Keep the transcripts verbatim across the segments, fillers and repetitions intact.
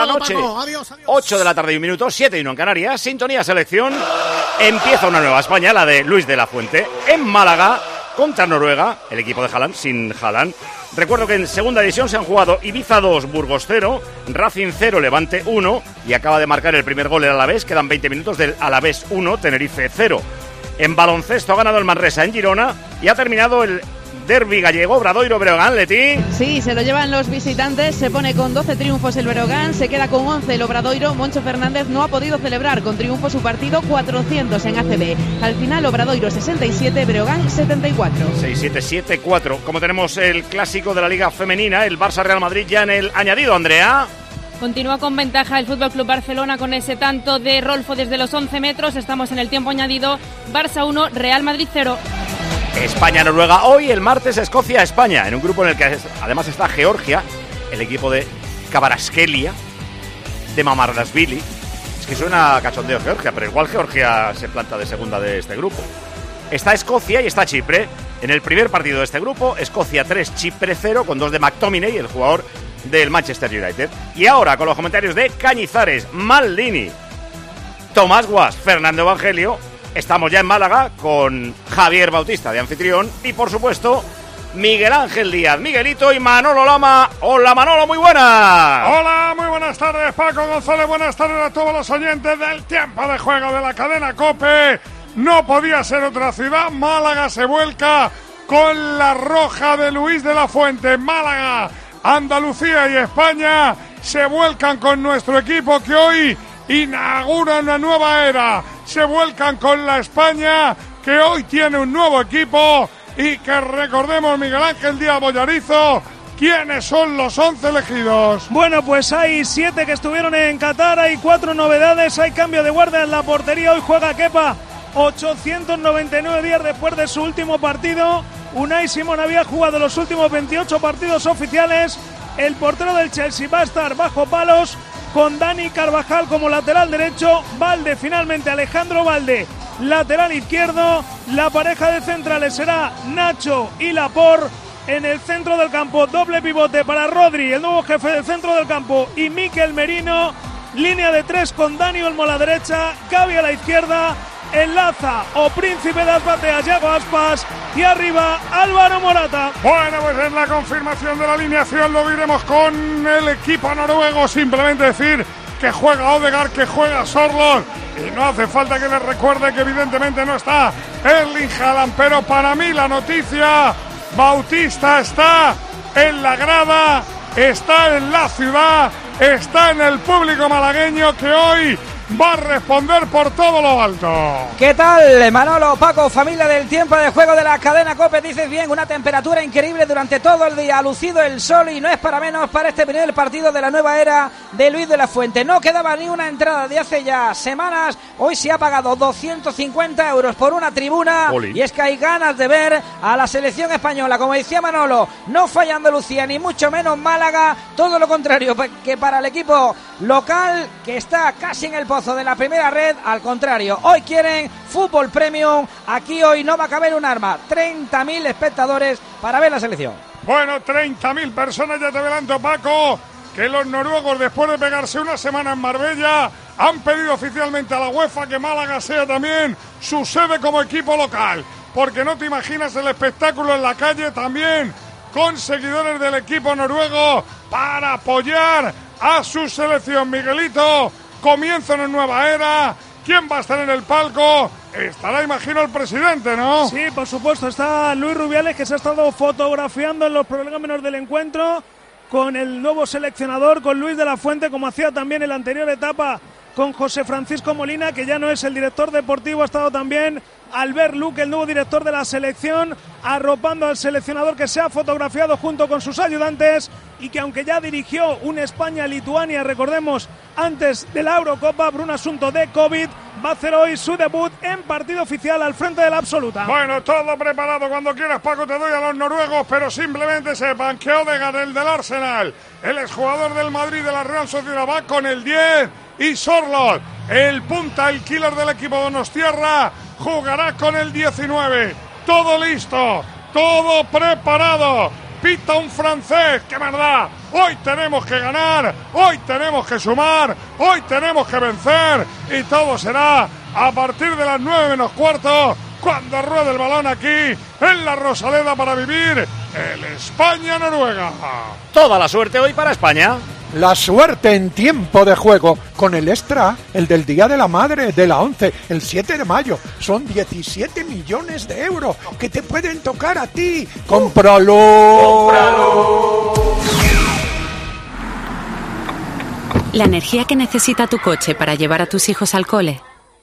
la noche. Adiós, adiós. ocho de la tarde y un minuto, siete y uno en Canarias. Sintonía selección. Empieza una nueva España, la de Luis de la Fuente, en Málaga, contra Noruega, el equipo de Haaland, sin Haaland. Recuerdo que en segunda división se han jugado Ibiza dos, Burgos cero, Racing cero, Levante uno, y acaba de marcar el primer gol el Alavés. Quedan veinte minutos del Alavés uno, Tenerife cero. En baloncesto ha ganado el Manresa en Girona y ha terminado el derbi gallego, Obradoiro Breogán. Leti. Sí, se lo llevan los visitantes, se pone con doce triunfos el Breogán, se queda con once el Obradoiro. Moncho Fernández no ha podido celebrar con triunfo su partido, cuatrocientos en A C B. Al final Obradoiro sesenta y siete, Breogán setenta y cuatro. seis siete siete cuatro. Como tenemos el clásico de la Liga Femenina, el Barça Real Madrid ya en el añadido, Andrea. Continúa con ventaja el F C Barcelona con ese tanto de Rolfo desde los once metros. Estamos en el tiempo añadido. Barça uno, Real Madrid cero. España-Noruega hoy, el martes Escocia-España, en un grupo en el que además está Georgia, el equipo de Kvaratskhelia, de Mamardashvili. Es que suena a cachondeo Georgia, pero igual Georgia se planta de segunda de este grupo. Está Escocia y está Chipre. En el primer partido de este grupo, Escocia tres, Chipre cero, con dos de McTominay, el jugador del Manchester United. Y ahora con los comentarios de Cañizares, Maldini, Tomás Guas, Fernando Evangelio. Estamos ya en Málaga con Javier Bautista de anfitrión y por supuesto Miguel Ángel Díaz, Miguelito y Manolo Lama. Hola Manolo, muy buenas. Hola, muy buenas tardes Paco González, buenas tardes a todos los oyentes del tiempo de juego de la cadena COPE. No podía ser otra ciudad, Málaga se vuelca con la roja de Luis de la Fuente. Málaga, Andalucía y España se vuelcan con nuestro equipo que hoy inaugura una nueva era. Se vuelcan con la España que hoy tiene un nuevo equipo y que recordemos, Miguel Ángel Díaz Bollarizo, ¿quiénes son los once elegidos? Bueno, pues hay siete que estuvieron en Qatar, hay cuatro novedades, hay cambio de guardia en la portería. Hoy juega Kepa, ochocientos noventa y nueve días después de su último partido. Unai Simón había jugado los últimos veintiocho partidos oficiales. El portero del Chelsea va a estar bajo palos con Dani Carvajal como lateral derecho. Valde, finalmente Alejandro Valde, lateral izquierdo. La pareja de centrales será Nacho y Laporte. En el centro del campo, doble pivote para Rodri, el nuevo jefe del centro del campo, y Mikel Merino. Línea de tres con Dani Olmo a la derecha, Gavi a la izquierda. Enlaza o príncipe de las bateas Yago Aspas y arriba Álvaro Morata. Bueno, pues en la confirmación de la alineación lo diremos con el equipo noruego. Simplemente decir que juega Odegaard, que juega Sorloth, y no hace falta que les recuerde que evidentemente no está Erling Haaland, pero para mí la noticia: Bautista está en la grada, está en la ciudad, está en el público malagueño que hoy va a responder por todo lo alto. ¿Qué tal, Manolo, Paco, familia del tiempo de juego de la cadena COPE? Dices bien, una temperatura increíble durante todo el día, ha lucido el sol y no es para menos para este primer partido de la nueva era de Luis de la Fuente. No quedaba ni una entrada de hace ya semanas, hoy se ha pagado doscientos cincuenta euros por una tribuna. Oli. Y es que hay ganas de ver a la selección española, como decía Manolo, no falla Andalucía ni mucho menos Málaga, todo lo contrario que para el equipo local que está casi en el pozo de la primera red. Al contrario, hoy quieren fútbol premium, aquí hoy no va a caber un arma, treinta mil espectadores para ver la selección. Bueno, treinta mil personas, ya te adelanto Paco, que los noruegos después de pegarse una semana en Marbella han pedido oficialmente a la UEFA que Málaga sea también su sede como equipo local, porque no te imaginas el espectáculo en la calle también con seguidores del equipo noruego para apoyar a su selección. Miguelito, comienza una nueva era. ¿Quién va a estar en el palco? Estará, imagino, el presidente, ¿no? Sí, por supuesto, está Luis Rubiales, que se ha estado fotografiando en los prolegómenos del encuentro con el nuevo seleccionador, con Luis de la Fuente, como hacía también en la anterior etapa con José Francisco Molina, que ya no es el director deportivo. Ha estado también Albert Luque, el nuevo director de la selección, arropando al seleccionador, que se ha fotografiado junto con sus ayudantes y que, aunque ya dirigió un España-Lituania, recordemos, antes de la Eurocopa, por un asunto de COVID, va a hacer hoy su debut en partido oficial al frente de la absoluta. Bueno, todo preparado. Cuando quieras, Paco, te doy a los noruegos, pero simplemente sepan que Odegaard, el del Arsenal, el exjugador del Madrid, de la Real Sociedad, va con el diez, y Sorloth, el punta, el killer del equipo donostiarra, jugará con el diecinueve. Todo listo, todo preparado. Pita un francés, qué verdad, hoy tenemos que ganar, hoy tenemos que sumar, hoy tenemos que vencer y todo será a partir de las nueve menos cuarto cuando ruede el balón aquí en la Rosaleda para vivir el España-Noruega. Toda la suerte hoy para España. La suerte en tiempo de juego con el extra, el del Día de la Madre, de la once, el siete de mayo. Son diecisiete millones de euros que te pueden tocar a ti. ¡Cómpralo! ¡Cómpralo! La energía que necesita tu coche para llevar a tus hijos al cole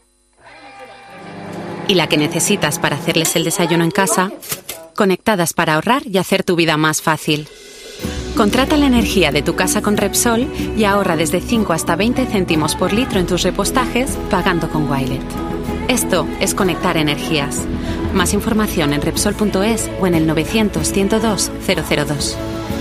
y la que necesitas para hacerles el desayuno en casa, conectadas para ahorrar y hacer tu vida más fácil. Contrata la energía de tu casa con Repsol y ahorra desde cinco hasta veinte céntimos por litro en tus repostajes pagando con Wilet. Esto es conectar energías. Más información en Repsol punto es o en el novecientos, ciento dos, cero cero dos.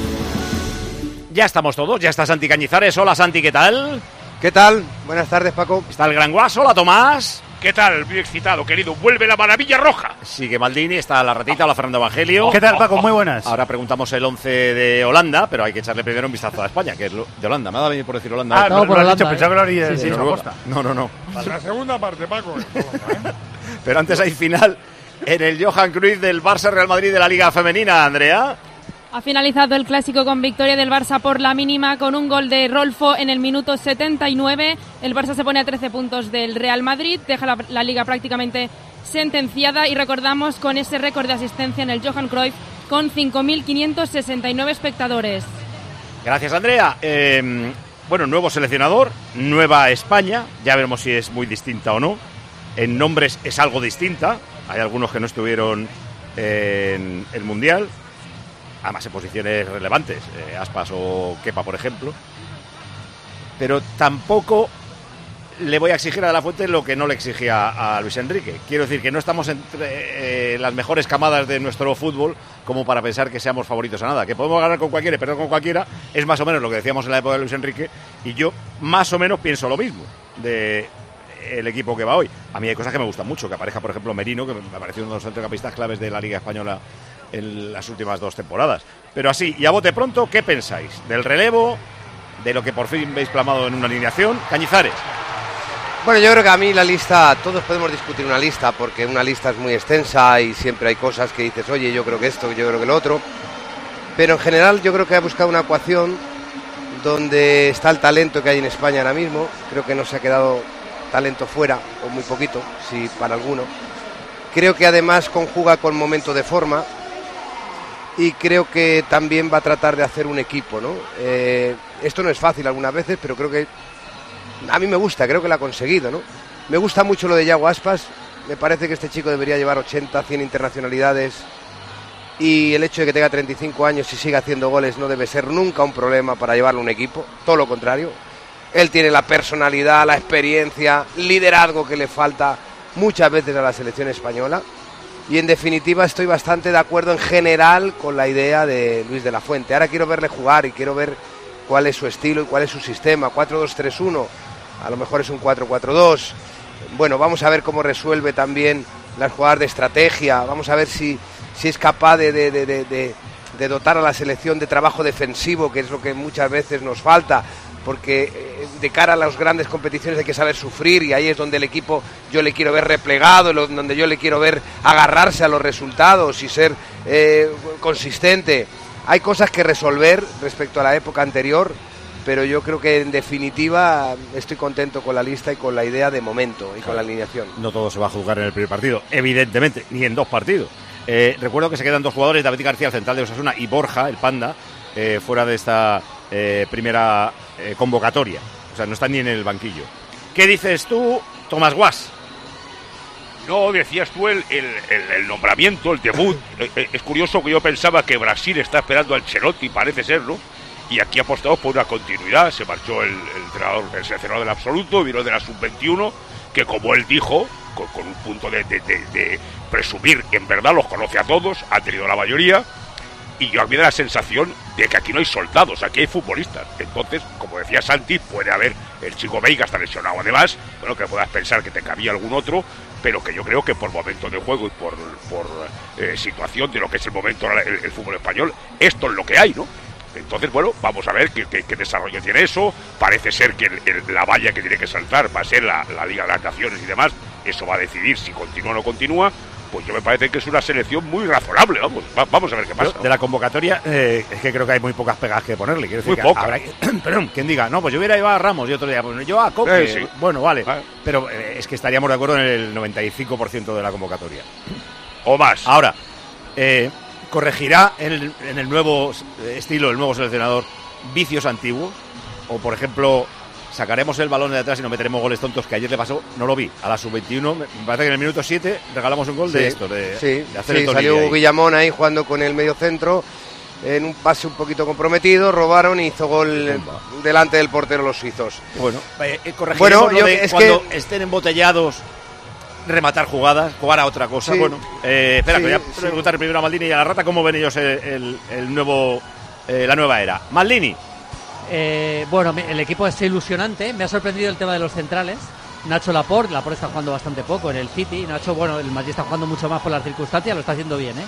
Ya estamos todos, ya está Santi Cañizares. Hola Santi, ¿qué tal? ¿Qué tal? Buenas tardes, Paco. Está el Gran Guas, hola Tomás. ¿Qué tal? Muy excitado, querido. Vuelve la maravilla roja. Sigue Maldini, está la ratita, hola Fernando Evangelio. ¿Qué tal, Paco? Muy buenas. Ahora preguntamos el once de Holanda, pero hay que echarle primero un vistazo a España, que es de Holanda. Me ha dado bien por decir Holanda. Ah, no, por Holanda. Dicho, pensaba que lo habría sí, sí, dicho no, Costa. No, no, no. La segunda parte, Paco. Pero antes hay final en el Johan Cruyff del Barça Real Madrid de la Liga Femenina, Andrea. Ha finalizado el clásico con victoria del Barça por la mínima con un gol de Rolfo en el minuto setenta y nueve. El Barça se pone a trece puntos del Real Madrid, deja la, la Liga prácticamente sentenciada y recordamos con ese récord de asistencia en el Johan Cruyff con cinco mil quinientos sesenta y nueve espectadores. Gracias, Andrea. Eh, bueno, nuevo seleccionador, nueva España, ya veremos si es muy distinta o no. En nombres es algo distinta, hay algunos que no estuvieron en el Mundial. Además en posiciones relevantes, eh, Aspas o Kepa, por ejemplo. Pero tampoco le voy a exigir a De la Fuente lo que no le exigía a Luis Enrique. Quiero decir que no estamos entre eh, las mejores camadas de nuestro fútbol como para pensar que seamos favoritos a nada. Que podemos ganar con cualquiera y perder con cualquiera es más o menos lo que decíamos en la época de Luis Enrique, y yo más o menos pienso lo mismo de el equipo que va hoy. A mí hay cosas que me gustan mucho, que aparezca por ejemplo Merino, que me pareció uno de los centrocampistas claves de la Liga Española en las últimas dos temporadas. Pero así, y a bote pronto, ¿qué pensáis? ¿Del relevo? ¿De lo que por fin veis plasmado en una alineación? Cañizares. Bueno, yo creo que a mí la lista, todos podemos discutir una lista, porque una lista es muy extensa y siempre hay cosas que dices, oye, yo creo que esto, yo creo que lo otro. Pero en general yo creo que ha buscado una ecuación donde está el talento que hay en España ahora mismo. Creo que no se ha quedado talento fuera, o muy poquito, si para alguno. Creo que además conjuga con momento de forma. Y creo que también va a tratar de hacer un equipo, ¿no? Eh, esto no es fácil algunas veces, pero creo que a mí me gusta, creo que lo ha conseguido, ¿no? Me gusta mucho lo de Yago Aspas, me parece que este chico debería llevar ochenta, cien internacionalidades, y el hecho de que tenga treinta y cinco años y siga haciendo goles no debe ser nunca un problema para llevarlo a un equipo, todo lo contrario. Él tiene la personalidad, la experiencia, liderazgo que le falta muchas veces a la selección española. Y en definitiva estoy bastante de acuerdo en general con la idea de Luis de la Fuente. Ahora quiero verle jugar y quiero ver cuál es su estilo y cuál es su sistema. cuatro dos tres uno, a lo mejor es un cuatro cuatro dos. Bueno, vamos a ver cómo resuelve también las jugadas de estrategia. Vamos a ver si, si es capaz de, de, de, de, de, de dotar a la selección de trabajo defensivo, que es lo que muchas veces nos falta. Porque de cara a las grandes competiciones hay que saber sufrir, y ahí es donde el equipo yo le quiero ver replegado, donde yo le quiero ver agarrarse a los resultados y ser eh, consistente. Hay cosas que resolver respecto a la época anterior, pero yo creo que en definitiva estoy contento con la lista y con la idea de momento y con la alineación. No todo se va a jugar en el primer partido, evidentemente, ni en dos partidos. Eh, recuerdo que se quedan dos jugadores, David García, el central de Osasuna, y Borja, el Panda, eh, fuera de esta eh, primera eh, convocatoria. O sea, no están ni en el banquillo. ¿Qué dices tú, Tomás Guas? No, decías tú el, el, el, el nombramiento, el debut. Es curioso que yo pensaba que Brasil está esperando al Ancelotti, parece ser, ¿no? Y aquí ha apostado por una continuidad. Se marchó el, el entrenador, el seleccionador del absoluto, vino de la sub veintiuno, que como él dijo, con, con un punto de, de, de, de presumir que en verdad los conoce a todos, ha tenido la mayoría. Y yo a mí me da la sensación de que aquí no hay soldados, aquí hay futbolistas. Entonces, como decía Santi, puede haber el chico Veiga está lesionado además, bueno, que puedas pensar que te cabía algún otro, pero que yo creo que por momento de juego y por, por eh, situación de lo que es el momento el, el fútbol español, esto es lo que hay, ¿no? Entonces, bueno, vamos a ver qué, qué, qué desarrollo tiene eso. Parece ser que el, el, la valla que tiene que saltar va a ser la, la Liga de las Naciones y demás. Eso va a decidir si continúa o no continúa. Pues yo me parece que es una selección muy razonable, vamos, va, vamos a ver qué pasa. Yo, de la convocatoria, eh, es que creo que hay muy pocas pegas que ponerle. Quiero decir muy que pocas. Habrá, perdón, quien diga, no, pues yo hubiera llevado a Ramos y otro día, pues yo a Coque. Eh, sí. Bueno, vale, ah. pero eh, es que estaríamos de acuerdo en el noventa y cinco por ciento de la convocatoria. O más. Ahora, eh, corregirá en el, en el nuevo estilo, el nuevo seleccionador, vicios antiguos, o por ejemplo, sacaremos el balón de atrás y nos meteremos goles tontos, que ayer le pasó, no lo vi, a la sub veintiuno, me parece que en el minuto siete regalamos un gol sí, de esto, de, sí, de hacer sí, el salió ahí. Guillamón ahí jugando con el medio centro, en un pase un poquito comprometido, robaron y hizo gol delante del portero los suizos. Bueno, eh, corregiremos bueno, yo, de es cuando que... estén embotellados, rematar jugadas, jugar a otra cosa. Sí. Bueno, eh, espera, sí, que voy a sí. preguntar primero a Maldini y a la Rata cómo ven ellos el, el, el nuevo, eh, la nueva era. Maldini. Eh, bueno, el equipo es ilusionante. Me ha sorprendido el tema de los centrales. Nacho Laporte, Laporte está jugando bastante poco en el City. Nacho, bueno, el Madrid está jugando mucho más por las circunstancias, lo está haciendo bien, ¿eh?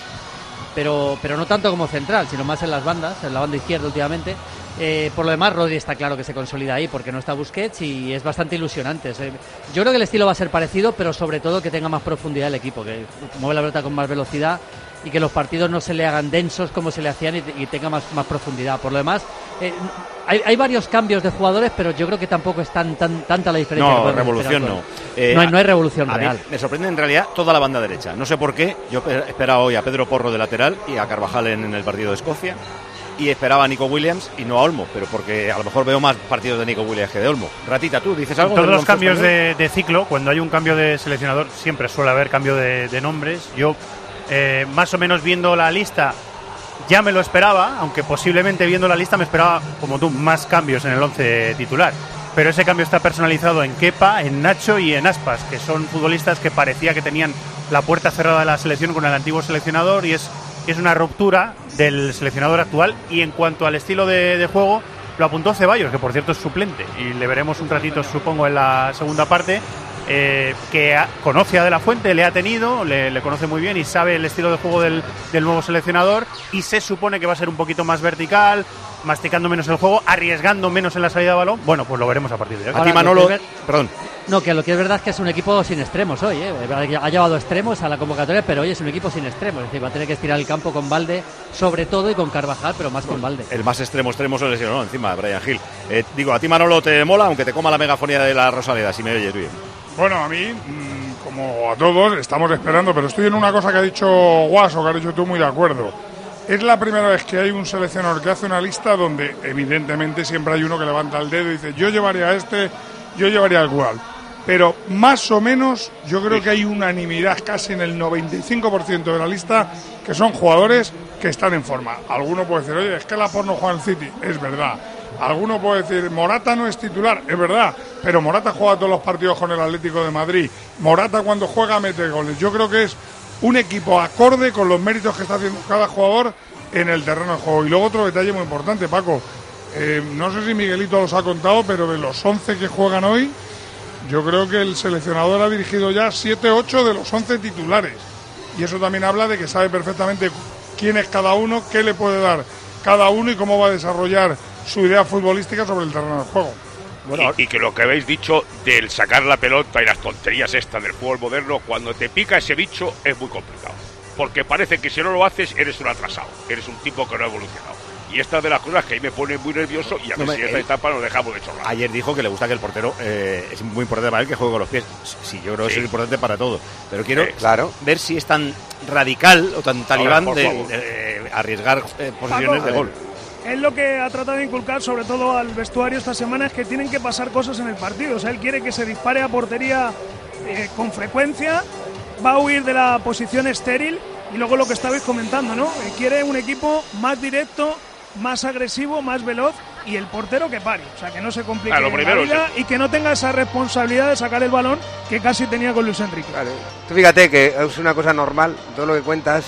Pero, pero no tanto como central, sino más en las bandas, en la banda izquierda últimamente. Eh, por lo demás, Rodri está claro que se consolida ahí porque no está Busquets y es bastante ilusionante. Yo creo que el estilo va a ser parecido, pero sobre todo que tenga más profundidad el equipo, que mueve la pelota con más velocidad y que los partidos no se le hagan densos como se le hacían y, y tenga más, más profundidad. Por lo demás, eh, hay, hay varios cambios de jugadores, pero yo creo que tampoco es tan, tan tanta la diferencia. No, revolución no. Eh, no, hay, no hay revolución a real. Mí me sorprende en realidad toda la banda derecha. No sé por qué. Yo esperaba hoy a Pedro Porro de lateral y a Carvajal en, en el partido de Escocia. Y esperaba a Nico Williams y no a Olmo, pero porque a lo mejor veo más partidos de Nico Williams que de Olmo. Ratita, ¿tú dices algo? Todos los cambios de, de ciclo, cuando hay un cambio de seleccionador, siempre suele haber cambio de, de nombres. Yo, eh, más o menos viendo la lista, ya me lo esperaba, aunque posiblemente viendo la lista me esperaba, como tú, más cambios en el once titular. Pero ese cambio está personalizado en Kepa, en Nacho y en Aspas, que son futbolistas que parecía que tenían la puerta cerrada de la selección con el antiguo seleccionador y es... es una ruptura del seleccionador actual. Y en cuanto al estilo de, de juego, lo apuntó Ceballos, que por cierto es suplente y le veremos un ratito, supongo, en la segunda parte, eh, que a, conoce a De La Fuente, le ha tenido, le, le conoce muy bien y sabe el estilo de juego del, del nuevo seleccionador, y se supone que va a ser un poquito más vertical, masticando menos el juego, arriesgando menos en la salida de balón. Bueno, pues lo veremos a partir de hoy. A ti, Manolo, ver... perdón. No, que lo que es verdad es que es un equipo sin extremos hoy, ¿eh? Ha llevado extremos a la convocatoria, pero hoy es un equipo sin extremos. Es decir, va a tener que estirar el campo con Valde, sobre todo, y con Carvajal, pero más con Valde. El más extremo extremo es el lesionado, encima, Brian Gil. Eh, digo, a ti, Manolo, te mola, aunque te coma la megafonía de la Rosaleda, si me oyes bien. Bueno, a mí, mmm, como a todos, estamos esperando, pero estoy en una cosa que ha dicho Guaso, que has dicho tú, muy de acuerdo. Es la primera vez que hay un seleccionador que hace una lista donde, evidentemente, siempre hay uno que levanta el dedo y dice, yo llevaría a este, yo llevaría al cual. Pero más o menos yo creo que hay unanimidad casi en el noventa y cinco por ciento de la lista que son jugadores que están en forma. Alguno puede decir, oye, es que Laporte no juega en City, es verdad. Alguno puede decir, Morata no es titular, es verdad, pero Morata juega todos los partidos con el Atlético de Madrid. Morata cuando juega mete goles. Yo creo que es un equipo acorde con los méritos que está haciendo cada jugador en el terreno de juego. Y luego otro detalle muy importante, Paco, eh, no sé si Miguelito los ha contado, pero de los once que juegan hoy, yo creo que el seleccionador ha dirigido ya siete ocho de los once titulares. Y eso también habla de que sabe perfectamente quién es cada uno, qué le puede dar cada uno y cómo va a desarrollar su idea futbolística sobre el terreno de juego. Bueno, y, y que lo que habéis dicho del sacar la pelota y las tonterías estas del fútbol moderno, cuando te pica ese bicho es muy complicado. Porque parece que si no lo haces eres un atrasado, eres un tipo que no ha evolucionado. Y esta es de las cosas que ahí me pone muy nervioso y a ver no, si esta él, etapa nos dejamos de chorrar. Ayer dijo que le gusta que el portero, eh, es muy importante para él que juegue con los pies. Sí, yo creo que sí. Es importante para todo. Pero quiero eh, claro. ver si es tan radical o tan talibán Ahora, de, de, de arriesgar eh, posiciones Paco, de gol. Él lo que ha tratado de inculcar, sobre todo al vestuario esta semana, es que tienen que pasar cosas en el partido. O sea, él quiere que se dispare a portería eh, con frecuencia, va a huir de la posición estéril y luego lo que estabais comentando, ¿no? Eh, quiere un equipo más directo, más agresivo, más veloz y el portero que pare, o sea, que no se complique ah, la vida sí. Y que no tenga esa responsabilidad de sacar el balón que casi tenía con Luis Enrique. Claro. Tú fíjate que es una cosa normal, todo lo que cuentas,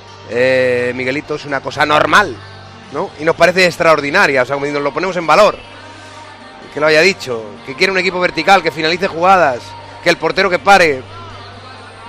eh, Miguelito, es una cosa normal, ¿no? Y nos parece extraordinaria, o sea, como nos lo ponemos en valor, que lo haya dicho, que quiere un equipo vertical, que finalice jugadas, que el portero que pare.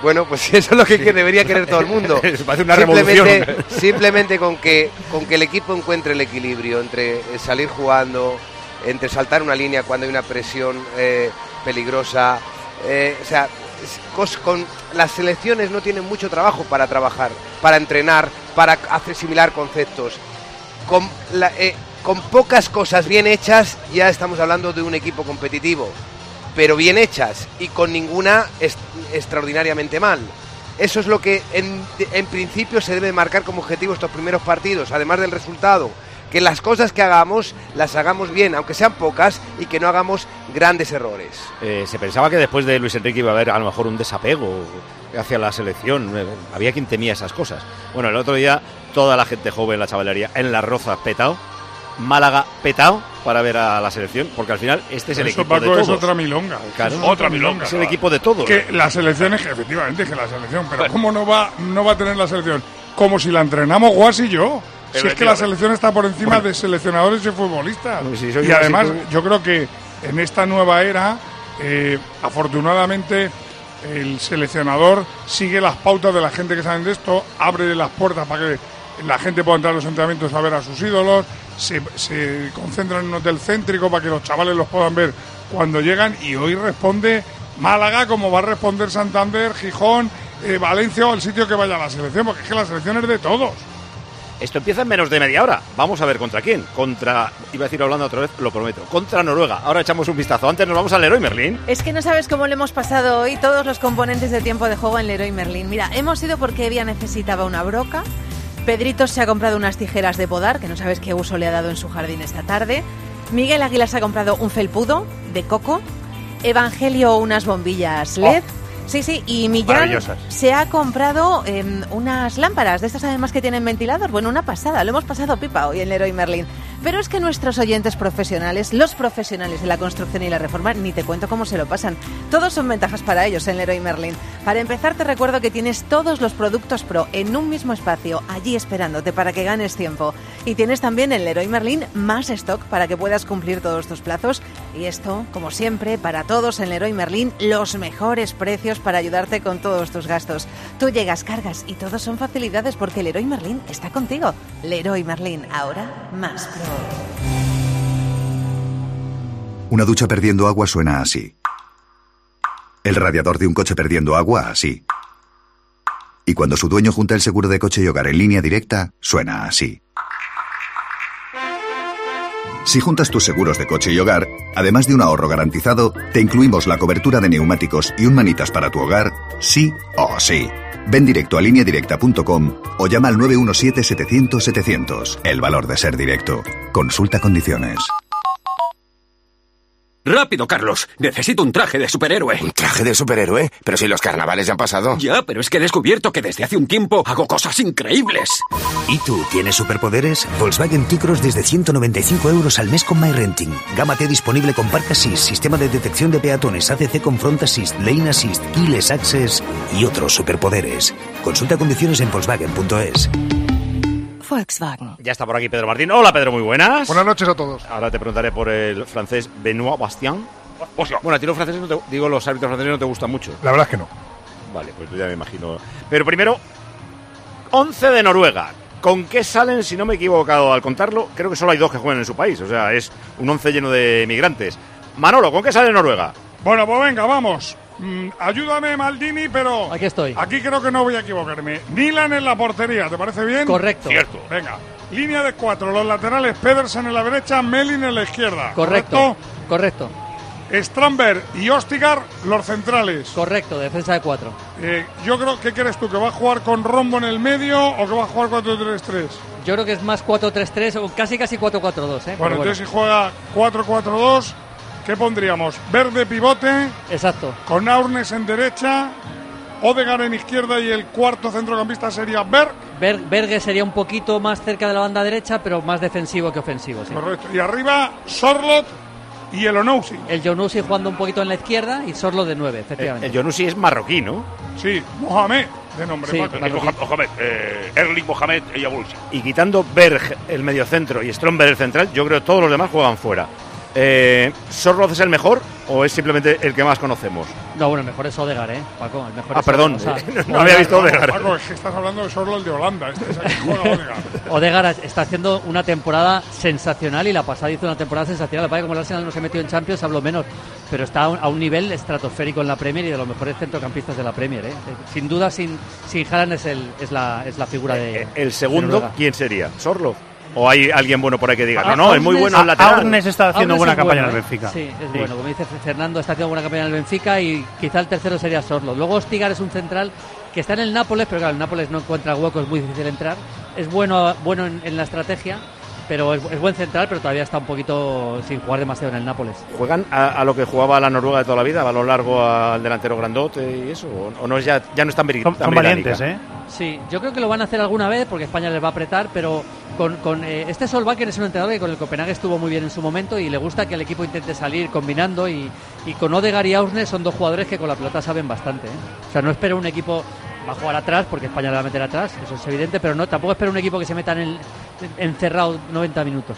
Bueno, pues eso es lo que, que debería querer todo el mundo. Parece una simplemente, revolución. simplemente todo el mundo. Parece una simplemente, revolución. Simplemente con que, con que el equipo encuentre el equilibrio entre salir jugando, entre saltar una línea cuando hay una presión eh, peligrosa. Eh, o sea, cos, con las selecciones no tienen mucho trabajo para trabajar, para entrenar, para asimilar conceptos. Con, la, eh, con pocas cosas bien hechas ya estamos hablando de un equipo competitivo, pero bien hechas y con ninguna est- extraordinariamente mal. Eso es lo que en, en principio se debe marcar como objetivo estos primeros partidos, además del resultado, que las cosas que hagamos las hagamos bien, aunque sean pocas, y que no hagamos grandes errores. Eh, se pensaba que después de Luis Enrique iba a haber a lo mejor un desapego hacia la selección. Eh, había quien temía esas cosas. Bueno, el otro día toda la gente joven, la chavalería, en Las Rozas petao, Málaga petao para ver a la selección, porque al final este es el Eso, equipo Paco, de todos. es otra milonga. Claro, es otra milonga. Es el equipo de todos. Que la selección es que efectivamente que la selección, pero ¿cómo no va no va a tener la selección? Como si la entrenamos Guas y yo. Si es que la selección está por encima bueno. de seleccionadores y futbolistas. Pues si y además, yo creo que en esta nueva era, eh, afortunadamente, el seleccionador sigue las pautas de la gente que saben de esto, abre las puertas para que la gente pueda entrar a los entrenamientos a ver a sus ídolos, se, se concentra en un hotel céntrico para que los chavales los puedan ver cuando llegan, y hoy responde Málaga como va a responder Santander, Gijón, eh, Valencia o el sitio que vaya a la selección, porque es que la selección es de todos. Esto empieza en menos de media hora. Vamos a ver contra quién. Contra, iba a decir hablando otra vez, lo prometo, contra Noruega. Ahora echamos un vistazo. Antes nos vamos al Leroy Merlin. Es que no sabes cómo le hemos pasado hoy todos los componentes de tiempo de juego en Leroy Merlin. Mira, hemos ido porque Evia necesitaba una broca. Pedrito se ha comprado unas tijeras de podar, que no sabes qué uso le ha dado en su jardín esta tarde. Miguel Águila se ha comprado un felpudo de coco. Evangelio unas bombillas L E D. Oh. Sí, sí, y Millán se ha comprado eh, unas lámparas, de estas además que tienen ventilador. Bueno, una pasada, lo hemos pasado pipa hoy en Leroy Merlin. Pero es que nuestros oyentes profesionales, los profesionales de la construcción y la reforma, ni te cuento cómo se lo pasan. Todos son ventajas para ellos en Leroy Merlin. Para empezar, te recuerdo que tienes todos los productos Pro en un mismo espacio, allí esperándote para que ganes tiempo. Y tienes también en Leroy Merlin más stock para que puedas cumplir todos tus plazos. Y esto, como siempre, para todos en Leroy Merlin, los mejores precios para ayudarte con todos tus gastos. Tú llegas, cargas y todos son facilidades porque Leroy Merlin está contigo. Leroy Merlin, ahora más Pro. Una ducha perdiendo agua suena así. El radiador de un coche perdiendo agua así. Y cuando su dueño junta el seguro de coche y hogar en línea directa, suena así. Si juntas tus seguros de coche y hogar, además de un ahorro garantizado, te incluimos la cobertura de neumáticos y un manitas para tu hogar, sí o sí. Ven directo a línea directa punto com o llama al nueve uno siete, setecientos, setecientos. El valor de ser directo. Consulta condiciones. ¡Rápido, Carlos! Necesito un traje de superhéroe. ¿Un traje de superhéroe? Pero si los carnavales ya han pasado. Ya, pero es que he descubierto que desde hace un tiempo hago cosas increíbles. ¿Y tú tienes superpoderes? Volkswagen T-Cross desde ciento noventa y cinco euros al mes con MyRenting. Gama T disponible con Park Assist, sistema de detección de peatones, A C C con Front Assist, Lane Assist, Keyless Access y otros superpoderes. Consulta condiciones en Volkswagen punto es. Volkswagen. Ya está por aquí Pedro Martín. Hola Pedro, muy buenas. Buenas noches a todos. Ahora te preguntaré por el francés Benoît Bastien. Bueno, a ti los franceses, no te, digo, los árbitros franceses no te gustan mucho. La verdad es que no. Vale, pues yo ya me imagino. Pero primero, once de Noruega. ¿Con qué salen, si no me he equivocado al contarlo? Creo que solo hay dos que juegan en su país. O sea, es un once lleno de migrantes. Manolo, ¿con qué sale Noruega? Bueno, pues venga, vamos. Mm, ayúdame, Maldini, pero... Aquí estoy. Aquí creo que no voy a equivocarme. Nilan en la portería, ¿te parece bien? Correcto. Cierto. Venga, línea de cuatro. Los laterales, Pedersen en la derecha, Melin en la izquierda. Correcto. Correcto. Strandberg y Ostigar, los centrales. Correcto, defensa de cuatro. Eh, yo creo, ¿qué crees tú? ¿Que va a jugar con Rombo en el medio o que va a jugar cuatro tres tres? Yo creo que es más cuatro tres tres o casi casi cuatro cuatro dos, ¿eh? Bueno, entonces bueno. Si juega cuatro cuatro dos, ¿qué pondríamos? Verde pivote. Exacto. Con Aurnes en derecha, Odegaard en izquierda y el cuarto centrocampista sería Berg. Berg. Berge sería un poquito más cerca de la banda derecha, pero más defensivo que ofensivo, sí. Correcto. Y arriba, Sorloth y el Onousi. El Onousi jugando un poquito en la izquierda y Sorloth de nueve, efectivamente. El, el Onousi es marroquí, ¿no? Sí, Mohamed, de nombre. Sí, Mohamed, Mohamed eh, Erling Mohamed Yabulsi. Y quitando Berg el mediocentro y Stromberg el central, yo creo que todos los demás juegan fuera. Eh, ¿Sorloz es el mejor o es simplemente el que más conocemos? No, bueno, el mejor es Odegaard, ¿eh, Paco? El mejor ah, es perdón, Odegaard, o sea, no, no había visto Odegaard. Paco, es que estás hablando de Sorloz, el de Holanda. Este es el que juega Odegaard. Odegaard está haciendo una temporada sensacional y la pasada hizo una temporada sensacional. Para que como el Arsenal no se metió en Champions, hablo menos, pero está a un, a un nivel estratosférico en la Premier y de los mejores centrocampistas de la Premier, ¿eh? Sin duda, sin, sin Haaland es, el, es, la, es la figura de. ¿El segundo de quién sería? ¿Sorloz? ¿O hay alguien bueno por ahí que diga? Ah, No, no, es muy bueno el lateral. Arnes está haciendo Arnes buena es campaña bueno, en el Benfica. Sí, es Sí. bueno. Como dice Fernando, está haciendo buena campaña en el Benfica y quizá el tercero sería Sorloth. Luego Ostigar es un central que está en el Nápoles, pero claro, el Nápoles no encuentra hueco, es muy difícil entrar. Es bueno, bueno en, en la estrategia, pero es, es buen central, pero todavía está un poquito sin jugar demasiado en el Nápoles. ¿Juegan a, a lo que jugaba la Noruega de toda la vida? ¿Balón largo al delantero grandote y eso? ¿O, o no es ya, ya no es tan, bri- Son, tan son británica? valientes, ¿eh? Sí, yo creo que lo van a hacer alguna vez porque España les va a apretar, pero con, con eh, este Solbakken es un entrenador que con el Copenhague estuvo muy bien en su momento y le gusta que el equipo intente salir combinando y, y con Odegaard y Ausnes son dos jugadores que con la pelota saben bastante, ¿eh? O sea, no espero un equipo va a jugar atrás porque España le va a meter atrás, eso es evidente, pero no tampoco espero un equipo que se meta en el encerrado noventa minutos.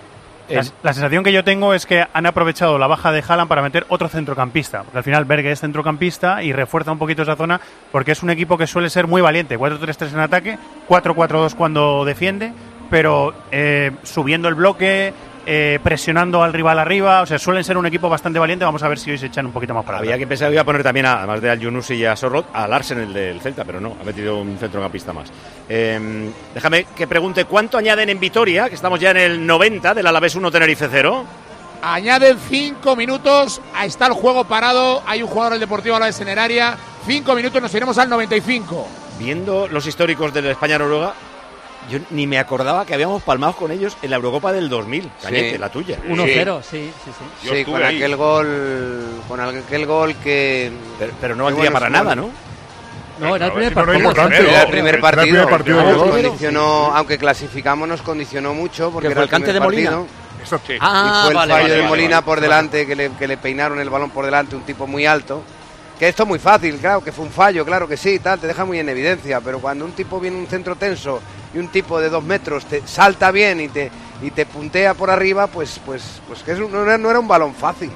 La, la sensación que yo tengo es que han aprovechado la baja de Haaland para meter otro centrocampista, porque al final Berge es centrocampista y refuerza un poquito esa zona porque es un equipo que suele ser muy valiente, cuatro tres tres en ataque, cuatro cuatro dos cuando defiende, pero eh, subiendo el bloque, eh, presionando al rival arriba, o sea, suelen ser un equipo bastante valiente. Vamos a ver si hoy se echan un poquito más para Había atrás. que pensar que iba a poner también, a, además de al Yunusi y a Sorloth, al Arsenal del Celta, pero no, ha metido un centrocampista más. Eh, déjame que pregunte cuánto añaden en Vitoria, que estamos ya en el noventa del Alavés uno Tenerife cero. Añaden cinco minutos, está el juego parado, hay un jugador del Deportivo Alavés en el área, cinco minutos, nos iremos al noventa y cinco. Viendo los históricos de la España-Noruega, yo ni me acordaba que habíamos palmado con ellos en la Eurocopa del dos mil. Cañete, Sí. la tuya. uno cero, sí, sí, sí. Sí, con aquel gol, con aquel gol que... Pero, pero no valdría para nada, ¿no? No, era el primer Pero partido. Era el primer partido. Era el primer partido Nos de gol. condicionó, aunque clasificamos, nos condicionó mucho porque ¿Que era fue el cante primer de Molina? partido. Sí. Ah, y fue el vale, fallo vale, de vale, Molina vale. por delante, que le, que le peinaron el balón por delante, un tipo muy alto. Que esto es muy fácil, claro, que fue un fallo, claro que sí, tal, te deja muy en evidencia, pero cuando un tipo viene un centro tenso y un tipo de dos metros te salta bien y te y te puntea por arriba, pues pues pues que es un- no, era, no era un balón fácil.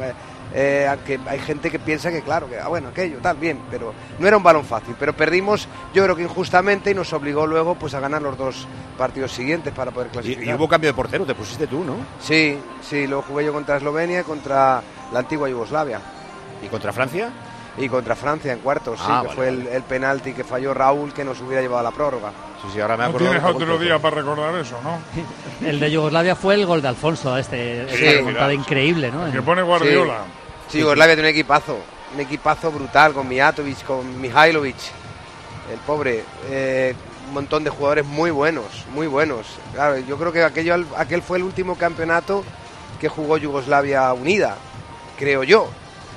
Eh, aunque hay gente que piensa que claro, que ah, bueno, aquello, tal, bien, pero no era un balón fácil, pero perdimos yo creo que injustamente y nos obligó luego pues a ganar los dos partidos siguientes para poder Y, clasificar. y hubo cambio de portero, te pusiste tú, ¿no? Sí, sí, lo jugué yo contra Eslovenia y contra la antigua Yugoslavia. ¿Y contra Francia? Y contra Francia en cuartos, sí, Ah, que vale, fue vale. el, el penalti que falló Raúl que nos hubiera llevado a la prórroga. Sí, sí, ahora me No acuerdo. tienes de otro golpe. día para recordar eso, ¿no? El de Yugoslavia fue el gol de Alfonso, este, Sí, esta remontada mira. increíble, ¿no? Que pone Guardiola. Sí, Yugoslavia tiene un equipazo, un equipazo brutal con Mijatovic, con Mihailovic, el pobre, eh, un montón de jugadores muy buenos, muy buenos. Claro, yo creo que aquello, aquel fue el último campeonato que jugó Yugoslavia unida, creo yo.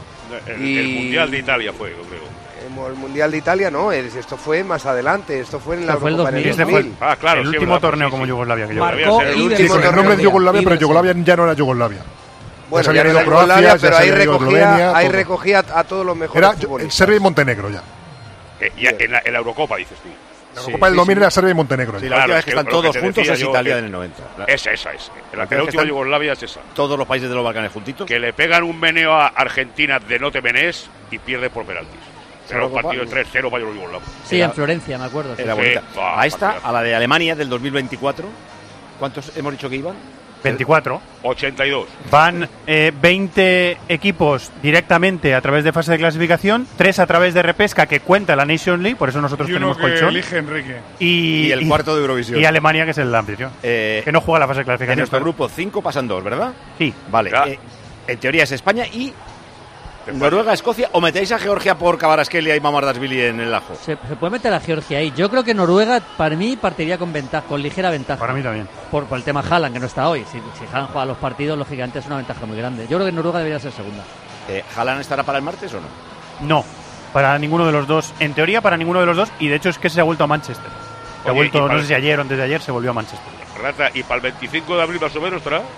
El, Y- el Mundial de Italia fue, yo creo. El Mundial de Italia no, es- esto fue más adelante, esto fue en la Esto fue el Eurocopa en el Este dos fue mil. Ah, claro, el sí, último verdad, torneo sí, como sí. Yugoslavia que yo Marcó Debía ser el el y último Sí, de- con el torneo nombre de de- Yugoslavia, y pero de- Yugoslavia ya no era Yugoslavia. Bueno, se ya habían no ido era Croacia, Yugoslavia, ya pero se ahí habían ido recogía, Eslovenia, ahí todo. recogía a todos los mejores Era yo- futbolistas. Serbia y Montenegro ya. Eh, y en, la, en la Eurocopa, dices tú. La Sí, Copa del sí, dos mil sí. era Serbia y Montenegro. Sí, ya. la última vez que es están lo que todos te juntos decía es yo, Italia que- del noventa. La- Esa, esa es. La, que la última están- Yugoslavia es esa. Todos los países de los Balcanes juntitos. Que le pegan un meneo a Argentina de no te menés y pierde por penaltis. Era un partido de tres cero para Yugoslavia. Sí, Era- en Florencia, me acuerdo. sí. Era Sí, bonita. va, A esta, partidazo. a la de Alemania del dos mil veinticuatro, ¿cuántos hemos dicho que iban? veinticuatro. ochenta y dos. Van eh, veinte equipos directamente a través de fase de clasificación, tres a través de repesca que cuenta la Nation League, por eso nosotros Y uno tenemos que colchón. elige Enrique. Y, Y el cuarto de Eurovisión. Y Alemania, que es el anfitrión. Eh, que no juega la fase de En clasificación. nuestro pero- grupo cinco pasan dos, ¿verdad? Sí. Vale. Ya. eh, en teoría es España y Noruega, Escocia, o metéis a Georgia por Kvaratskhelia y Mamardashvili en el ajo. Se, se puede meter a Georgia ahí. Yo creo que Noruega, para mí, partiría con ventaja, con ligera ventaja. Para mí también. Por, por el tema Haaland, que no está hoy. Si, si Haaland juega los partidos, lógicamente es una ventaja muy grande. Yo creo que Noruega debería ser segunda. Eh, ¿Haaland estará para el martes o no? No, para ninguno de los dos. En teoría, para ninguno de los dos. Y de hecho es que se ha vuelto a Manchester. Se ha Oye, vuelto, y no para- sé si ayer o antes de ayer, se volvió a Manchester. Renata, ¿y para el veinticinco de abril más o menos estará?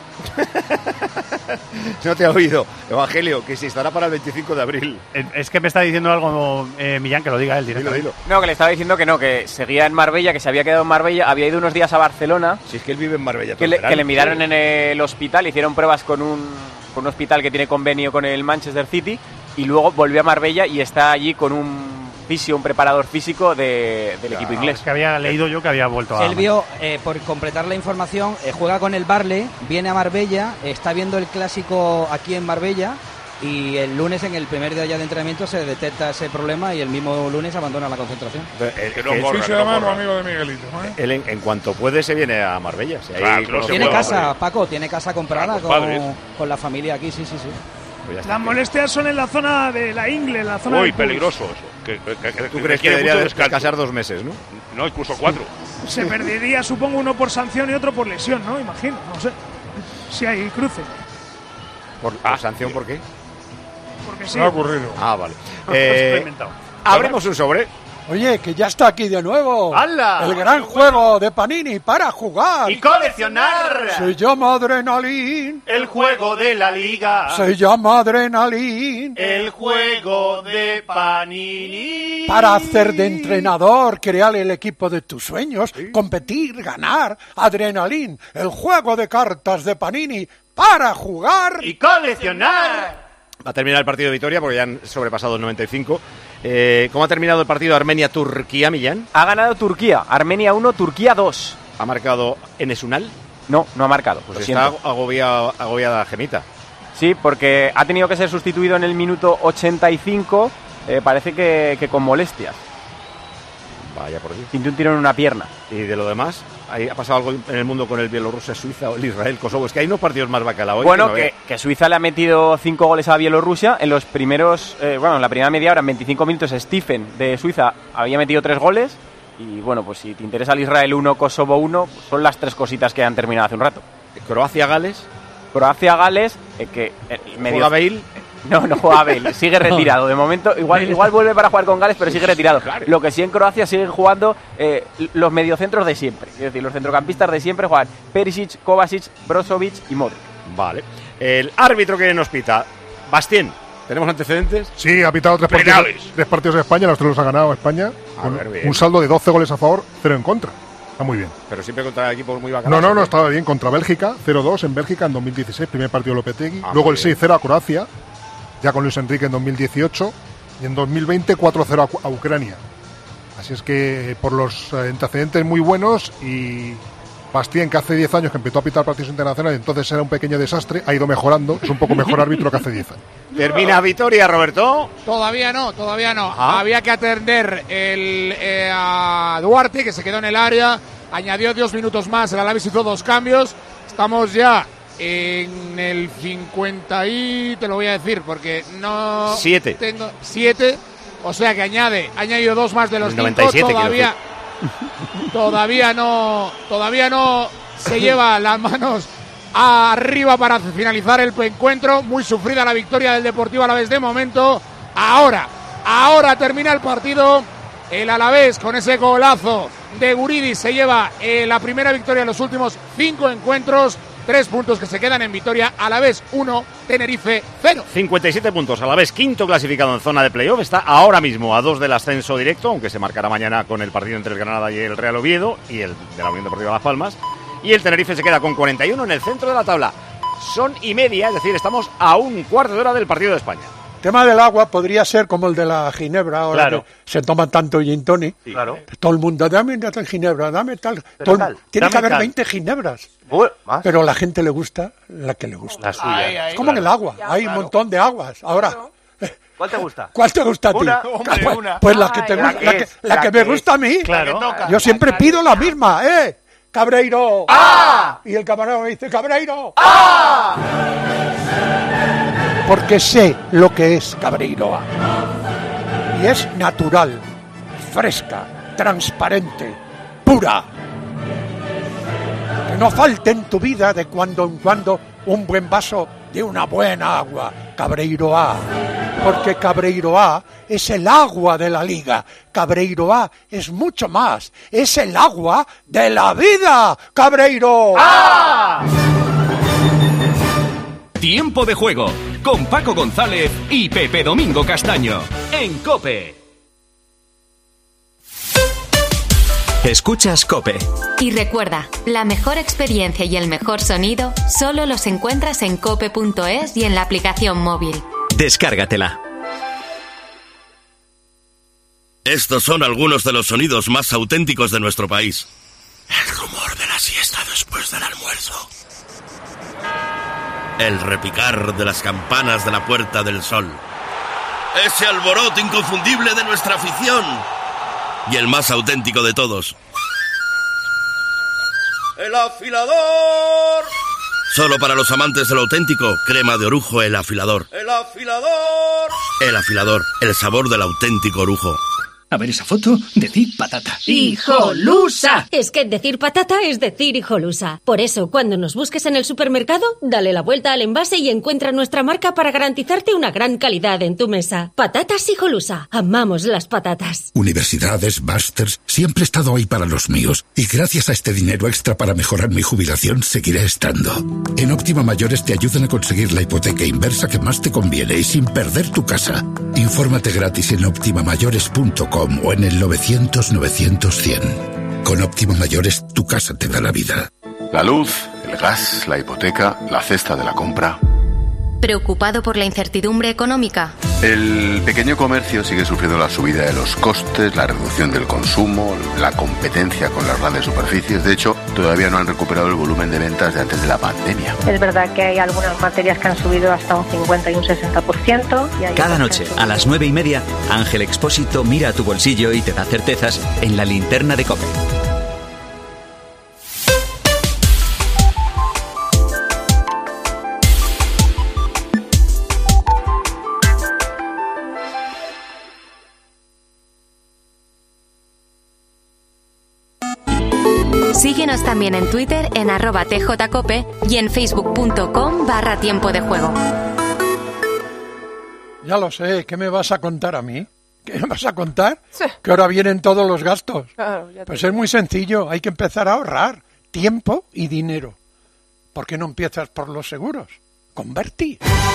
No te he oído, Evangelio, que si estará para el veinticinco de abril. Es que me está diciendo algo eh, Millán, que lo diga él directamente. Dilo, dilo. No, que le estaba diciendo que no, que seguía en Marbella, que se había quedado en Marbella, había ido unos días a Barcelona. Si es que él vive en Marbella. Que le, que le miraron sí. en el hospital, hicieron pruebas con un, con un hospital que tiene convenio con el Manchester City y luego volvió a Marbella y está allí con un fisio, un preparador físico de, del claro, equipo inglés. Es que había leído yo que había vuelto a... Él vio, eh, por completar la información, eh, juega con el Barley, viene a Marbella, está viendo el clásico aquí en Marbella y el lunes en el primer día ya de entrenamiento se detecta ese problema y el mismo lunes abandona la concentración. El, que no el corra, fisio de mano, amigo de Miguelito. ¿eh? Él en, en cuanto puede se viene a Marbella. Si claro, ahí claro, tiene casa, Paco, tiene casa comprada claro, con, con la familia aquí, sí, sí, sí. Pues Las molestias son en la zona de la ingle, en la zona Muy del peligroso eso. Que, que, que, ¿Tú que crees que debería descansar dos meses, no? No, incluso cuatro. Se perdería, supongo, uno por sanción y otro por lesión, ¿no? Imagino, no sé. Si hay cruce. ¿Por, por ah, sanción por qué? Porque sí. No ha ocurrido. Ah, vale. Eh, abrimos un sobre. Oye, que ya está aquí de nuevo. ¡Hala! El gran juego de Panini para jugar y coleccionar. Se llama Adrenalin. El juego de la liga. Se llama Adrenalin. El juego de Panini. Para hacer de entrenador, crear el equipo de tus sueños, ¿sí? Competir, ganar. Adrenalin, el juego de cartas de Panini para jugar y coleccionar. Va a terminar el partido de Vitoria porque ya han sobrepasado el noventa y cinco. Eh, ¿Cómo ha terminado el partido Armenia-Turquía, Millán? Ha ganado Turquía. Armenia uno, Turquía dos. ¿Ha marcado Enes Unal? No, no ha marcado. Pues está agobiada, agobiada Gemita. Sí, porque ha tenido que ser sustituido en el minuto ochenta y cinco. Eh, parece que, que con molestias. Vaya por Dios. Sintió un tiro en una pierna. ¿Y de lo demás? ¿Hay, ¿Ha pasado algo en el mundo con el Bielorrusia-Suiza o el Israel-Kosovo? Es que hay unos partidos más bacalao. Bueno, que, que Suiza le ha metido cinco goles a Bielorrusia. En los primeros, eh, bueno, en la primera media hora, en veinticinco minutos, Stephen de Suiza había metido tres goles. Y bueno, pues si te interesa el Israel uno, Kosovo uno, pues son las tres cositas que han terminado hace un rato. ¿Croacia-Gales? Croacia-Gales, eh, que eh, medio... ¿Juega Bale? No, no juega Bale, sigue retirado. De momento, igual, igual vuelve para jugar con Gales, pero sigue retirado. Lo que sí en Croacia siguen jugando eh, los mediocentros de siempre. Es decir, los centrocampistas de siempre juegan Perisic, Kovacic, Brozovic y Modric. Vale. El árbitro que nos pita, Bastien. ¿Tenemos antecedentes? Sí, ha pitado tres partidos, tres partidos en España, los tres los ha ganado España. Con un saldo de doce goles a favor, cero en contra. Está muy bien. Pero siempre contra equipos muy bacanos. No, no, no, estaba bien. Contra Bélgica, cero dos en Bélgica en dos mil dieciséis, primer partido de Lopetegui. Ah, Luego el seis cero a Croacia, ya con Luis Enrique en dos mil dieciocho. Y en dos mil veinte, cuatro cero a, a Ucrania. Así es que por los eh, antecedentes muy buenos y Bastien, que hace diez años que empezó a pitar partidos internacionales, entonces era un pequeño desastre, ha ido mejorando, es un poco mejor árbitro que hace diez años. Termina Vitoria, Roberto. Todavía no, todavía no. ¿Ah? Había que atender el, eh, a Duarte, que se quedó en el área, añadió dos minutos más, el Alavés hizo dos cambios, estamos ya en el cincuenta y te lo voy a decir porque no siete. Tengo siete, o sea que añade, ha añadido dos más de los cinco, noventa y siete, todavía todavía no, todavía no se lleva las manos arriba para finalizar el encuentro. Muy sufrida la victoria del Deportivo Alavés de momento. Ahora, ahora termina el partido. El Alavés con ese golazo de Guridi se lleva eh, la primera victoria en los últimos cinco encuentros. Tres puntos que se quedan en Vitoria. Alavés uno, Tenerife cero. cincuenta y siete puntos. Alavés quinto clasificado en zona de playoff. Está ahora mismo a dos del ascenso directo, aunque se marcará mañana con el partido entre el Granada y el Real Oviedo y el de la Unión Deportiva Las Palmas. Y el Tenerife se queda con cuarenta y uno en el centro de la tabla. Son y media, es decir, estamos a un cuarto de hora del partido de España. El tema del agua podría ser como el de la ginebra, ahora claro. que se toman tanto gin tonic. Sí, claro. Todo el mundo, dame tal ginebra, dame tal. Todo, tal tiene dame que haber tal. veinte ginebras. ¿Más? Pero a la gente le gusta la que le gusta. La suya. Ay, ay, es como claro. en el agua, hay claro. un montón de aguas. Ahora, ¿cuál te gusta? ¿Cuál te gusta a ti? Una, hombre, pues, una. pues la que, te Ay, gusta, la la que, que, es, la la que que me gusta a mí. Claro. Yo siempre pido la misma, ¿eh? Cabreiro. ¡Ah! Y el camarero me dice, Cabreiro. ¡Ah! Porque sé lo que es Cabreiroa. Y es natural, fresca, transparente, pura. Que no falte en tu vida de cuando en cuando un buen vaso de una buena agua. Cabreiroa. porque Cabreiroa es el agua de la liga. Cabreiroa es mucho más, es el agua de la vida. ¡Cabreiro! ¡Ah! Tiempo de juego con Paco González y Pepe Domingo Castaño en COPE. Escuchas COPE. Y recuerda, la mejor experiencia y el mejor sonido solo los encuentras en cope punto es y en la aplicación móvil. Descárgatela. Estos son algunos de los sonidos más auténticos de nuestro país. El rumor de la siesta después del almuerzo. El repicar de las campanas de la Puerta del Sol. Ese alboroto inconfundible de nuestra afición. Y el más auténtico de todos. ¡El afilador! Solo para los amantes de lo auténtico, crema de orujo El Afilador. ¡El afilador! El Afilador, el sabor del auténtico orujo. A ver esa foto, decir patata. ¡Hijolusa! Es que decir patata es decir hijolusa. Por eso, cuando nos busques en el supermercado, dale la vuelta al envase y encuentra nuestra marca para garantizarte una gran calidad en tu mesa. Patatas Hijolusa. Amamos las patatas. Universidades, másters, siempre he estado ahí para los míos. Y gracias a este dinero extra para mejorar mi jubilación, seguiré estando. En Óptima Mayores te ayudan a conseguir la hipoteca inversa que más te conviene y sin perder tu casa. Infórmate gratis en óptima mayores punto com o en el novecientos novecientos cien. Con Óptima Mayores, tu casa te da la vida. La luz, el gas, la hipoteca, la cesta de la compra. ¿Preocupado por la incertidumbre económica? El pequeño comercio sigue sufriendo la subida de los costes, la reducción del consumo, la competencia con las grandes superficies. De hecho, todavía no han recuperado el volumen de ventas de antes de la pandemia. Es verdad que hay algunas materias que han subido hasta un cincuenta y un sesenta por ciento. Y hay Cada noche, a las nueve y media, Ángel Expósito mira a tu bolsillo y te da certezas en la linterna de COPE. Síguenos también en Twitter en arroba tjcope y en facebook punto com barra tiempo de juego. Ya lo sé, ¿qué me vas a contar a mí? ¿Qué me vas a contar? Sí. Que ahora vienen todos los gastos. Claro, ya pues es muy sencillo, hay que empezar a ahorrar tiempo y dinero. ¿Por qué no empiezas por los seguros? Con Berti.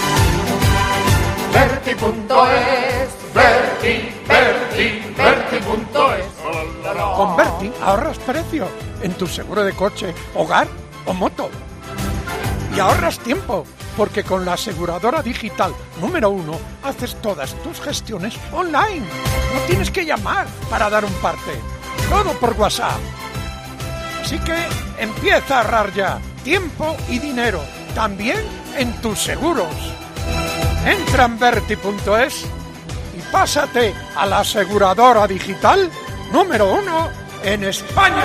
Berti punto es, Berti, Berti, Berti punto es. Con Berti ahorras precio en tu seguro de coche, hogar o moto. Y ahorras tiempo, porque con la aseguradora digital número uno haces todas tus gestiones online. No tienes que llamar para dar un parte. Todo por WhatsApp. Así que empieza a ahorrar ya tiempo y dinero, también en tus seguros. Entra en Berti punto es y pásate a la aseguradora digital número uno en España.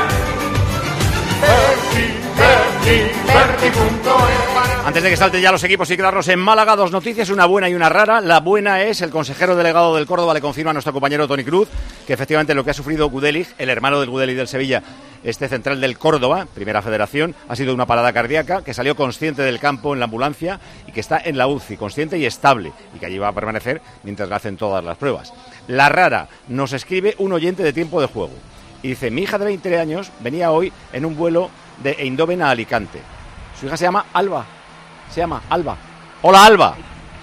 Berti, Berti, Berti punto es. Antes de que salten ya los equipos y quedarnos en Málaga, dos noticias, una buena y una rara. La buena es, el consejero delegado del Córdoba le confirma a nuestro compañero Toni Cruz que efectivamente lo que ha sufrido Gudelic, el hermano del Gudelic del Sevilla, este central del Córdoba, primera federación, ha sido una parada cardíaca, que salió consciente del campo en la ambulancia y que está en la U C I, consciente y estable, y que allí va a permanecer mientras le hacen todas las pruebas. La rara, nos escribe un oyente de Tiempo de Juego y dice: mi hija de veinte años venía hoy en un vuelo de Eindhoven a Alicante. Su hija se llama Alba, se llama Alba. Hola, Alba.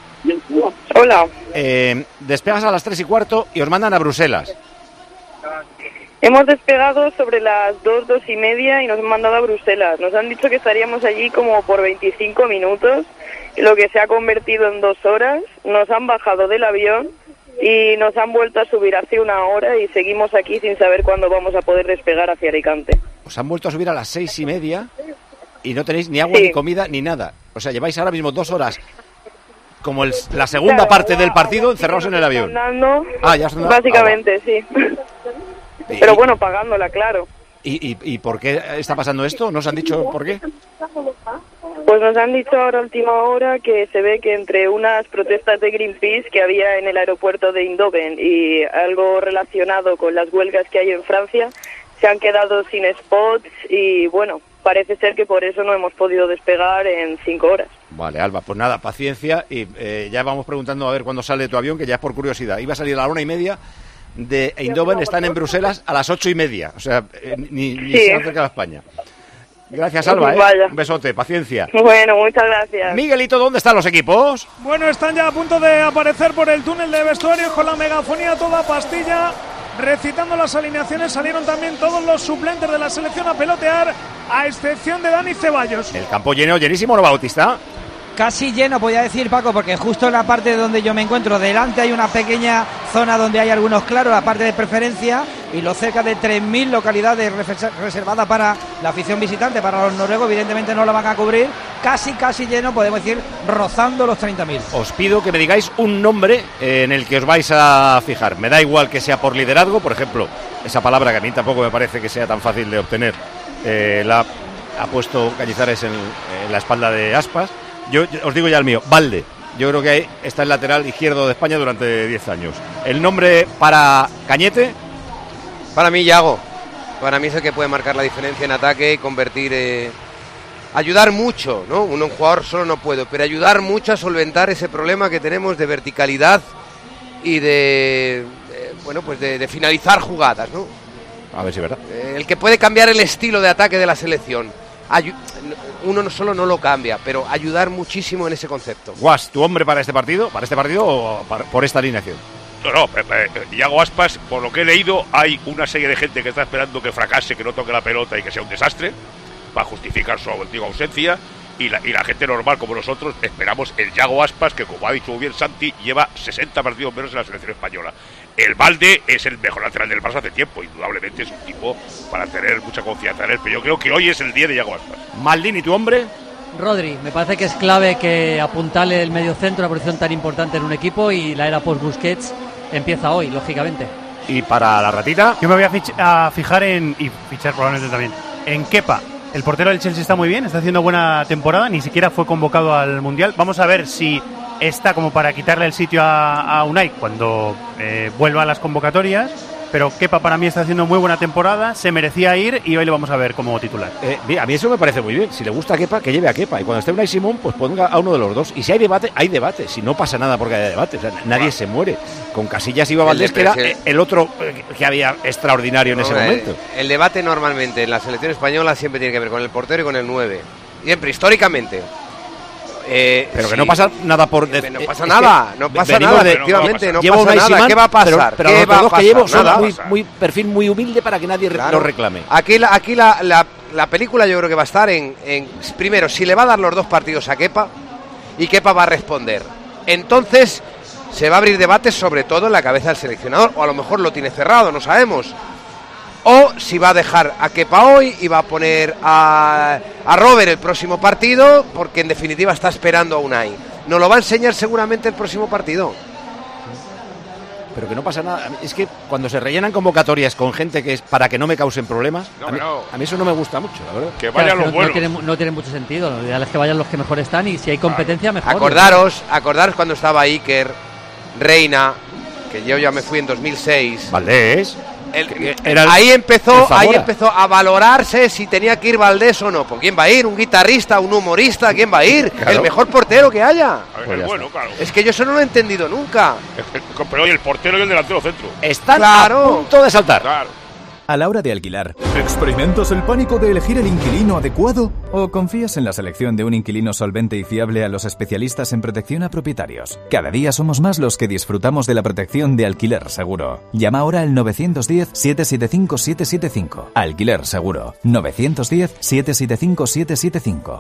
Hola. Eh, despegas a las tres y cuarto y os mandan a Bruselas. Hemos despegado sobre las dos, dos y media y nos han mandado a Bruselas. Nos han dicho que estaríamos allí como por veinticinco minutos, lo que se ha convertido en dos horas. Nos han bajado del avión y nos han vuelto a subir hace una hora y seguimos aquí sin saber cuándo vamos a poder despegar hacia Alicante. Os han vuelto a subir a las seis y media y no tenéis ni agua, sí, ni comida, ni nada. O sea, lleváis ahora mismo dos horas, como el, la segunda claro, parte del partido, encerrados en el avión. Andando, ah, ya están básicamente, ah, sí. Pero bueno, pagándola, claro. ¿Y, y, ¿Y por qué está pasando esto? ¿Nos han dicho por qué? Pues nos han dicho ahora a última hora que se ve que entre unas protestas de Greenpeace que había en el aeropuerto de Eindhoven y algo relacionado con las huelgas que hay en Francia, se han quedado sin spots y bueno, parece ser que por eso no hemos podido despegar en cinco horas. Vale, Alba, pues nada, paciencia y eh, ya vamos preguntando a ver cuándo sale tu avión, que ya es por curiosidad. Iba a salir a la una y media de Eindhoven, están en Bruselas a las ocho y media, o sea, eh, ni, ni Sí. se acerca a España. Gracias, Alba, ¿eh? Vaya. Un besote, paciencia. Bueno, muchas gracias. Miguelito, ¿dónde están los equipos? Bueno, están ya a punto de aparecer por el túnel de vestuarios con la megafonía a toda pastilla, recitando las alineaciones. Salieron también todos los suplentes de la selección a pelotear, a excepción de Dani Ceballos. El campo lleno, llenísimo, ¿no, Bautista? Casi lleno, podía decir, Paco, porque justo en la parte donde yo me encuentro, delante hay una pequeña zona donde hay algunos claros, la parte de preferencia, y los cerca de tres mil localidades reservadas para la afición visitante, para los noruegos, evidentemente no la van a cubrir. Casi, casi lleno, podemos decir, rozando los treinta mil. Os pido que me digáis un nombre eh, en el que os vais a fijar. Me da igual que sea por liderazgo, por ejemplo, esa palabra que a mí tampoco me parece que sea tan fácil de obtener, eh, la ha puesto Cañizares en, en la espalda de Aspas. Yo, yo os digo ya el mío, Valde. Yo creo que ahí está el lateral izquierdo de España durante diez años. ¿El nombre para Cañete? Para mí, Yago. Para mí es el que puede marcar la diferencia en ataque y convertir... Eh, ayudar mucho, ¿no? Un, un jugador solo no puedo, pero ayudar mucho a solventar ese problema que tenemos de verticalidad y de... Eh, bueno, pues de, de finalizar jugadas, ¿no? A ver si es verdad. Eh, el que puede cambiar el estilo de ataque de la selección. Ayu- uno no solo no lo cambia, pero ayudar muchísimo en ese concepto. Guas, ¿tu hombre para este partido? ¿Para este partido o para, por esta alineación? No, no, eh, eh, Iago Aspas, por lo que he leído, hay una serie de gente que está esperando que fracase, que no toque la pelota y que sea un desastre, para justificar su antigua ausencia, y la, y la gente normal como nosotros esperamos el Iago Aspas, que como ha dicho muy bien Santi, lleva sesenta partidos menos en la selección española. El Valde es el mejor lateral del Barça hace tiempo, indudablemente es un tipo para tener mucha confianza en él, pero yo creo que hoy es el día de Iago Aspas. Maldini, ¿tu hombre? Rodri, me parece que es clave que apuntale el medio centro, una posición tan importante en un equipo, y la era post-Busquets empieza hoy, lógicamente. ¿Y para la ratita? Yo me voy a, fich- a fijar en, y fichar probablemente también, en Kepa. El portero del Chelsea está muy bien, está haciendo buena temporada, ni siquiera fue convocado al Mundial. Vamos a ver si está como para quitarle el sitio a, a Unai cuando eh, vuelva a las convocatorias. Pero Kepa para mí está haciendo muy buena temporada, se merecía ir y hoy le vamos a ver como titular. Eh, mira, a mí eso me parece muy bien. Si le gusta a Kepa, que lleve a Kepa. Y cuando esté Unai Simón, pues ponga a uno de los dos. Y si hay debate, hay debate. Si no pasa nada porque haya debate. O sea, nadie se muere. Con Casillas iba Valdés, que era el otro que había extraordinario en ese Hombre, momento. El, el debate normalmente en la selección española siempre tiene que ver con el portero y con el nueve. Siempre, históricamente. Eh, pero que sí. no pasa nada por... Eh, no pasa nada, no pasa nada, de, efectivamente, no llevo pasa nada. Simán, ¿Qué va a pasar? Pero, pero ¿Qué los va a dos pasar? que llevo son Nada. muy, muy perfil muy humilde para que nadie Claro. lo reclame. Aquí, la, aquí la, la, la película yo creo que va a estar en, en... Primero, si le va a dar los dos partidos a Kepa y Kepa va a responder. Entonces se va a abrir debates sobre todo en la cabeza del seleccionador, o a lo mejor lo tiene cerrado, no sabemos. O si va a dejar a Kepa hoy y va a poner a, a Robert el próximo partido, porque en definitiva está esperando a Unai. Nos lo va a enseñar seguramente el próximo partido. Pero que no pasa nada. Es que cuando se rellenan convocatorias con gente que es para que no me causen problemas, No, a, mí, no. a mí eso no me gusta mucho, la verdad. Que Claro, vayan es que los no, buenos. no tiene, no tiene mucho sentido, lo ideal es que vayan los que mejor están, y si hay competencia, mejor. Acordaros, acordaros cuando estaba Iker, Reina, que yo ya me fui en dos mil seis. Valdés. El, era el- ahí empezó, el Zamora. ahí empezó a valorarse si tenía que ir Valdés o no. ¿Por quién va a ir? ¿Un guitarrista? ¿Un humorista? ¿Quién va a ir? Claro. El mejor portero que haya. A ver, Pues el ya bueno, claro. Es que yo eso no lo he entendido nunca. Pero hoy el portero y el delantero centro. Están Claro. a punto de saltar. Claro. A la hora de alquilar, ¿experimentas el pánico de elegir el inquilino adecuado? ¿O confías en la selección de un inquilino solvente y fiable a los especialistas en protección a propietarios? Cada día somos más los que disfrutamos de la protección de Alquiler Seguro. Llama ahora al nueve uno cero, siete siete cinco, siete siete cinco. Alquiler Seguro. nueve uno cero, siete siete cinco, siete siete cinco.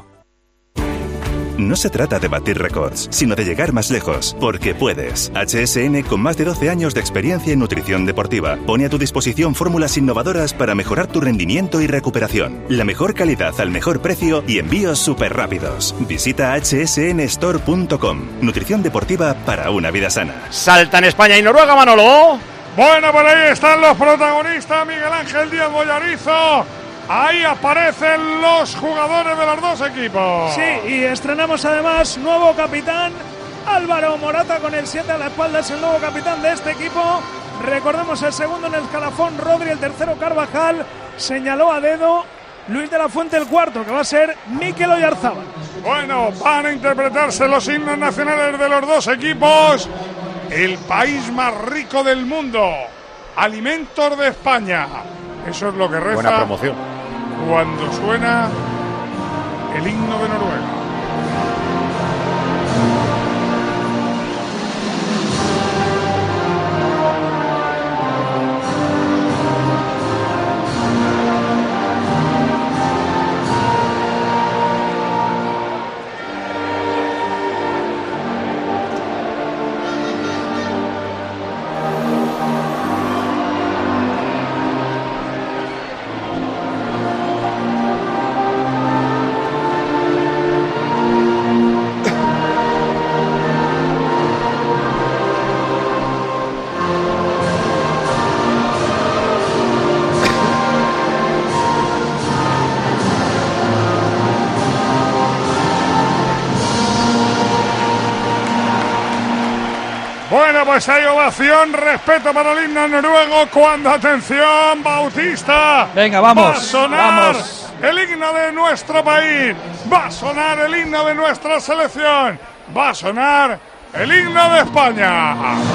No se trata de batir récords, sino de llegar más lejos, porque puedes. H S N, con más de doce años de experiencia en nutrición deportiva, pone a tu disposición fórmulas innovadoras para mejorar tu rendimiento y recuperación. La mejor calidad al mejor precio y envíos súper rápidos. Visita hache ese ene store punto com. Nutrición deportiva para una vida sana. Saltan España y Noruega, Manolo. Bueno, por ahí están los protagonistas, Miguel Ángel Díaz Bollarizo. Ahí aparecen los jugadores de los dos equipos. Sí, y estrenamos además nuevo capitán, Álvaro Morata, con el siete a la espalda, es el nuevo capitán de este equipo. Recordemos el segundo en el escalafón, Rodri, el tercero Carvajal, señaló a dedo Luis de la Fuente el cuarto, que va a ser Mikel Oyarzábal. Bueno, van a interpretarse los himnos nacionales de los dos equipos. El país más rico del mundo, Alimentos de España. Eso es lo que reza. Buena promoción. Cuando suena el himno de Noruega. Bueno, pues hay ovación, respeto para el himno noruego cuando, atención, Bautista. Venga, vamos. Va a sonar vamos. el himno de nuestro país. Va a sonar el himno de nuestra selección. Va a sonar el himno de España.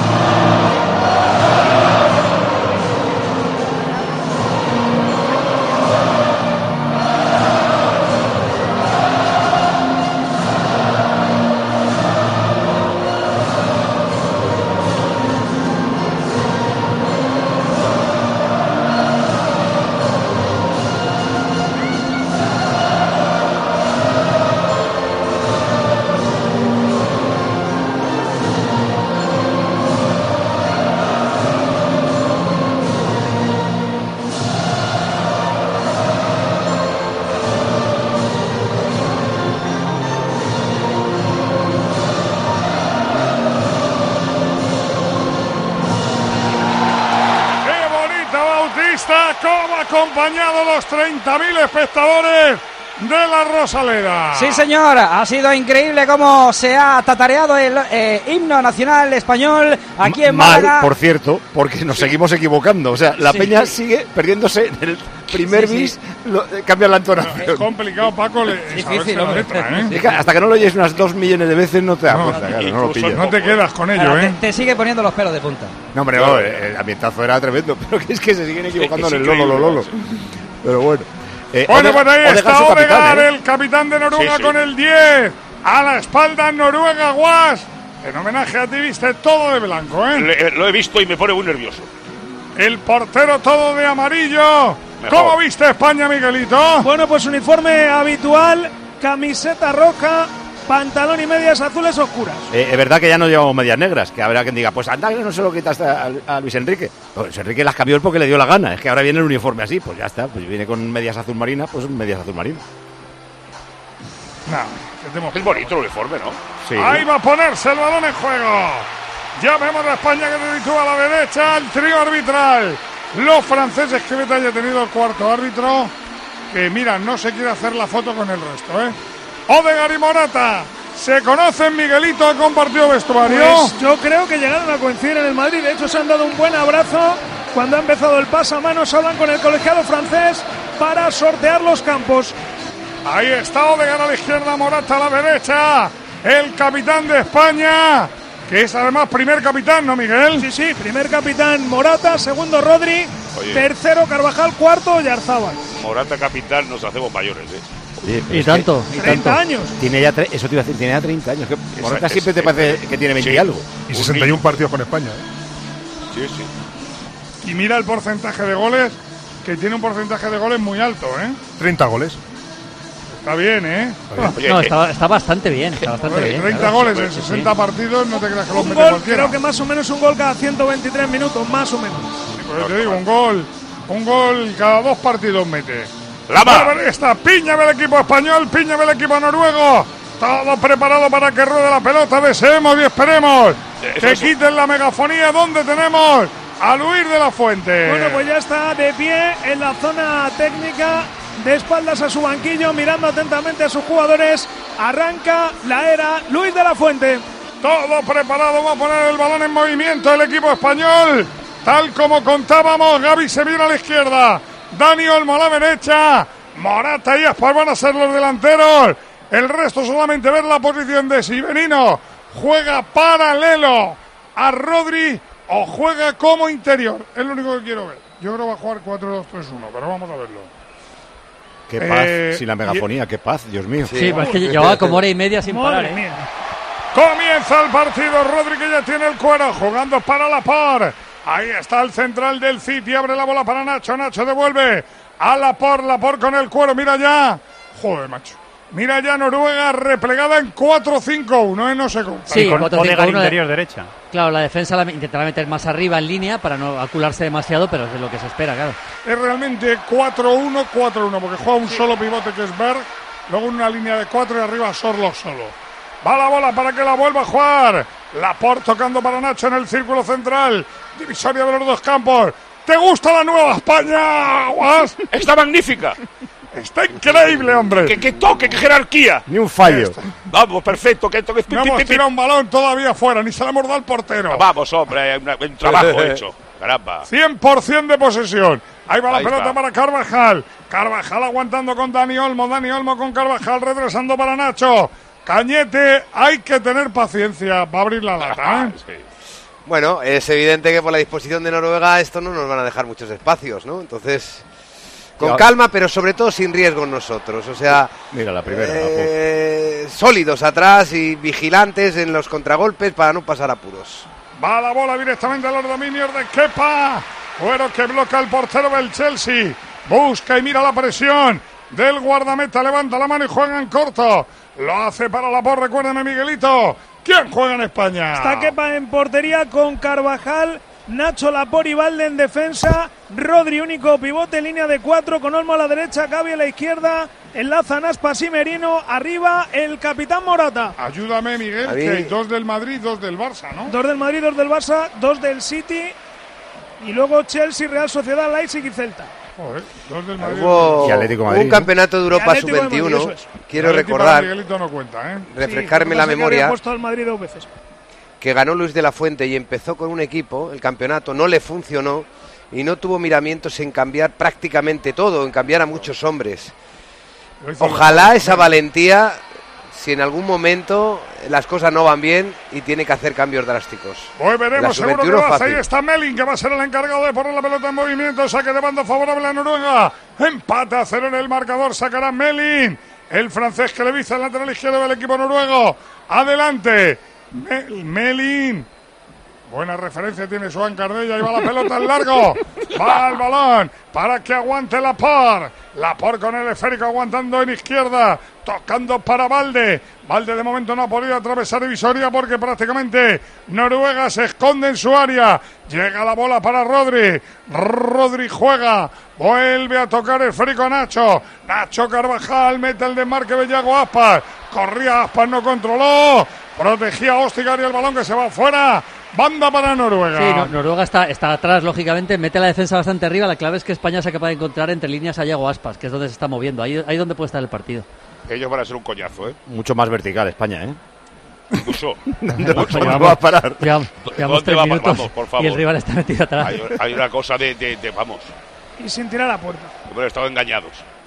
Como acompañado los treinta mil espectadores de la Rosaleda. Sí, señora, ha sido increíble cómo se ha tatareado el eh, himno nacional español aquí en Mal, Málaga. por cierto, porque nos seguimos equivocando. O sea, la Sí. peña sigue perdiéndose en el primer Sí, sí. bis, lo, eh, cambia la entonación. Es complicado, Paco, le, Difícil, saberse la hombre. letra, ¿eh? Es que hasta que no lo oyes unas dos millones de veces no te das No, cuenta, claro, no lo incluso pillas. no te quedas con ello, Claro, ¿eh? te, te sigue poniendo los pelos de punta. No, hombre, no, el ambientazo era tremendo, pero que es que se siguen equivocando Es en el lolo, increíble, lolo, lolo. Pero bueno. Eh, Bueno, Ode- pues ahí Odegaard está su capitán, Odegaard, ¿eh? el capitán de Noruega, Sí, sí. con el diez. A la espalda Noruega Guas. En homenaje a ti viste todo de blanco, ¿eh? Le- lo he visto y me pone muy nervioso. El portero todo de amarillo. Mejor. ¿Cómo viste España, Miguelito? Bueno, pues uniforme habitual, camiseta roja, pantalón y medias azules oscuras. Eh, es verdad que ya no llevamos medias negras, que habrá quien diga, pues anda, que no se lo quitaste a, a Luis Enrique. Pues Luis Enrique las cambió porque le dio la gana, es que ahora viene el uniforme así, pues ya está, pues viene con medias azul marina, pues medias azul marina. No, que te hemos- Es bonito el uniforme, ¿no? Sí. Ahí va a ponerse el balón en juego. Ya vemos a España que se sitúa a la derecha, el trío arbitral. Los franceses, que vete haya tenido el cuarto árbitro, que mira, no se quiere hacer la foto con el resto, ¿eh? Odegaard y Morata, ¿se conocen? Miguelito ha compartido vestuario. Pues yo creo que llegaron a coincidir en el Madrid. De hecho, se han dado un buen abrazo. Cuando ha empezado el pasamanos, hablan con el colegiado francés para sortear los campos. Ahí está Odegaard a la izquierda, Morata a la derecha. El capitán de España, que es además primer capitán, ¿no, Miguel? Sí, sí, primer capitán Morata, segundo Rodri, Oye. tercero Carvajal, cuarto Oyarzábal. Morata capital, nos hacemos mayores, ¿eh? Oye, pero Y es tanto, que y treinta tanto. años. Tiene ya tre- eso te iba a decir, tiene ya treinta años. Que Morata es- siempre te es- parece que tiene veinte sí. y algo. Y sesenta y uno partidos con España, ¿eh? Sí, sí. Y mira el porcentaje de goles, que tiene un porcentaje de goles muy alto, ¿eh? treinta goles. Está bien, ¿eh? Oye, No, eh, está, está bastante bien, está bastante Joder, bien. treinta claro. goles en Sí, sí. sesenta partidos, no te creas que los Un mete gol, cualquiera. creo que más o menos un gol cada ciento veintitrés minutos, más o menos. Pues te digo, un gol, un gol cada dos partidos mete. Lama. Bueno, esta piña del equipo español, piña del equipo noruego. Todo preparado para que ruede la pelota. Deseemos y esperemos Eso que es- quiten la megafonía. Donde tenemos a Luis de la Fuente. Bueno, pues ya está de pie en la zona técnica, de espaldas a su banquillo, mirando atentamente a sus jugadores. Arranca la era Luis de la Fuente. Todo preparado, va a poner el balón en movimiento el equipo español. Tal como contábamos, Gaby se viene a la izquierda, Dani Olmo a la derecha. Morata y Aspas van a ser los delanteros. El resto solamente ver la posición de si Benino juega paralelo a Rodri o juega como interior. Es lo único que quiero ver. Yo creo que va a jugar cuatro dos tres uno, pero vamos a verlo. Qué paz, Eh, sin la megafonía, qué paz, Dios mío. Sí, pues es que llevaba como hora y media sin Madre parar, ¿eh? mía. Comienza el partido, Rodri que ya tiene el cuero, jugando para Laporte. Ahí está el central del City, abre la bola para Nacho, Nacho devuelve a Laporte, Laporte con el cuero, mira ya. Joder, macho. Mira ya Noruega replegada en cuatro cinco uno, ¿eh? No sé cómo. Sí, con cuatro cinco Odegaard uno. interior derecha. Claro, la defensa la intentará meter más arriba en línea para no acularse demasiado, pero es lo que se espera, claro. Es realmente cuatro uno cuatro uno, porque juega un solo pivote que es Berg, luego una línea de cuatro y arriba Sorloth solo. Va la bola para que la vuelva a jugar. Laporte tocando para Nacho en el círculo central. Divisoria de los dos campos. ¿Te gusta la nueva España, Guas? Está magnífica. Está increíble, hombre. Que, que toque, que jerarquía. Ni un fallo. Vamos, perfecto. Que toque. No hemos tirado un balón todavía fuera, ni se le hemos dado al portero. Vamos, hombre, una- un trabajo hecho. Caramba. cien por ciento de posesión. Ahí va la Ahí pelota está. para Carvajal. Carvajal aguantando con Dani Olmo. Dani Olmo con Carvajal retrasando para Nacho. Cañete, hay que tener paciencia para abrir la lata, ¿eh? Bueno, es evidente que por la disposición de Noruega esto no nos van a dejar muchos espacios, ¿no? Entonces, con Ya. calma, pero sobre todo sin riesgo nosotros. O sea, Mira la primera. eh, sólidos atrás y vigilantes en los contragolpes para no pasar apuros. Va la bola directamente a los dominios de Kepa. Cuero que bloca el portero del Chelsea. Busca y mira la presión del guardameta. Levanta la mano y juega en corto. Lo hace para Laporte. Recuérdame, Miguelito. ¿Quién juega en España? Está Kepa en portería con Carvajal, Nacho, Laporte y Valde en defensa, Rodri único pivote, línea de cuatro con Olmo a la derecha, Gavi a la izquierda, enlazan Aspas y Merino, arriba el capitán Morata. Ayúdame, Miguel, A mí- que hay dos del Madrid, dos del Barça, ¿no? Dos del Madrid, dos del Barça, dos del City y luego Chelsea, Real Sociedad, Leipzig y Celta. Joder, dos del Madrid. Hubo Y Atlético de Madrid, un campeonato de Europa Y Atlético de sub veintiuno. Madrid, eso es. Quiero El Atlético para recordar, Miguelito no cuenta, ¿eh? refrescarme Sí, la lo que pasa es que memoria, había puesto al Madrid dos veces. que ganó Luis de la Fuente y empezó con un equipo, el campeonato no le funcionó y no tuvo miramientos en cambiar prácticamente todo, en cambiar a muchos hombres. Lo hizo Ojalá bien. esa valentía, si en algún momento las cosas no van bien y tiene que hacer cambios drásticos. Hoy veremos, La seguro que sub veintiuno lo hace. fácil. Ahí está Melin, que va a ser el encargado de poner la pelota en movimiento. Saque de banda favorable a Noruega. Empate a cero en el marcador. Sacará Melin, el francés que le visa el lateral izquierdo del equipo noruego. Adelante. Mel- Melin. Buena referencia tiene Joan Cardella. Ahí va la pelota en largo. Va el balón para que aguante Laporte. Laporte con el esférico aguantando en izquierda. Tocando para Valde. Valde de momento no ha podido atravesar divisoria porque prácticamente Noruega se esconde en su área. Llega la bola para Rodri. Rodri juega. Vuelve a tocar el esférico a Nacho. Nacho Carvajal mete el desmarque de Yago Aspas. Corría Aspas, no controló. Protegía a Ostigar y el balón que se va afuera. Banda para Noruega. Sí, no- Noruega está, está atrás, lógicamente, mete la defensa bastante arriba. La clave es que España sea capaz de encontrar entre líneas a Yago Aspas, que es donde se está moviendo. Ahí, ahí donde puede estar el partido. Ellos van a ser un coñazo, ¿eh? Mucho más vertical España, ¿eh? Incluso. ¿Dónde Mucho. va- dónde va a parar? Llevamos, llevamos ¿Dónde tres va? minutos Vamos, por favor. y el rival está metido atrás. Hay, hay una cosa de, de, de- vamos, Y sin tirar a puerta. hemos estado engañados.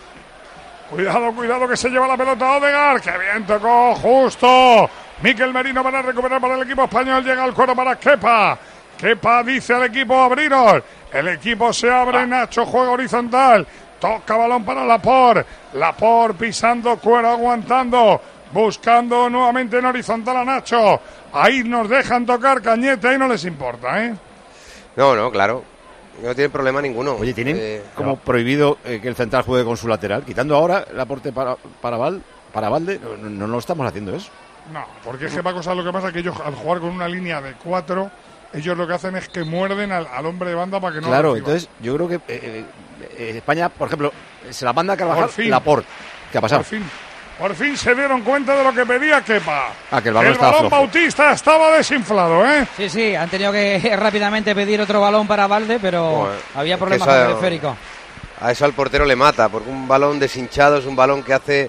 Cuidado, cuidado que se lleva la pelota a Odegaard. Que bien tocó justo. Mikel Merino para recuperar para el equipo español. Llega al cuero para Kepa. Kepa dice al equipo abriros. El equipo se abre. Nacho juega horizontal. Toca balón para Laporte. Laporte pisando cuero, aguantando. Buscando nuevamente en horizontal a Nacho. Ahí nos dejan tocar Cañete. Ahí no les importa, ¿eh? No, no, claro. No tiene problema ninguno. Oye, tienen Eh, como prohibido eh, que el central juegue con su lateral. Quitando ahora el aporte para, para, Val, para Valde, no, no, no lo estamos haciendo eso. No, porque es que Paco, ¿sabes lo que pasa? Que ellos al jugar con una línea de cuatro, ellos lo que hacen es que muerden al, al hombre de banda para que no Claro, reciba. entonces yo creo que eh, eh, España, por ejemplo, se la manda a Carvajal, Por fin. Laporte. ¿Qué ha pasado? Por fin, por fin se dieron cuenta de lo que pedía Kepa. Ah, que el balón estaba flojo. Bautista estaba desinflado, ¿eh? Sí, sí, han tenido que rápidamente pedir otro balón para Valde, pero Joder, había es que problemas eso- con el esférico. A eso al portero le mata, porque un balón deshinchado es un balón que hace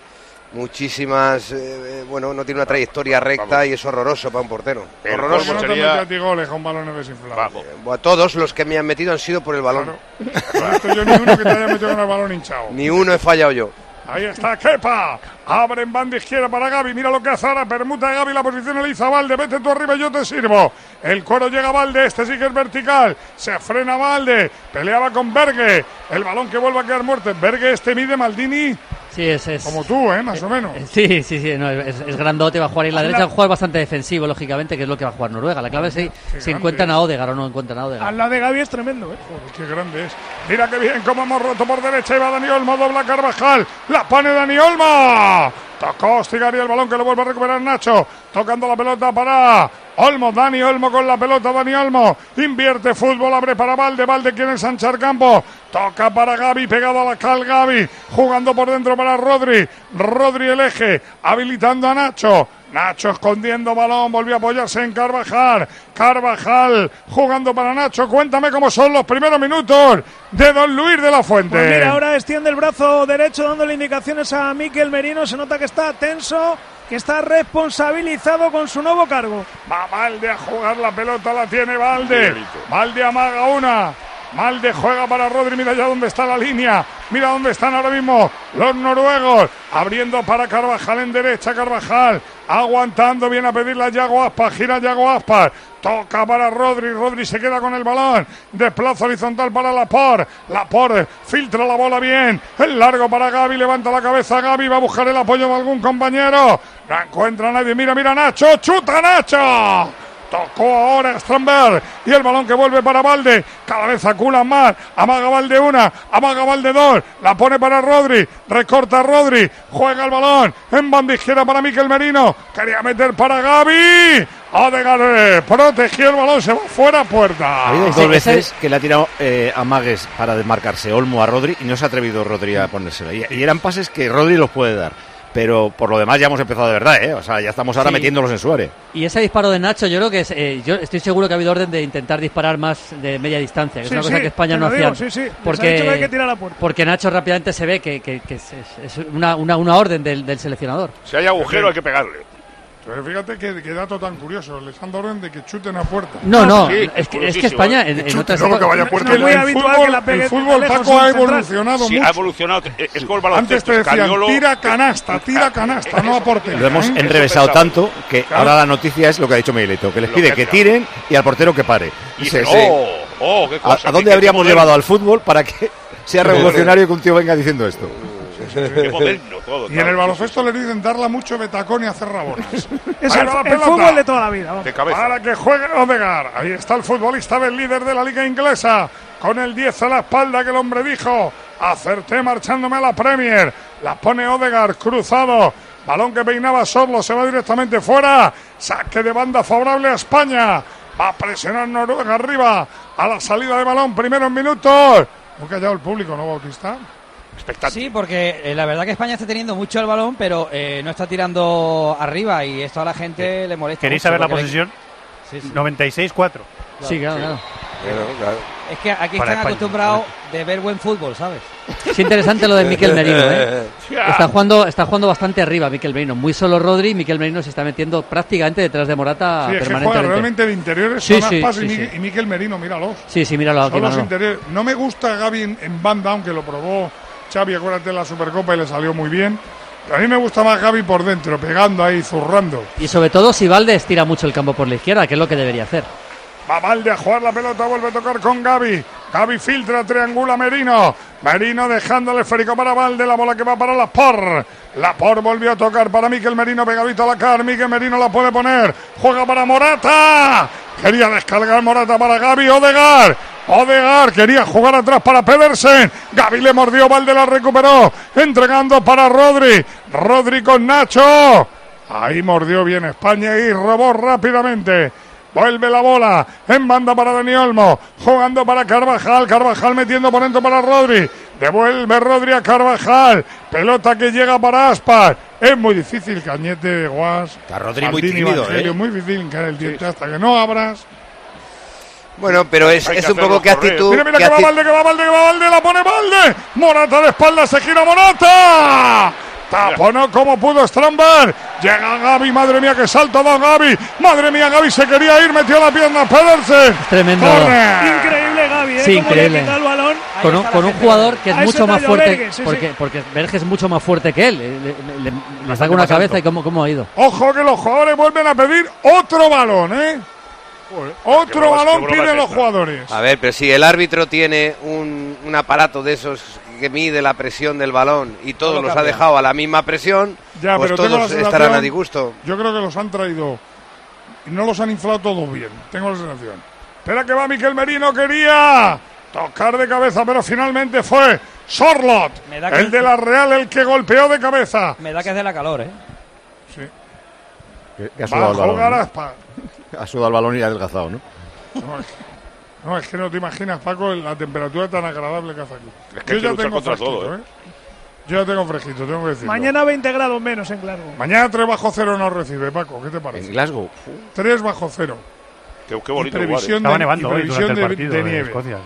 muchísimas, eh, bueno, no tiene una trayectoria recta y es horroroso para un portero. El Horroroso. no te mete a ti goles con balones desinflados. Bueno, todos los que me han metido han sido por el balón. No he visto yo ni uno que te haya metido con el balón hinchado. Ni uno he fallado yo. Ahí está Kepa, abre en banda izquierda para Gavi, mira lo que hace ahora, permuta de Gavi, la posición le hizo a Valde, vete tú arriba y yo te sirvo. El cuero llega a Valde, este sí que es vertical, se frena Valde, peleaba con Berge, el balón que vuelve a quedar muerto. Berge este mide Maldini. Sí, es, es como tú, ¿eh? Más eh, o menos. Sí, sí, sí, no, es, es grandote, va a jugar ahí en la derecha, va a jugar bastante defensivo, lógicamente, que es lo que va a jugar Noruega. La clave es si, si encuentran a Odegaard o no encuentran a Odegaard. Al lado de Gavi es tremendo, ¿eh? Joder, qué grande es. Mira qué bien, cómo hemos roto por derecha, y va Dani Olmo, dobla Carvajal, la pone Dani Olmo. Tocó Stigaría el balón que lo vuelve a recuperar Nacho, tocando la pelota para Olmo, Dani Olmo con la pelota, Dani Olmo, invierte fútbol, abre para Valde, Valde quiere ensanchar campo, toca para Gavi, pegado a la cal Gavi, jugando por dentro para Rodri, Rodri el eje, habilitando a Nacho, Nacho escondiendo balón, volvió a apoyarse en Carvajal, Carvajal jugando para Nacho, cuéntame cómo son los primeros minutos de Don Luis de la Fuente. Pues mira, ahora extiende el brazo derecho dándole indicaciones a Mikel Merino, se nota que está tenso, que está responsabilizado con su nuevo cargo. Va Valde a jugar la pelota, la tiene Valde, Valde amaga una, Valde juega para Rodri, mira ya dónde está la línea, mira dónde están ahora mismo los noruegos, abriendo para Carvajal en derecha, Carvajal aguantando, viene a pedirle a Yago Aspas, gira Yago Aspas, toca para Rodri, Rodri se queda con el balón, desplaza horizontal para Laporte, Laporte filtra la bola bien, el largo para Gavi, levanta la cabeza Gavi, va a buscar el apoyo de algún compañero, no encuentra a nadie, mira, mira Nacho, chuta Nacho. Tocó ahora Strandberg y el balón que vuelve para Valde, cada vez aculan más, amaga Valde una, amaga Valde dos, la pone para Rodri, recorta Rodri, juega el balón en banda izquierda para Mikel Merino, quería meter para Gavi, Odegaard protegió el balón, se va fuera puerta. Ha habido dos veces que le ha tirado eh, amagues para desmarcarse Olmo a Rodri y no se ha atrevido Rodri a ponérselo, y, y eran pases que Rodri los puede dar. Pero por lo demás ya hemos empezado de verdad, ¿eh? O sea, ya estamos ahora sí. metiéndolos en Suárez. Y ese disparo de Nacho, yo creo que es, eh, yo estoy seguro que ha habido orden de intentar disparar más de media distancia, que sí, es una cosa sí, que España no hacía. Sí, sí. Porque, que hay que tirar a puerta. porque Nacho rápidamente se ve que, que, que es, es una, una, una orden del, del seleccionador. Si hay agujero hay que pegarle. Pero fíjate que, que dato tan curioso, les han dado orden de que chuten a puerta. No, no, sí, es, que, es que España en, en otras no, que vaya a puerta. Es muy el habitual fútbol, que la pegue el fútbol Paco ha evolucionado sí, mucho. ha evolucionado. Es como el baloncesto. Antes te decían, Cariolo, tira canasta, tira canasta, no aporte. Lo hemos enrevesado tanto que claro. ahora la noticia es lo que ha dicho Miguelito, que les pide que tiren y al portero que pare. Y dice, oh, oh, qué cosa, ¿A, ¿A dónde habríamos llevado al fútbol para que sea revolucionario que un tío venga diciendo esto? Qué moderno todo. Y en el baloncesto le dicen darla mucho betacón y hacer rabonas. Es el, el fútbol de toda la vida. Vamos. De cabeza. Para que juegue Odegaard. Ahí está el futbolista del líder de la liga inglesa. Con el diez a la espalda que el hombre dijo. Acerté marchándome a la Premier. La pone Odegaard cruzado. Balón que peinaba Sorlo. Se va directamente fuera. Saque de banda favorable a España. Va a presionar Noruega arriba. A la salida de balón. Primeros minutos. Muy callado el público, ¿no, Bautista? Sí, porque eh, la verdad que España está teniendo mucho el balón, pero eh, no está tirando arriba y esto a la gente sí. le molesta. ¿Queréis mucho saber la posesión? Le... Sí, sí. noventa y seis cuatro. Claro, sí, claro, claro. Claro, claro. Es que aquí Para están España. acostumbrados de ver buen fútbol, ¿sabes? Es interesante lo de Mikel Merino, ¿eh? Está jugando, está jugando bastante arriba Mikel Merino. Muy solo Rodri, Mikel Merino se está metiendo prácticamente detrás de Morata sí, es permanentemente. Que juega realmente de interiores, sí, son sí, Aspas sí, y, sí. y Mikel Merino, míralos. Sí, sí, míralo aquí. Son los Manolo. interiores. No me gusta Gavi en, en banda, aunque lo probó Xavi, acuérdate, en la Supercopa y le salió muy bien. Pero a mí me gusta más Gavi por dentro, pegando ahí, zurrando. Y sobre todo si Valde estira mucho el campo por la izquierda, que es lo que debería hacer. Va Valde a jugar la pelota, vuelve a tocar con Gavi. Gavi filtra, triangula Merino. Merino dejando el esférico para Valde, la bola que va para Laporte. Laporte volvió a tocar para Mikel Merino, pegadito a la cara. Mikel Merino la puede poner. Juega para Morata. Quería descargar Morata para Gavi. Odegaard. Odegaard quería jugar atrás para Pedersen. Gavi le mordió, Valde la recuperó. Entregando para Rodri. Rodri con Nacho. Ahí mordió bien España y robó rápidamente. Vuelve la bola en banda para Dani Olmo, jugando para Carvajal, Carvajal metiendo por dentro para Rodri, devuelve Rodri a Carvajal, pelota que llega para Aspas, es muy difícil, Cañete de Guas, está Rodri muy tímido, ¿eh? Muy difícil hincar el diente sí. hasta que no abras. Bueno, pero es, es un poco que actitud. Mira, mira que que va acti- Valde, que va Valde, que va Valde, la pone Valde, Morata de espalda, se gira Morata. Taponó como pudo Strandberg. Llega Gavi, madre mía, que salto da Gavi. Madre mía, Gavi se quería ir, metió la pierna Pedersen. Tremendo. Increíble Gavi, ¿eh? Sí, Cómo increíble. le quita el balón. Con un, con un jugador que es Ahí mucho se más talló fuerte. Berge, sí, porque, sí. porque Berge es mucho más fuerte que él. Le, le, le, le saca una cabeza y cómo, cómo ha ido. Ojo que los jugadores vuelven a pedir otro balón, ¿eh? Otro broma- balón qué broma piden es los esta. jugadores. A ver, pero si el árbitro tiene un, un aparato de esos que mide la presión del balón y todos Todo los ha cambia. dejado a la misma presión, Ya, pues pero tengo la todos sensación- estarán a disgusto. Yo creo que los han traído y no los han inflado todos bien. Tengo la sensación. Espera que va Miquel Merino, quería tocar de cabeza, pero finalmente fue Sorlot, Me da que- el de la Real, el que golpeó de cabeza. Me da que es de la calor, ¿eh? Sí. Que, que ha Va sudado a el balón. jugar ¿no? a Spa. Ha sudado el balón y ha adelgazado, ¿no? No, es que- no, es que no te imaginas, Paco, la temperatura tan agradable que hace aquí. Es que hay Yo que ya luchar tengo contra fresquito, todo, ¿eh? Yo ya tengo fresquito, tengo que decirlo. Mañana veinte grados menos en Glasgow. Mañana tres bajo cero no recibe, Paco. ¿Qué te parece? En Glasgow. tres bajo cero. Qué, qué Y bonito previsión lugar, de, ¿eh? y previsión de, de nieve. Escocia,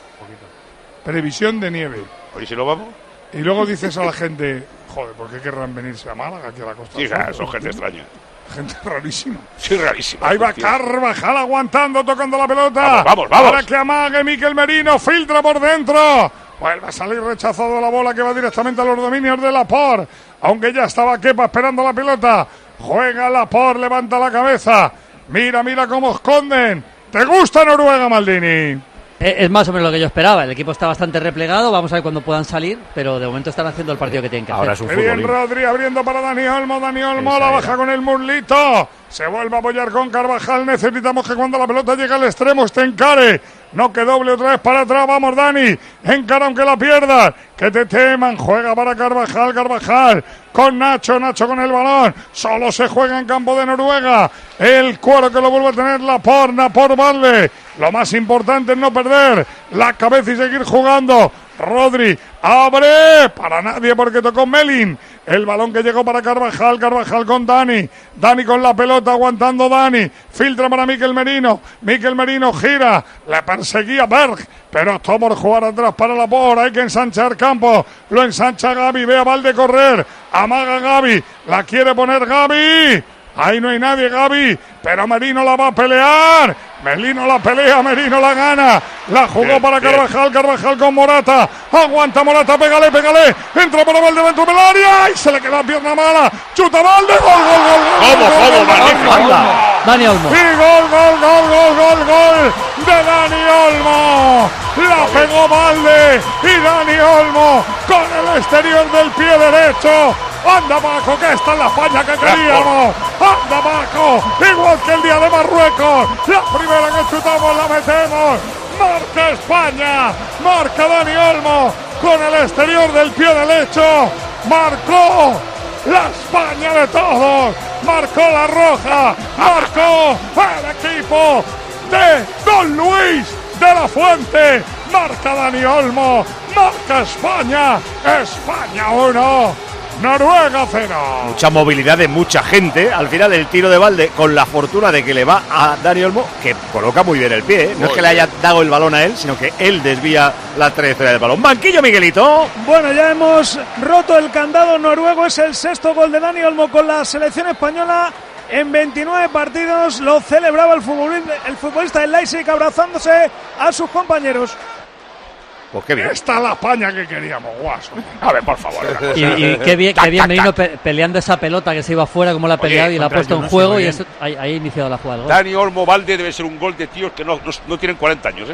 Previsión de nieve. Oye, si no vamos. Y luego dices a la gente, joder, ¿por qué querrán venirse a Málaga, aquí a la Costa Sí, del Sol? ja, son gente extraña. Gente rarísima. Sí, rarísimo. Ahí va Carvajal aguantando, tocando la pelota. Vamos, vamos, vamos. Para que amague Miquel Merino, filtra por dentro. Vuelve a salir rechazado la bola que va directamente a los dominios de Laporte. Aunque ya estaba Kepa esperando la pelota. Juega Laporte, levanta la cabeza. Mira, mira cómo esconden. ¿Te gusta Noruega, Maldini? Eh, Es más o menos lo que yo esperaba. El equipo está bastante replegado. Vamos a ver cuándo puedan salir. Pero de momento están haciendo el partido que tienen que Ahora hacer. es un Qué bien futbolín. Rodri abriendo para Dani Olmo. Dani Olmo Esa la era. baja con el muslito. Se vuelve a apoyar con Carvajal. Necesitamos que cuando la pelota llegue al extremo esté encare. No que doble otra vez para atrás. Vamos, Dani. Encara aunque la pierdas. Que te teman. Juega para Carvajal. Carvajal con Nacho. Nacho con el balón. Solo se juega en campo de Noruega. El cuero que lo vuelve a tener Laporte. Laporte vale. Lo más importante es no perder la cabeza y seguir jugando. Rodri abre para nadie porque tocó Melin. El balón que llegó para Carvajal. Carvajal con Dani. Dani con la pelota aguantando Dani. Filtra para Miquel Merino. Miquel Merino gira. Le perseguía Berg. Pero optó por jugar atrás para Laporte. Hay que ensanchar campo. Lo ensancha Gavi. Ve a Valde correr. Amaga Gavi. La quiere poner Gavi. Ahí no hay nadie, Gavi, pero Merino la va a pelear. Merino la pelea, Merino la gana. La jugó Bien, para bien. Carvajal, Carvajal con Morata. Aguanta Morata, pégale, pégale. Entra para Valde dentro del área. Y se le queda la pierna mala. Chuta Valde, gol, gol, gol, gol. ¿Cómo, gol, cómo, gol, magnífico? gol, gol. Dani Olmo. Y gol, gol, gol, gol, gol, gol de Dani Olmo. La pegó Valde y Dani Olmo con el exterior del pie derecho. Anda Paco, que esta es la España que queríamos. Anda Paco, igual que el día de Marruecos. La primera que chutamos la metemos. Marca España, marca Dani Olmo con el exterior del pie derecho. Marcó la España de todos. Marcó la roja. Marcó el equipo de Don Luis de la Fuente. Marca Dani Olmo. Marca España. España uno. Noruega cero. Mucha movilidad de mucha gente. Al final el tiro de Valde con la fortuna de que le va a Dani Olmo, que coloca muy bien el pie, ¿eh? No es que le haya dado el balón a él, sino que él desvía la trayectoria del balón. Banquillo, Miguelito. Bueno, ya hemos roto el candado noruego. Es el sexto gol de Dani Olmo con la selección española en veintinueve partidos. Lo celebraba el futbolista, el futbolista del Leipzig abrazándose a sus compañeros. Pues qué bien. Esta es la España que queríamos, guaso. A ver, por favor. Y, y qué bien, qué bien Merino pe- peleando esa pelota que se iba fuera, como la ha Oye, peleado y la ha contra puesto en Jonas, juego muy y bien. eso, ahí, ahí ha iniciado la jugada. el gol. Dani Olmo Valde debe ser un gol de tíos que no, no, no tienen cuarenta años, ¿eh?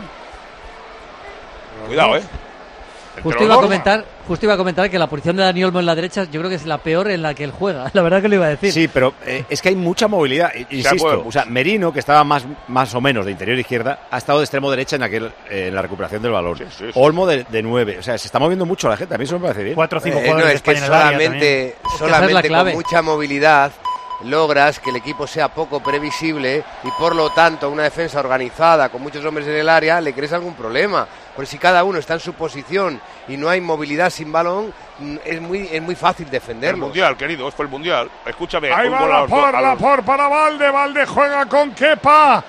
Cuidado, ¿eh? Entre Justo los iba, a dos, comentar, justo iba a comentar que la posición de Dani Olmo en la derecha yo creo que es la peor en la que él juega. La verdad que lo iba a decir. Sí, pero eh, es que hay mucha movilidad. I- Insisto, mueve o sea, Merino, que estaba más, más o menos de interior izquierda, ha estado de extremo derecha en aquel eh, en la recuperación del balón. Sí, sí, sí. Olmo de, de nueve. O sea, se está moviendo mucho la gente. A mí eso me parece bien. Cuatro o cinco Eh, no, jugadores de es que España en el área también. solamente, Es que esa es solamente la con clave. mucha movilidad logras que el equipo sea poco previsible y por lo tanto una defensa organizada con muchos hombres en el área le crees algún problema. Porque si cada uno está en su posición y no hay movilidad sin balón, mm, es muy, es muy fácil El defenderlo. mundial, querido, fue el mundial. Escúchame. Ahí un va gol a los dos- Laporte, a los- Laporte para Valde. Valde juega con Kepa.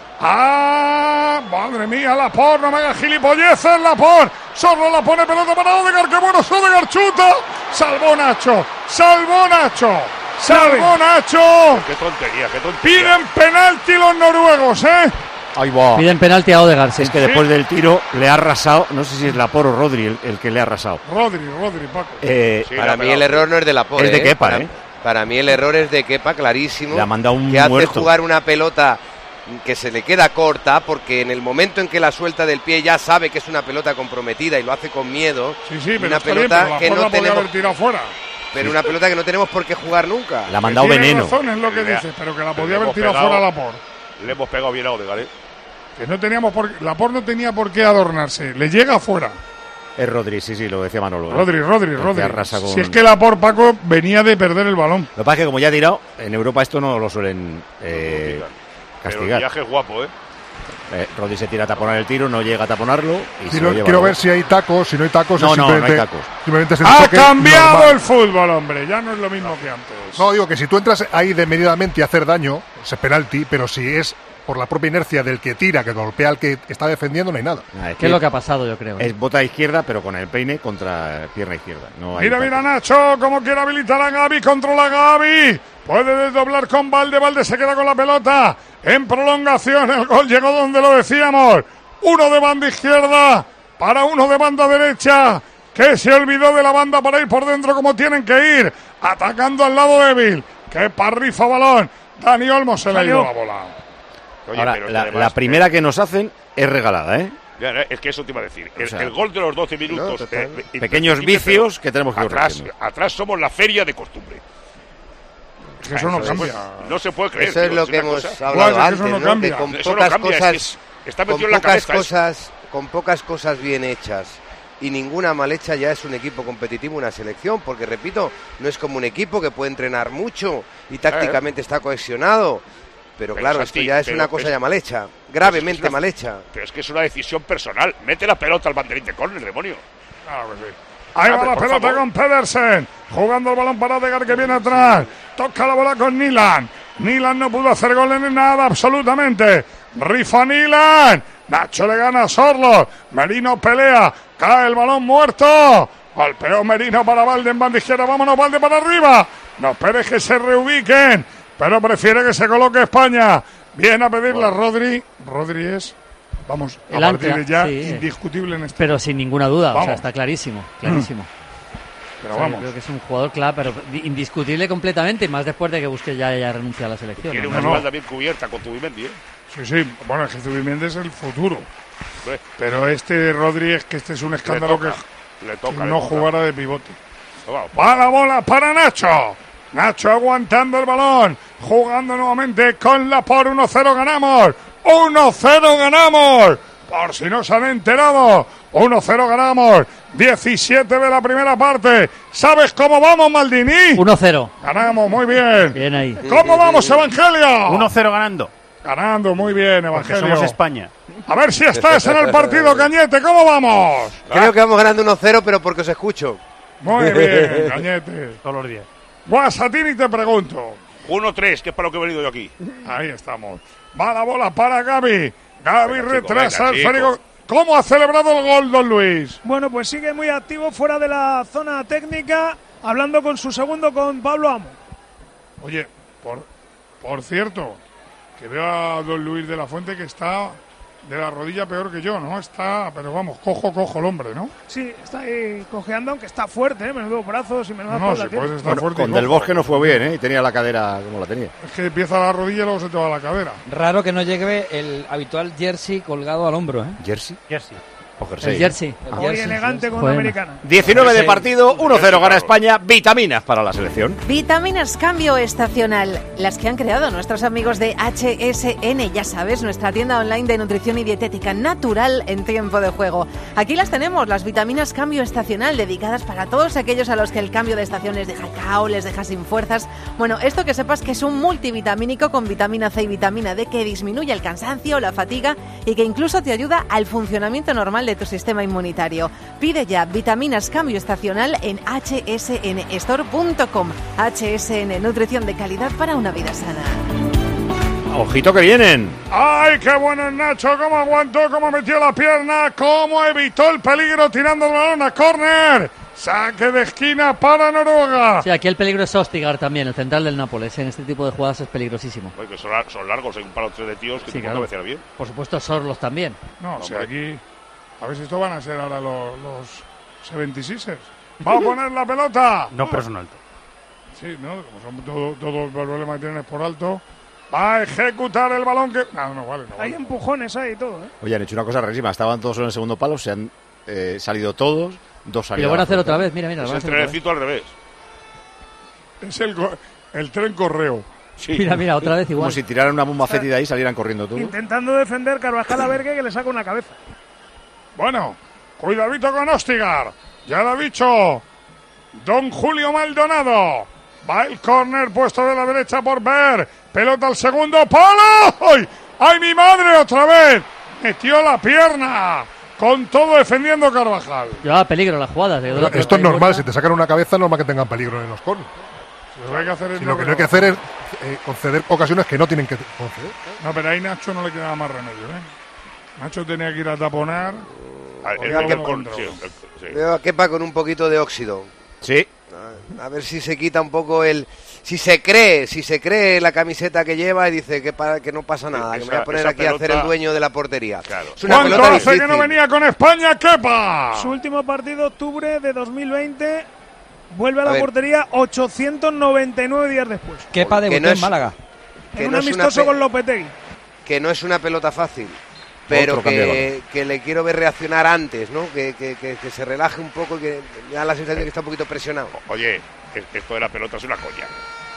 ¡Ah! ¡Madre mía, Laporte! ¡No me hagas gilipolleces, Laporte! Solo la pone pelota para Odegaard. ¡Qué bueno es Odegaard! ¡Chuta! Salvó Nacho. Salvó Nacho. Salvó Nacho. Qué tontería, qué tontería. Piden penalti los noruegos, ¿eh? Ahí va. Piden penalti a Odegaard, sí. Es que después del tiro le ha arrasado, no sé si es Laporte o Rodri el, el que le ha arrasado. Rodri, Rodri, Paco. Eh, sí, para mí el error no es de Laporte. Es de Kepa, para, ¿eh? Para mí el error es de Kepa, clarísimo. Le ha mandado un que hace muerto. jugar una pelota que se le queda corta, porque en el momento en que la suelta del pie ya sabe que es una pelota comprometida y lo hace con miedo. Sí, sí, pero una está pelota bien, pero que la no podía tenemos, haber tirado fuera. pero una pelota que no tenemos por qué jugar nunca. Le ha mandado Tiene veneno. razón en lo que Le ha- dices, pero que la le podía haber hemos tirado pegado- fuera a Laporte. Le hemos pegado bien a Odegaard, ¿eh? Que no teníamos por Laporte no tenía por qué adornarse. Le llega afuera. Es Rodri, sí, sí, lo decía Manolo. ¿eh? Rodri, Rodri, El que Rodri. arrasa con- Si es que Laporte, Paco, venía de perder el balón. Lo que pasa es que como ya ha tirado, en Europa esto no lo suelen eh, Pero el castigar. viaje es guapo, ¿eh? Eh, Rodri se tira a taponar el tiro, no llega a taponarlo y se Quiero, lo lleva. quiero luego. ver si hay tacos. Si no hay tacos, No, es no, no hay simplemente, tacos. simplemente es el Ha toque cambiado normal. el fútbol, hombre. Ya no es lo mismo que antes. No, digo que si tú entras ahí desmedidamente a hacer daño, es penalti, pero si es por la propia inercia del que tira, que golpea al que está defendiendo, no hay nada. Ah, es ¿Qué es lo que ha pasado, yo creo? Es bota izquierda, pero con el peine contra pierna izquierda. No hay Mira, taco. mira Nacho, cómo quiere habilitar a Gavi, controla a Gavi. Puede desdoblar con Valde, Valde se queda con la pelota. En prolongación, el gol llegó donde lo decíamos. Uno de banda izquierda para uno de banda derecha, que se olvidó de la banda para ir por dentro como tienen que ir. Atacando al lado débil, que parrifa balón. Dani Olmo se le ha ido la bola. Oye, Ahora, pero es que la, además, la primera que nos hacen es regalada, ¿eh? Ya, ya, es que eso te iba a decir. El, O sea, el gol de los doce minutos. no, total. eh, Pequeños imprescindible, vicios pero que tenemos que ir atrás, corrigiendo. atrás somos la feria de costumbre. Es que eso no se cambia. puede- no se puede creer. Eso es tío, lo que una hemos cosa- hablado Guau, es que antes, eso no ¿no? cambia. Que con Eso no pocas cambia, es que cosas, es- está con metido en la pocas cabeza, es- cosas, con pocas cosas bien hechas y ninguna mal hecha ya es un equipo competitivo, una selección, porque repito, no es como un equipo que puede entrenar mucho y tácticamente está cohesionado. Pero, Pero, claro, Santi, esto ya es pero una cosa es- ya mal hecha, Pero es gravemente que es una- mal hecha. Pero es que es una decisión personal. Mete la pelota al banderín de córner, demonio. Claro que sí. Ahí va Hombre, la por pelota favor. con Pedersen. Jugando el balón para Odegaard que viene atrás. Toca la bola con Nilan. Nilan no pudo hacer gol en nada, absolutamente. Rifa Nilan. Nacho le gana a Sorlo. Merino pelea. Cae el balón muerto. Golpeó Merino para Valde en banda izquierda. Vámonos, Valde para arriba. No esperes que se reubiquen. Pero prefiere que se coloque España. Viene a pedirle a Rodri. Rodri es, vamos, a El partir ancla, de ya, sí. indiscutible en este. Pero sin ninguna duda, o Vamos. sea, está clarísimo, clarísimo. Pero O sea, yo vamos. creo que es un jugador clave, pero indiscutible completamente, y más después de que Busquets ya haya renunciado a la selección. Tiene ¿no? una no. espalda bien cubierta con Zubimendi, ¿eh? Sí, sí, bueno, es que Zubimendi es el futuro. Hombre, Pero este Rodri es que este es un escándalo le que, toca, le toca, que le no toca. jugara de pivote. Vamos, Va la bola para Nacho. Nacho aguantando el balón. Jugando nuevamente con la por uno cero ganamos. uno cero ganamos. Por si no se han enterado. uno cero ganamos. diecisiete de la primera parte. ¿Sabes cómo vamos, Maldini? uno cero. Ganamos, muy bien. Bien ahí. ¿Cómo vamos, Evangelio? uno cero ganando. Ganando, muy bien, Porque Evangelio. somos España. A ver si estás en el partido, Cañete. ¿Cómo vamos? Creo que vamos ganando uno cero, pero porque os escucho. Muy bien, Cañete. Todos los días. Guasatini, te pregunto. uno tres, que es para lo que he venido yo aquí. Ahí estamos. Va la bola para Gavi. Gavi Venga, chico, retrasa venga, el chico. esférico. ¿Cómo ha celebrado el gol, don Luis? Bueno, pues sigue muy activo fuera de la zona técnica, hablando con su segundo, con Pablo Amo. Oye, por, por cierto, que veo a don Luis de la Fuente que está de la rodilla peor que yo, ¿no? Está, pero vamos, cojo, cojo el hombre, ¿no? Sí, está ahí cojeando, aunque está fuerte, ¿eh? Menudo brazos y menuda No, no, espalda si tiene. puedes estar Bueno, fuerte y con Del cojo. Bosque no fue bien, ¿eh? Y tenía la cadera como la tenía. Es que empieza la rodilla y luego se te va la cadera. Raro que no llegue el habitual jersey colgado al hombro, ¿eh? ¿Jersey? Jersey. O El jersey. El Muy jersey, elegante sí. con Bueno. una americana. diecinueve de Jersey. partido, uno cero gana España. Vitaminas para la selección. Vitaminas Cambio Estacional, las que han creado nuestros amigos de H S N, ya sabes, nuestra tienda online de nutrición y dietética natural en tiempo de juego. Aquí las tenemos, las vitaminas Cambio Estacional, dedicadas para todos aquellos a los que el cambio de estación les deja cao, les deja sin fuerzas. Bueno, esto que sepas que es un multivitamínico con vitamina C y vitamina D que disminuye el cansancio, la fatiga y que incluso te ayuda al funcionamiento normal de tu sistema inmunitario. Pide ya vitaminas Cambio Estacional en h s n store punto com. H S N, nutrición de calidad para una vida sana. Ojito que vienen. ¡Ay, qué bueno el Nacho! ¿Cómo aguantó? ¿Cómo metió la pierna? ¿Cómo evitó el peligro tirando el balón a córner? Saque de esquina para Noruega. Sí, aquí el peligro es Ostigar también, el central del Nápoles. En este tipo de jugadas es peligrosísimo. Oye, que son, lar- son largos, hay un palo tres de tíos que Sí, te claro. pueden cabecear bien. Por supuesto, Sorlos también. No, o sea, aquí... A ver si esto van a ser ahora los, los setenta y seisers. ¡Va a poner la pelota! No, pero son altos. Sí, ¿no? Como son todo, todo el problema que tienen es por alto. Va a ejecutar el balón que... No, no vale, no vale. Hay empujones ahí y todo, ¿eh? Oye, han hecho una cosa rarísima. Estaban todos en el segundo palo, se han eh, salido todos, dos Y salidas. lo van a hacer otra vez, mira, mira. lo Es van a el hacer otra vez. trenecito al revés. Es el, co- el tren correo. Sí. Mira, mira, otra vez igual. Como si tiraran una bomba fétida ahí y salieran corriendo todos. Intentando defender Carvajal a Berge, que le saca una cabeza. Bueno, cuidadito con Ostigar. Ya lo ha dicho don Julio Maldonado. Va el córner puesto de la derecha por Ver. Pelota al segundo palo. ¡Ay! ¡Ay, mi madre! Otra vez. Metió la pierna. Con todo defendiendo Carvajal. Llevaba peligro las jugadas. de- Pero esto es normal, si te sacan una cabeza, es normal que tengan peligro en los corners. Lo que hay que hacer es Si lo que no hay que hacer es eh, conceder ocasiones que no tienen que conceder. No, pero ahí Nacho no le quedaba más remedio, ¿eh? Nacho tenía que ir a taponar. Ah, el- Porque el- no el- lo con- controla. sí, el- sí. Veo a Kepa con un poquito de óxido. Sí. A, a ver si se quita un poco el... Si se cree, si se cree la camiseta que lleva y dice que, pa- que no pasa nada, que me voy a Esa- poner esa aquí a hacer pelota- el dueño de la portería. Claro. Es una ¿Cuánto pelota hace difícil. que no venía con España, Kepa? Su último partido, octubre de dos mil veinte. Vuelve a A la ver. portería ochocientos noventa y nueve días después. Kepa Que debutó no en es- Málaga. que En un no es una amistoso pe- con Lopetegui. Que no es una pelota fácil, pero Otro cambio de que, que le quiero ver reaccionar antes, ¿no? Que, que, que, que se relaje un poco y que me da la sensación de que está un poquito presionado. Oye, es- esto de la pelota es una coña.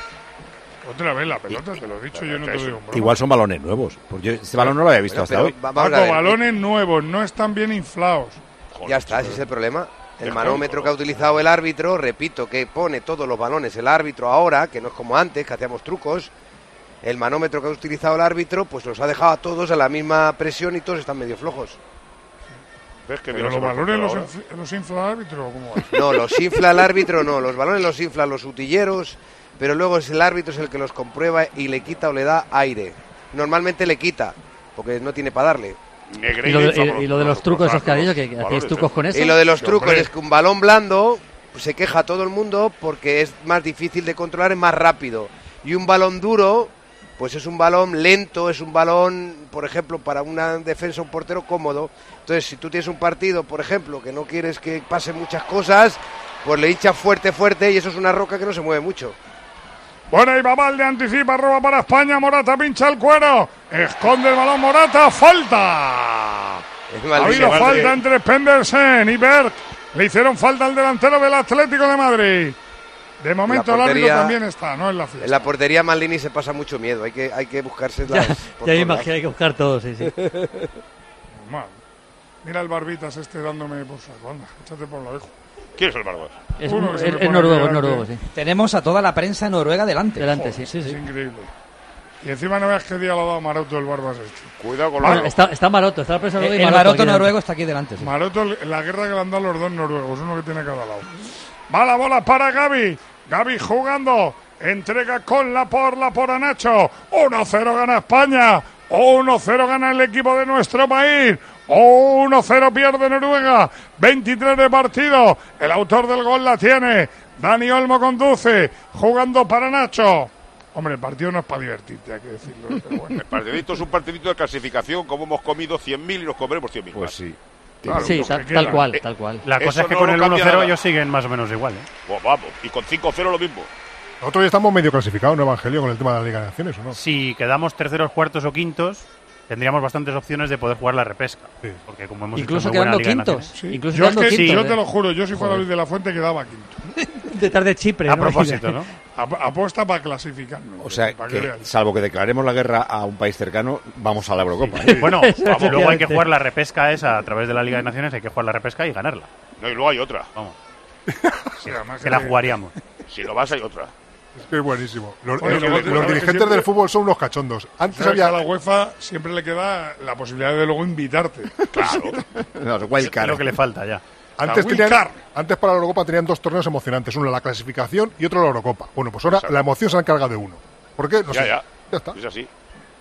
Otra vez la pelota, te lo he dicho, yo no te Eso. digo. Igual son balones nuevos. Porque yo este balón no lo había visto Bueno, hasta pero hoy. va- vamos a Paco, ver. balones nuevos, no están bien inflados. Joder, Ya está, ese es el problema. El Ya manómetro está. que ha utilizado el árbitro, repito, que pone todos los balones el árbitro ahora, que no es como antes, que hacíamos trucos. El manómetro que ha utilizado el árbitro, pues los ha dejado a todos a la misma presión y todos están medio flojos. ¿Ves que Pero bien los los balones los, ahora? inf- los infla el árbitro, ¿o ¿cómo va? No, los infla el árbitro, no, los balones los inflan los utilleros, pero luego es el árbitro es el que los comprueba y le quita o le da aire. Normalmente le quita, porque no tiene para darle. Y lo, de, y- y lo de los trucos esos que ha dicho, que, que hacéis trucos con eso. Y lo de los Sí, trucos hombre. es que un balón blando pues, se queja todo el mundo porque es más difícil de controlar, es más rápido. Y un balón duro, pues es un balón lento, es un balón, por ejemplo, para una defensa, un portero cómodo. Entonces, si tú tienes un partido, por ejemplo, que no quieres que pasen muchas cosas, pues le hinchas fuerte, fuerte y eso es una roca que no se mueve mucho. Bueno, y Babalde anticipa, roba para España, Morata pincha el cuero, esconde el balón Morata, falta. Es Ha malísimo. habido falta entre Pendersen y Berg. Le hicieron falta al delantero del Atlético de Madrid. De momento el La árbitro portería- también está, ¿no? En la fiesta. En la portería Maldini se pasa mucho miedo, hay que, hay que buscarse Ya, las... ya por me todos imagino, lados. hay que buscar todo, sí, sí. Normal. Mira el Barbitas este dándome por saco. Anda, échate por lo hijo. ¿Quién es el Barbas? Es, Uno un- que se es- le es pone noruego, es delante. noruego, sí. Tenemos a toda la prensa noruega delante. Delante, sí, sí, Es sí. increíble. Y encima no veas qué día le ha dado Maroto el Barbas este. Cuidado con Bueno, los... está, está Maroto, está la prensa noruega y El Maroto Maroto aquí delante. noruego está aquí delante. sí. Maroto, la guerra que le han dado los dos noruegos, uno que tiene a cada lado. Va la bola para Gaby. Gaby jugando. Entrega con la por la por a Nacho. uno cero gana España. uno cero gana el equipo de nuestro país. uno cero pierde Noruega. veintitrés de partido. El autor del gol la tiene. Dani Olmo conduce. Jugando para Nacho. Hombre, el partido no es para divertirte, hay que decirlo. Pero bueno. El partidito es un partidito de clasificación, como hemos comido cien mil y nos comeremos cien mil. Pues sí. Claro, Sí, los tal, que tal quedan. cual, tal cual. La cosa Eso es que no con lo el cambia uno cero nada. ellos siguen más o menos igual. ¿eh? Pues vamos, y con cinco cero lo mismo. Nosotros ya estamos medio clasificados, ¿no, Evangelio, con el tema de la Liga de Naciones, ¿o no? Si quedamos terceros, cuartos o quintos, tendríamos bastantes opciones de poder jugar la repesca. Sí. Porque como hemos Incluso hecho muy buena quedando Liga de quintos. Naciones- Sí. Incluso Yo, es quedando que, quintos, yo ¿eh? te lo juro, yo si fuera Luis de la Fuente quedaba quinto. Detrás de Chipre, A ¿no? propósito, ¿no? Ap- Apuesta para clasificarnos. O sea, para que que veas. salvo que declaremos la guerra a un país cercano, vamos a la Eurocopa. ¿eh? Bueno, Eso, vamos, luego hay que efectivamente. jugar la repesca esa a través de la Liga de Naciones, hay que jugar la repesca y ganarla. No, y luego hay otra. Vamos, Sí, además que la jugaríamos. Si lo vas, hay otra. Es que es buenísimo. Los, Bueno, eh, que- los que- que dirigentes siempre- del fútbol son unos cachondos. Antes Sabes que había... a la UEFA siempre le queda la posibilidad de luego invitarte. Claro. No, es wild Es card. lo que le falta ya. Antes, La tenían- Wildcard. antes para la Eurocopa tenían dos torneos emocionantes, uno la clasificación y otro la Eurocopa. Bueno, pues ahora Exacto. la emoción se ha encargado de uno. ¿Por qué? No Ya, sé. ya. Ya está. Es así.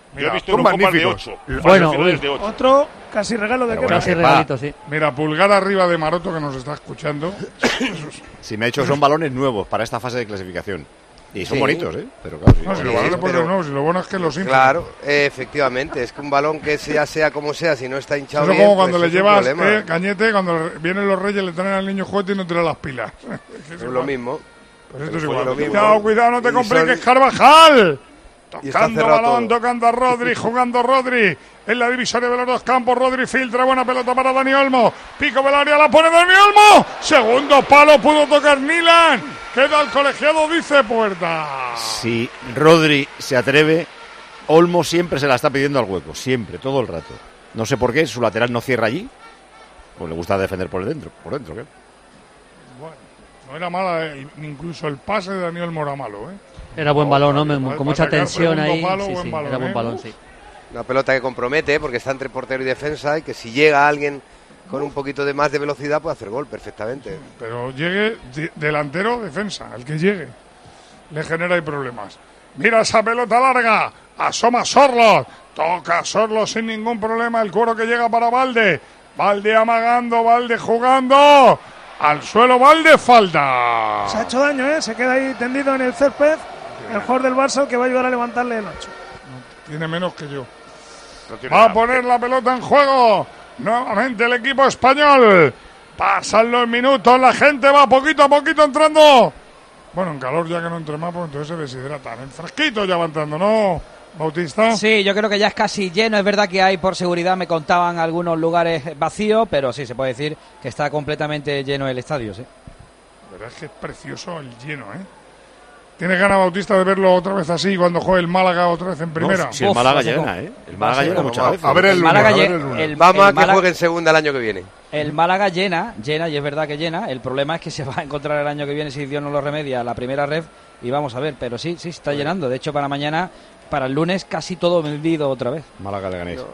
Yo he visto son Eurocopas de magníficos. ocho. Bueno, finales de ocho. otro casi regalo de Pero Kepa. bueno, Casi Kepa. regalito, sí. Mira, pulgar arriba de Maroto que nos está escuchando. Si me ha hecho son balones nuevos para esta fase de clasificación. Y son Sí. bonitos, ¿eh? Pero claro, sí. No, si los Sí, balones pueden ser pero- nuevos, si lo bueno es que los inflan. Claro, eh, efectivamente, es que un balón que sea, sea como sea, si no está hinchado Eso es bien, como cuando pues le es un llevas, problema. eh, Cañete, cuando vienen los reyes le traen al niño juguete y no traen las pilas. Es Es lo mismo. Pues esto es Pues igual. lo mismo. Cuidado, cuidado, no te Y compliques, son- Carvajal. Y está Tocando cerrado balón, todo. tocando a Rodri, jugando Rodri. En la divisoria de los dos campos, Rodri filtra, buena pelota para Dani Olmo. Pico del área, la pone Dani Olmo. Segundo palo, pudo tocar Milan. Queda el colegiado, dice Puerta. Si Rodri se atreve, Olmo siempre se la está pidiendo al hueco, siempre, todo el rato. No sé por qué, su lateral no cierra allí. Pues le gusta defender por dentro, por dentro, ¿qué? Bueno, no era mala, el- incluso el pase de Dani Olmo era malo, ¿eh? Era buen balón, ¿no? Me- Para Con mucha sacar tensión segundo ahí. palo, Sí, buen sí, balón, era buen ¿eh? balón, sí. Una pelota que compromete porque está entre portero y defensa y que si llega alguien con un poquito de más de velocidad puede hacer gol perfectamente. Pero llegue de- delantero, defensa, el que llegue. Le genera ahí problemas. Mira esa pelota larga. Asoma Sorlos. Toca Sorlos sin ningún problema. El cuero que llega para Valde. Valde amagando, Valde jugando. Al suelo, Valde, falta. Se ha hecho daño, ¿eh? Se queda ahí tendido en el césped. El jugador del Barça que va a ayudar a levantarle el ocho. Tiene menos que yo. No tiene Va a nada. poner la pelota en juego. Nuevamente el equipo español. Pasan los minutos. La gente va poquito a poquito entrando. Bueno, en calor ya que no entre más, pues entonces se deshidratan. En fresquito ya va entrando, ¿no, Bautista? Sí, yo creo que ya es casi lleno. Es verdad que hay, por seguridad, me contaban algunos lugares vacíos, pero sí, se puede decir que está completamente lleno el estadio, sí. La verdad es que es precioso el lleno, ¿eh? ¿Tienes ganas, Bautista, de verlo otra vez así cuando juegue el Málaga otra vez en primera? No, si el Uf, Málaga va a ser llena, como- ¿eh? El va a Málaga ser llena como- muchas veces. A ver el El lunes, Málaga a ver lle- el lunes. el- Vamos el a que Málaga- juegue en segunda el año que viene. El Málaga llena, llena, y es verdad que llena. El problema es que se va a encontrar el año que viene, si Dios no lo remedia, la primera ref, y vamos a ver. Pero sí, sí, está llenando. De hecho, para mañana, para el lunes, casi todo vendido otra vez. Málaga le ganéis.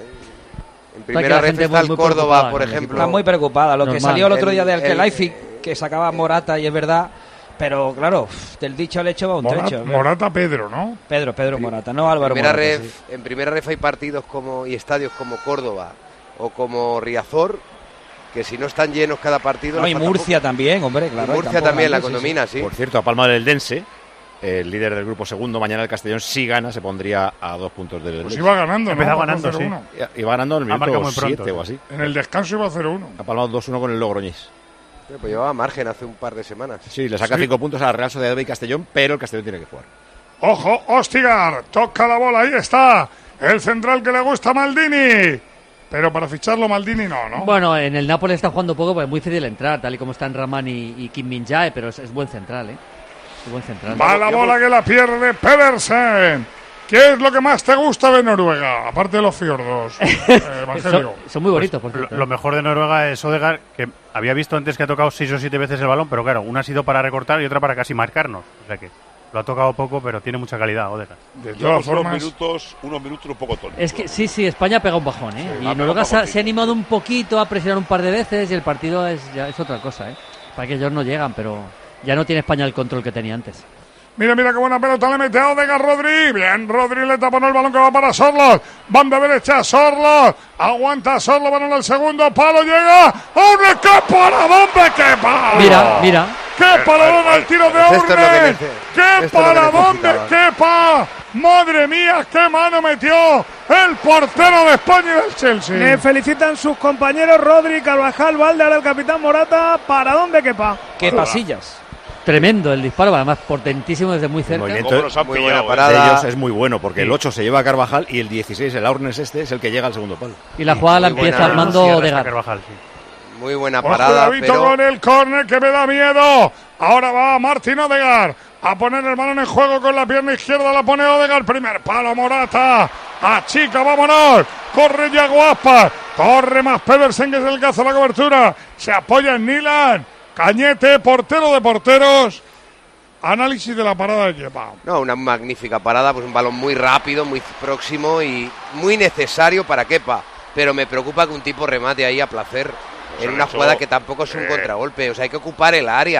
En que primera la red gente está el muy Córdoba, preocupada por con el ejemplo. Está muy preocupada. Lo que Normal. salió el otro día El- del que el- Leipzig, que sacaba Morata, y es verdad. Pero claro, uf, del dicho al hecho va un Mora- trecho. Morata Pedro, ¿no? Pedro, Pedro Morata, no Álvaro Primera Morata. ref, sí. En primera ref hay partidos como y estadios como Córdoba o como Riazor, que si no están llenos cada partido... No, les y falta Murcia también, hombre, poco. claro. Y hay Murcia campo también la grande, sí, sí. condomina, sí. Por cierto, a Palma del Dense, el líder del grupo segundo, mañana el Castellón, si gana, se pondría a dos puntos del Pues Elche. iba ganando, ¿no? Empezaba ganando, cero uno. Y- Iba ganando en el Ha marcado minuto muy pronto, siete sí. o así. En el descanso iba cero uno. Ha palmado dos uno con el Logroñés. Pues llevaba margen hace un par de semanas. Sí, le saca Sí. cinco puntos a la Real Sociedad y Castellón, pero el Castellón tiene que jugar. Ojo, Ostigar, toca la bola, ahí está. El central que le gusta a Maldini. Pero para ficharlo Maldini no, ¿no? Bueno, en el Nápoles está jugando poco, pues es muy difícil entrar, tal y como están Ramán y, y Kim Min-jae, pero es, es buen central, ¿eh? Es buen central. Va la bola que la pierde Pedersen. ¿Qué es lo que más te gusta de Noruega? Aparte de los fiordos. Eh, Evangelio. son, son muy bonitos, por Lo, cierto. lo mejor de Noruega es Odegaard, que había visto antes que ha tocado seis o siete veces el balón, pero claro, una ha sido para recortar y otra para casi marcarnos. O sea que lo ha tocado poco, pero tiene mucha calidad Odegaard. De todas Llevamos unos formas, minutos, unos minutos un poco tontos. Es que sí, sí, España pega un bajón, ¿eh? Sí, ha y pegado Noruega un se ha, bajoncito. se ha animado un poquito a presionar un par de veces y el partido es, ya es otra cosa, ¿eh? Para que ellos no llegan, pero ya no tiene España el control que tenía antes. mira, mira qué buena pelota le mete a Odegaard Rodri. Bien, Rodri le taponó el balón que va para Sorlos. Banda derecha, Sorlos. Aguanta Sorlos, balón al segundo palo, llega. ¡Aurne, qué paradón de Kepa! Mira, mira. ¡Qué paradón al tiro de Pues esto es lo que Aurne! nece- ¡Qué esto es lo que paradón de necesitaba. Kepa! ¡Madre mía, qué mano metió el portero de España y del Chelsea! Le felicitan sus compañeros Rodri, Carvajal, Valde, ahora el capitán Morata. ¿Para dónde quepa? Qué pasillas. Tremendo el disparo, además potentísimo desde muy El cerca. movimiento ¿Cómo nos han Muy pillado, buena eh? parada. de ellos es muy bueno, porque el ocho se lleva a Carvajal y el dieciséis, el Aurnes este, es el que llega al segundo palo. Y la jugada la muy empieza buena. Armando Cierra esta Odegaard. Carvajal, sí. Muy buena Ojo, parada, cuidadito pero con el córner que me da miedo. Ahora va Martín Odegaard a poner el balón en juego con la pierna izquierda. La pone Odegaard. Primer palo Morata. Achica, vámonos. Corre Yago Aspas. Corre más Pedersen, que es el que hace la cobertura. Se apoya en Nilan. Cañete, portero de porteros. Análisis de la parada de Kepa. no, una magnífica parada, pues un balón muy rápido, muy próximo y muy necesario para Kepa. Pero me preocupa que un tipo remate ahí a placer en han una hecho, jugada que tampoco es un eh, contragolpe. O sea, hay que ocupar el área.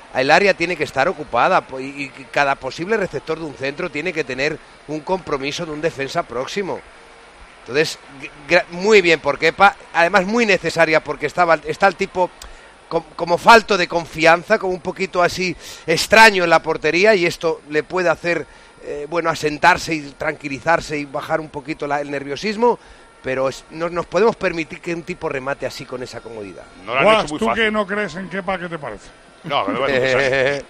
el área tiene que estar ocupada y, y cada posible receptor de un centro tiene que tener un compromiso de un defensa próximo. Entonces, muy bien por Kepa, además muy necesaria porque estaba, está el tipo como, como falto de confianza, como un poquito así extraño en la portería, y esto le puede hacer, eh, bueno, asentarse y tranquilizarse y bajar un poquito la, el nerviosismo, pero es, no nos podemos permitir que un tipo remate así con esa comodidad. No lo han Guas, hecho muy ¿tú fácil. Que no crees en Kepa, qué te parece? No, me parece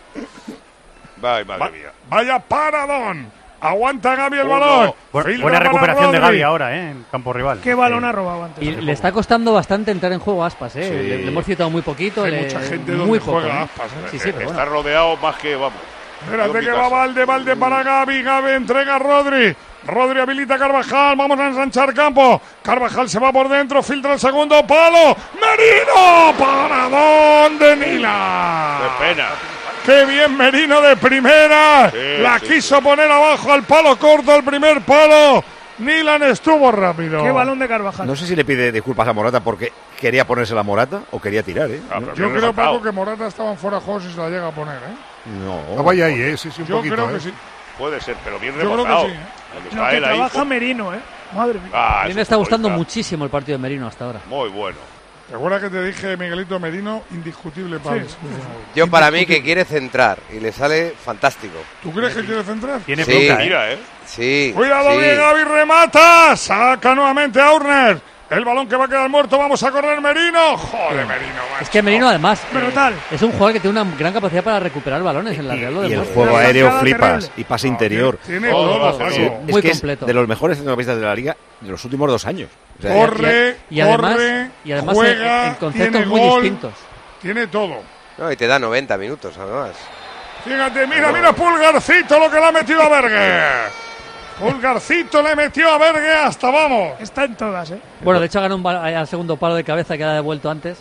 Vaya, madre Va, mía. Vaya paradón. Aguanta Gavi el balón. Buena, buena recuperación de Gavi ahora, ¿eh? En campo rival. ¿Qué balón ha robado antes? Y le está costando bastante entrar en juego a Aspas, ¿eh? Sí. Le, le hemos citado muy poquito. Hay le, mucha gente muy donde poco, juega ¿eh? Aspas. ¿eh? Sí, sí, pero Está bueno. rodeado más que, vamos. Espérate que va Valde, Valde para Gavi. Gavi entrega a Rodri. Rodri habilita a Carvajal. Vamos a ensanchar campo. Carvajal se va por dentro. Filtra el segundo palo. Merino. Paradón de Nila. Qué pena. ¡Qué bien Merino de primera! Sí, la sí, quiso sí. poner abajo al palo corto, al primer palo. Nilan estuvo rápido. ¡Qué balón de Carvajal! No sé si le pide disculpas a Morata porque quería ponerse la Morata o quería tirar, ¿eh? Ah, Yo creo, Paco, que Morata estaba en fuera de juego si se la llega a poner, ¿eh? No. No vaya ahí, ¿eh? Sí, sí, un Yo poquito, creo ¿eh? que sí. Puede ser, pero bien Yo creo rebotado. que sí, ¿eh? Donde Lo está que él ahí, trabaja pues, Merino, ¿eh? Madre mía. ah, A mí es me está gustando futbolista. muchísimo el partido de Merino hasta ahora. Muy bueno. ¿Te acuerdas que te dije, Miguelito Merino, indiscutible para Sí. Yo para mí que quiere centrar y le sale fantástico. ¿Tú crees que quiere centrar? Tiene Sí. fruta, ¿eh? Mira, ¿eh? Sí. Cuidado, sí. bien, Gavi remata. Saca nuevamente a Urner. El balón que va a quedar muerto. Vamos a correr Merino. Joder, Merino. Es que Merino, además, Brutal. es un jugador que tiene una gran capacidad para recuperar balones en la Real. Y el demuestra. juego Una aéreo pasada flipas terrible. y pase No, interior. Tiene, tiene Todo, todo, todo, Paco. sí. Es Muy que completo. es de los mejores centrocampistas de la liga de los últimos dos años. O sea, Corre, y además, corre, y además juega, en, en conceptos tiene muy gol, distintos. Tiene todo. No, y te da noventa minutos, además. Fíjate, mira, mira Pulgarcito lo que le ha metido a Bergue. Pulgarcito le metió a Bergue hasta vamos. Está en todas, ¿eh? Bueno, de hecho, ganó un bal- al segundo palo de cabeza que ha devuelto antes.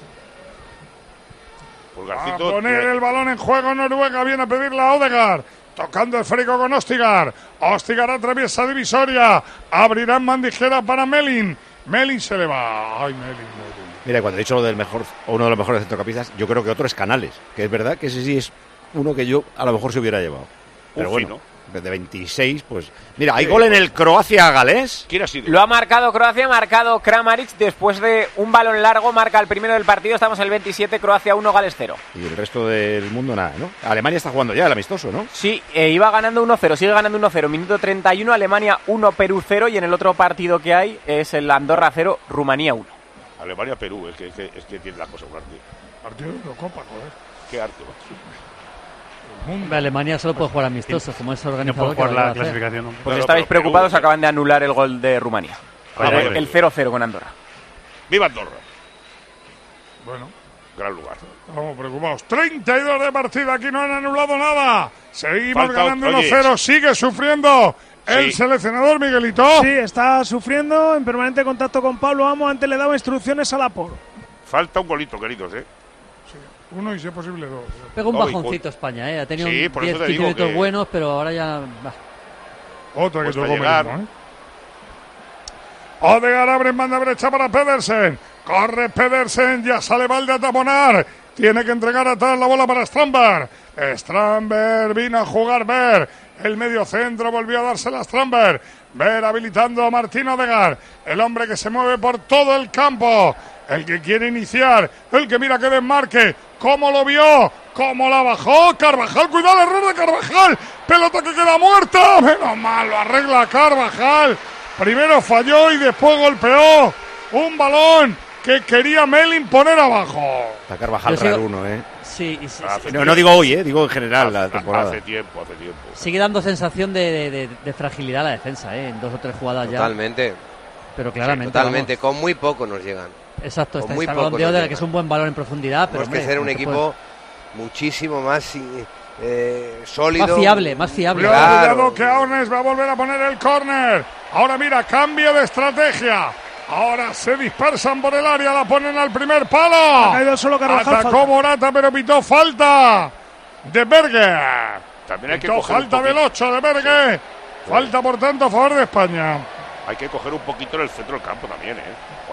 A Pulgarcito. poner tiene- el balón en juego Noruega, viene a pedirle a Odegaard. Tocando el frico con Ostigar. Ostigar atraviesa divisoria. Abrirán mandijera para Melin. Melin se le va. Ay, Melin, Melin. Mira, cuando he dicho lo del mejor, o uno de los mejores centrocampistas, yo creo que otro es Canales, que es verdad que ese sí es uno que yo a lo mejor se hubiera llevado. Pero Un bueno, fino. de veintiséis, pues... Mira, hay gol en el Croacia-Galés. ¿Quién ha sido? Lo ha marcado Croacia, ha marcado Kramaric después de un balón largo, marca el primero del partido, estamos en el veintisiete, Croacia uno, Gales cero. Y el resto del mundo nada, ¿no? Alemania está jugando ya el amistoso, ¿no? Sí, eh, iba ganando uno cero, sigue ganando uno cero, minuto treinta y uno, Alemania uno, Perú cero, y en el otro partido que hay es el Andorra cero, Rumanía uno. Alemania-Perú, es que, es, que, es que tiene la cosa un arte. Partido de Eurocopa, joder. Qué arte, macho. Hombre, Alemania solo puede jugar amistosos, como es No organizador. puede jugar que lo va la a hacer. clasificación. ¿no? Pues Claro, estabais pero preocupados, Perú- acaban de anular el gol de Rumanía. Ah, el, vale. el cero cero con Andorra. ¡Viva Andorra! Bueno, Gran lugar. estamos preocupados. treinta y dos de partida, aquí no han anulado nada. Seguimos Falta ganando otro, uno oye. cero, sigue sufriendo el Sí. seleccionador Miguelito. Sí, está sufriendo en permanente contacto con Pablo Amo. Antes le daba instrucciones a la Por. Falta un golito, queridos, ¿eh? Uno y si es posible dos. Pega un Uy, bajoncito España, ¿eh? Ha tenido Sí, por diez eso te quince digo minutos que- buenos, pero ahora ya... bah. Otra que Cuesta tocó llegar. Merino, ¿eh? Odegaard abre en banda derecha para Pedersen. Corre Pedersen, ya sale Valde a taponar. Tiene que entregar atrás la bola para Strandberg. Strandberg vino a jugar Ver. El medio centro volvió a dársela a Strandberg. Ver habilitando a Martín Odegaard. El hombre que se mueve por todo el campo. El que quiere iniciar. El que mira que desmarque. ¿Cómo lo vio? ¿Cómo la bajó? Carvajal, cuidado, error de Carvajal. Pelota que queda muerta. Menos mal, lo arregla Carvajal. Primero falló y después golpeó un balón que quería Melin poner abajo. Está Carvajal Yo sigo- raro uno, ¿eh? Sí, y se- Hace No, no digo hoy, ¿eh? Digo en general la Hace- temporada. Hace tiempo, hace tiempo. sigue dando sensación de, de- de- de fragilidad a la defensa, ¿eh? En dos o tres jugadas ya. Totalmente. Pero claramente. Totalmente. vamos. Con muy poco nos llegan. Exacto, con está, muy está el poco balón de nos Odegaard, llegan. que es un buen balón en profundidad, pero Tenemos que hombre, ser un no se equipo muchísimo más eh, sólido. Más fiable, más fiable. Cuidado, Claro. cuidado que Aunes va a volver a poner el córner. Ahora mira, cambio de estrategia. Ahora se dispersan por el área, la ponen al primer palo. Ha caído solo Carvajal, Atacó falta. Morata, pero pitó falta de Berge. También hay que Pitó coger un falta poquito- del ocho de Berge. Falta, por tanto, a favor de España. Hay que coger un poquito en el centro del campo también, ¿eh? Cuando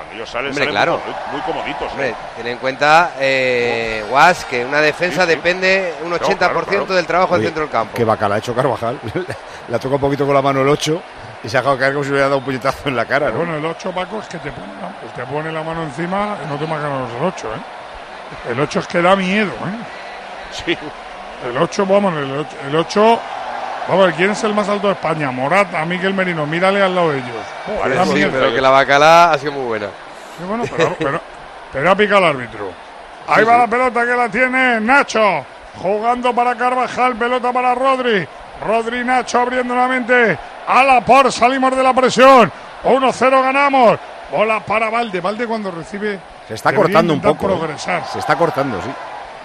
Ellos salen, Hombre, salen claro. muy, muy comoditos. Hombre, ¿eh? ten en cuenta, eh, Guas, que una defensa Sí, sí. depende un ochenta por ciento No, claro, claro. del trabajo Oye, del centro del campo. Qué bacala ha hecho Carvajal. Le ha tocado un poquito con la mano el ocho y se ha dejado caer como si le hubiera dado un puñetazo en la cara, ¿no? Bueno, el ocho, Paco, es que te pone, la, pues te pone la mano encima, no te imaginas el ocho, ¿eh? El ocho es que da miedo, ¿eh? Sí. El ocho, vamos, el ocho, el ocho, vamos a ver, ¿quién es el más alto de España? Morata, Miquel Merino, mírale al lado de ellos. Oh, Vale, da sí, miedo. pero que la bacala ha sido muy buena. Sí, bueno, pero, pero, pero ha picado el árbitro. Ahí Sí, va sí. la pelota que la tiene Nacho, jugando para Carvajal, pelota para Rodri. Rodri, Nacho abriendo nuevamente a la por, salimos de la presión. uno cero ganamos. Bola para Valde. Valde cuando recibe. Se está debería cortando un intentar poco. ¿eh? progresar. Se está cortando, sí.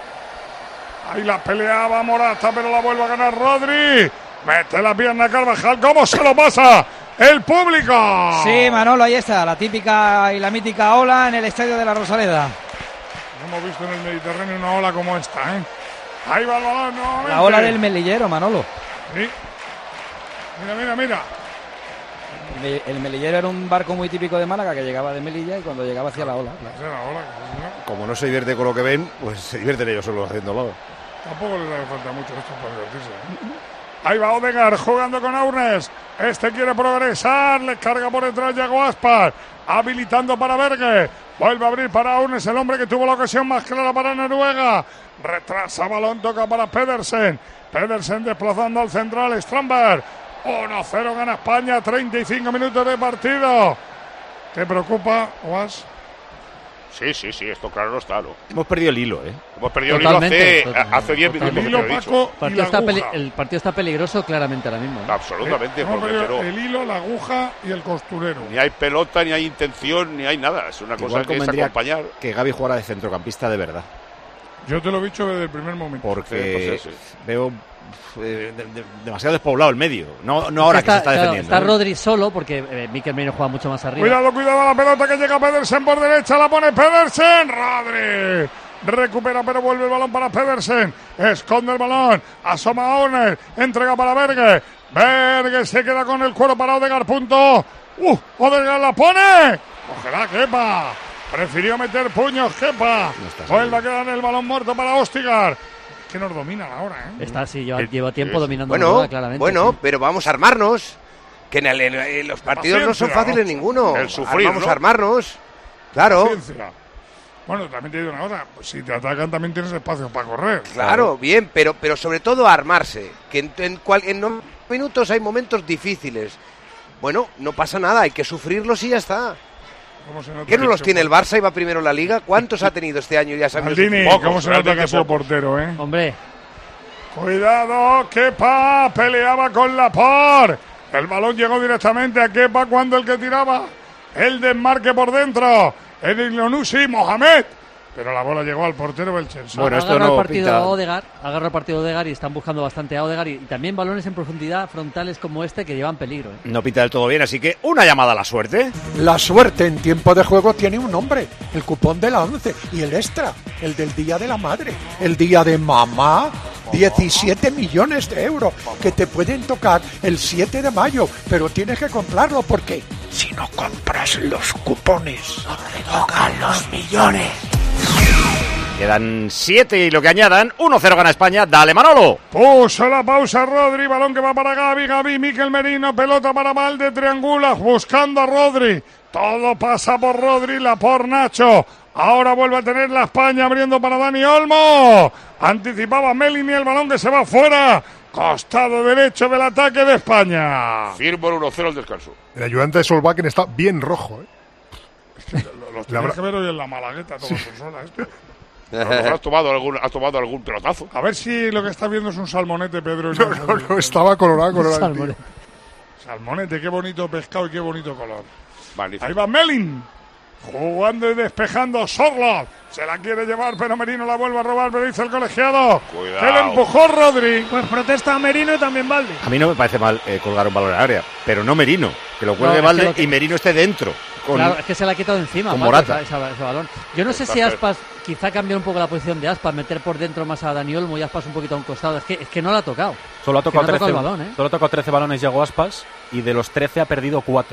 Ahí la peleaba Morata, pero la vuelve a ganar Rodri. Mete la pierna Carvajal. ¿Cómo se lo pasa el público? Sí, Manolo, ahí está, la típica y la mítica ola en el estadio de la Rosaleda. No hemos visto en el Mediterráneo una ola como esta, ¿eh? Ahí va el balón nuevamente. La ola del melillero, Manolo. Sí. Mira, mira, mira. El, el melillero era un barco muy típico de Málaga que llegaba de Melilla y cuando llegaba hacia la ola. Claro. Esa es la ola, que Como no se divierte con lo que ven, pues se divierten ellos solos haciéndolo. tampoco les hace falta mucho esto para divertirse, ¿eh? Ahí va Odegaard jugando con Aurnes. Este quiere progresar. Le carga por detrás Yago Aspas. Habilitando para Berge. Vuelve a abrir para Aurnes, el hombre que tuvo la ocasión más clara para Noruega. Retrasa balón, toca para Pedersen. Pedersen desplazando al central. Strandberg. uno cero gana España. treinta y cinco minutos de partido. ¿Te preocupa, Oas? Sí, sí, sí, esto claro no está, ¿no? Hemos perdido el hilo, ¿eh? Hemos perdido Totalmente, el hilo hace, hace diez minutos. El hilo, que te lo he dicho. Paco, El y partido, la está peli- aguja. el partido está peligroso claramente ahora mismo. ¿eh? Absolutamente, Hemos porque perdido pero el hilo, la aguja y el costurero. ni hay pelota, ni hay intención, ni hay nada. Es una cosa Igual que es convendría acompañar. que Gavi jugara de centrocampista de verdad. Yo te lo he dicho desde el primer momento. Porque Sí, pues sí, sí. veo eh, de- de- demasiado despoblado el medio. No, no ahora que se está claro, defendiendo. está ¿eh? Rodri solo porque eh, Mikel Merino juega mucho más arriba. Cuidado, cuidado la pelota que llega Pedersen por derecha, la pone Pedersen, Rodri. Recupera pero vuelve el balón para Pedersen. Esconde el balón, asoma a Oner, entrega para Berge. Berge se queda con el cuero para Odegaard, punto. Uh, Odegaard la pone. Ojalá Kepa. Prefirió meter puños Kepa. Vuelve a quedar el balón muerto para Ostigar. Que nos dominan ahora, ¿eh? Está así, lleva, lleva tiempo Sí. dominando Bueno, la bola, claramente. bueno, sí. pero vamos a armarnos. Que en, el- en- en los partidos no son Paciencia, fáciles ninguno. El sufrir, Vamos ¿no? a armarnos. Claro, Paciencia. Bueno, también te digo una cosa, pues si te atacan también tienes espacio para correr. claro, bien, pero, pero sobre todo armarse. Que en, en, cual, en no- minutos hay momentos difíciles. Bueno, no pasa nada, hay que sufrirlos y ya está. ¿Cómo se nota ¿Qué no que los ha tiene sido el Barça y va primero en la Liga? ¿Cuántos ha tenido este año? Ya sabes. Maldini, Pocos, ¿cómo se nota que ha realmente sido pocos. portero, eh? Hombre, Cuidado, Kepa peleaba con Laporte. El balón llegó directamente a Kepa cuando el que tiraba el desmarque por dentro. El Ignonusi, Mohamed. Pero la bola llegó al portero del Chelsea. Bueno, esto agarra no el partido pinta- a Odegaard, agarra el partido a Odegaard y están buscando bastante a Odegaard y, y también balones en profundidad frontales como este que llevan peligro. ¿eh? No pinta del todo bien, así que una llamada a la suerte. La suerte en tiempo de juego tiene un nombre, el cupón de la once y el extra, el del Día de la Madre, el Día de Mamá. diecisiete millones de euros que te pueden tocar el siete de mayo, pero tienes que comprarlo porque si no compras los cupones, no te tocan los millones. Quedan siete y lo que añadan, uno cero gana España. Dale, Manolo. Puso la pausa Rodri, balón que va para Gavi, Gavi, Miquel Merino, pelota para Valde, triangula, buscando a Rodri. Todo pasa por Rodri, la por Nacho. Ahora vuelve a tener la España abriendo para Dani Olmo. Anticipaba Melini el balón que se va fuera. Costado derecho del ataque de España. Firmo el uno cero al descanso. El ayudante de Solbakken está bien rojo, ¿eh? Los La tenéis verdad- que ver hoy en la Malagueta todas sus horas. Esto. A lo mejor has tomado algún, has tomado algún pelotazo. A ver si lo que está viendo es un salmonete, Pedro. y No, no- no, no, estaba colorado, colorado. el tío. Salmonete. Salmonete, qué bonito pescado y qué bonito color. Magnífico. Ahí va Melin. Jugando y despejando Sorloth. Se la quiere llevar, pero Merino la vuelve a robar, pero dice el colegiado. Cuidado. Que le empujó Rodri. Pues protesta Merino y también Valde. A mí no me parece mal eh, colgar un balón en el área, pero no Merino. Que lo No, cuelgue es que Valde lo que- y Merino esté dentro. Con... Claro, es que se la ha quitado encima con Paco, Morata. esa- esa- ese balón. Yo no sé Está si per- Aspas quizá cambiar un poco la posición de Aspas, meter por dentro más a Dani Olmo y Aspas un poquito a un costado. Es que, es que no la ha tocado. Solo ha Que tocado, no ha tocado trece, el balón, ¿eh? solo ha tocado trece balones Yago Aspas y de los trece ha perdido cuatro.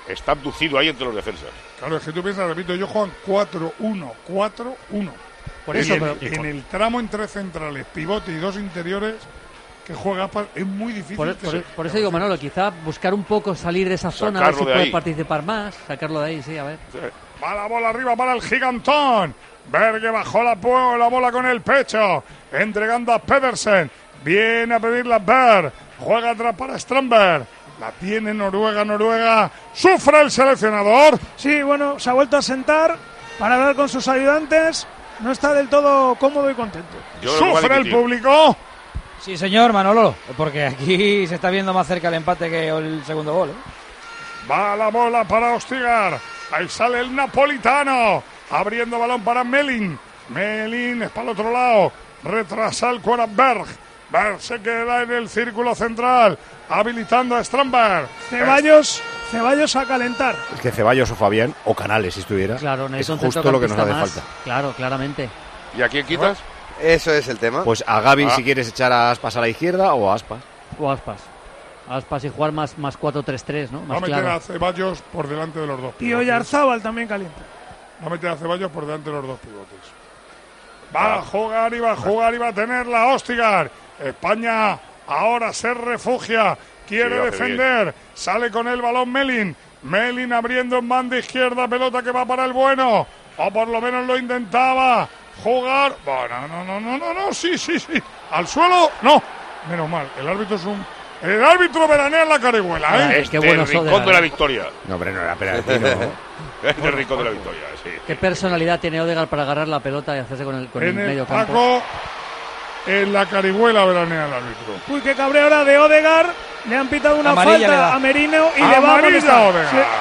está abducido ahí entre los defensas. Claro, es que tú piensas, repito, ellos juegan cuatro uno cuatro uno. Por eso, en, el, pero, en el tramo entre centrales, pivote y dos interiores, que juega Aspas, es muy difícil. Por, que por, se... por eso digo, Manolo, quizá buscar un poco salir de esa zona, a ver si puede ahí. participar más, sacarlo de ahí, sí, a ver. Sí. Va la bola arriba para el gigantón. Berge bajó la, la bola con el pecho, entregando a Pedersen. Viene a pedirla Berg. Juega atrás para Strandberg. La tiene Noruega, Noruega. Sufre el seleccionador. Sí, bueno, se ha vuelto a sentar para hablar con sus ayudantes. No está del todo cómodo y contento. Yo Sufre el público. Sí, señor Manolo, porque aquí se está viendo más cerca el empate que el segundo gol, ¿eh? Va la bola para Ostigar. Ahí sale el napolitano. Abriendo balón para Melin. Melin es para el otro lado. Retrasa el Berg. Berg se queda en el círculo central. Habilitando a Strandberg. Ceballos, Ceballos a calentar. Es que Ceballos o Fabián o Canales, si estuviera. Claro, es justo lo que nos hace más. falta. Claro, claramente. ¿Y a quién quitas? Eso es el tema. Pues a Gavi ah. si quieres echar a Aspas a la izquierda o a Aspas. O a Aspas. Aspas y jugar más, más cuatro tres tres, ¿no? Más Va a meter claro. a Ceballos por delante de los dos pivotes. Y Oyarzábal también calienta. Va a meter a Ceballos por delante de los dos pivotes. Va a jugar y va a jugar y va a tenerla Ostigar. España ahora se refugia. Quiere sí, defender. Bien. Sale con el balón Melin. Melin abriendo en banda izquierda. Pelota que va para el bueno. O por lo menos lo intentaba. Jugar. Bueno, no, no, no, no, no. Sí, sí, sí. Al suelo. No. Menos mal. El árbitro es un. El árbitro veranea en la Carihuela, ¿eh? Es el bueno rincón de la victoria. No, pero no era penalti, no. Es el rincón de la victoria, sí. ¿Qué personalidad tiene Odegaard para agarrar la pelota y hacerse con el, con en el el medio campo? Paco, en la Carihuela veranea el árbitro. Uy, qué cabreo ahora de Odegaard. Le han pitado una Amarilla falta a Merino y Amarilla le va a molestar.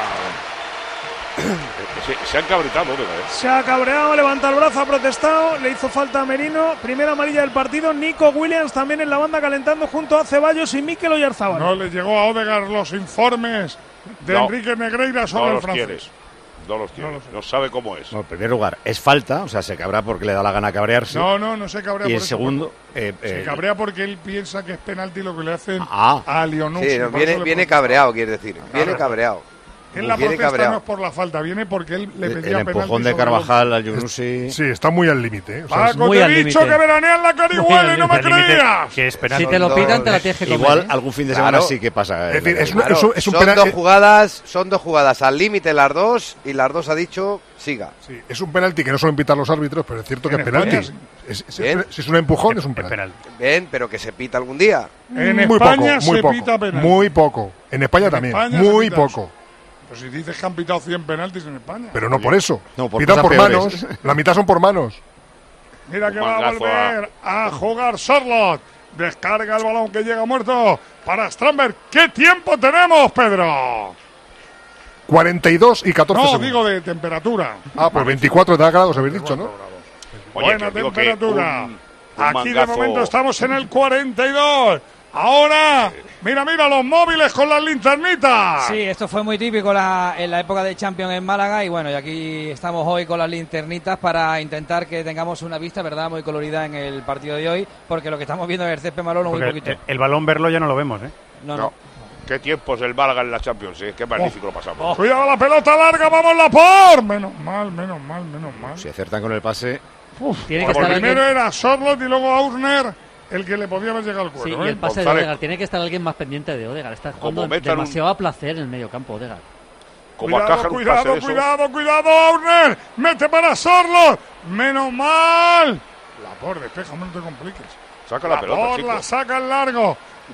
Se, se han cabritado, Odegaard, ¿eh? Se ha cabreado, levanta el brazo, ha protestado, le hizo falta a Merino. Primera amarilla del partido. Nico Williams también en la banda calentando junto a Ceballos y Mikel Oyarzábal. No le llegó a Odegaard los informes de no, Enrique Negreira sobre no el los francés. Quieres. No los tiene, no, no sabe cómo es. No, en primer lugar, es falta, o sea, se cabrea porque le da la gana cabrearse. No, no, no se cabrea y por el eso, segundo... Eh, se eh, cabrea porque él piensa que es penalti lo que le hacen ah. a Lionel. Sí, no, viene, viene cabreado, quiere decir. Viene claro. cabreado. En la viene protesta cabreado. no es por la falta, viene porque él le pedía penalti. El empujón de Carvajal al Yunusi. Sí, está muy al límite. ¿eh? O sea, Paco, muy te al he dicho límite. que veranean la Carihuela y no me creías. Que es penalti. Si te lo pitan, te la tienes que comer. Igual ¿eh? algún fin de semana Claro. sí que pasa. Es decir, es, Claro, es un, es un son, penal- dos jugadas, son dos jugadas al límite las dos y las dos ha dicho siga. Sí, es un penalti que no suelen pitar los árbitros, pero es cierto que En es penalti. España, Es, es- Bien. si es un empujón, es un penalti. Bien, pero que se pita algún día. En muy España poco, muy se poco, pita penalti. muy poco. En España En también, España se muy pita poco. eso. Pues si dices que han pitado cien penaltis en España. Pero no por eso. No, por Pitan cosas por peores. manos. La mitad son por manos. Mira que Un va a mangazo volver a jugar Charlotte. Descarga el balón que llega muerto para Strandberg. ¿Qué tiempo tenemos, Pedro? cuarenta y dos y catorce No, segundos. digo de temperatura. Ah, pues veinticuatro grados habéis dicho, ¿no? Oye, Buena que os digo que temperatura. un- un Aquí de mangazo- momento estamos en el cuarenta y dos. Ahora, mira, mira los móviles con las linternitas. Sí, esto fue muy típico la, en la época de Champions en Málaga y bueno, y aquí estamos hoy con las linternitas para intentar que tengamos una vista, ¿verdad?, muy colorida en el partido de hoy, porque lo que estamos viendo en el césped Manolo muy Porque poquito. el, el balón verlo ya no lo vemos, ¿eh? No, No. no. Qué tiempos el Málaga en la Champions, ¿eh? Qué magnífico lo pasamos. Cuidado la pelota larga, vamos la por. Menos mal, menos mal, menos mal. Si acertan con el pase... Uf, Tiene que por estar primero alguien- era Sorlot y luego Aurner el que le podía haber llegado al Sí, cuero. y ¿eh? el pase de González. Odegaard. Tiene que estar alguien más pendiente de Odegaard. Está jugando Como metan un- demasiado a placer en el medio campo, Odegaard. Como Cuidado, acajan un pase cuidado, de esos. cuidado, cuidado, Aurner. Mete para Sorlot. Menos mal. La por despeja, no te compliques. Saca la, La pelota, por chico. la saca en largo.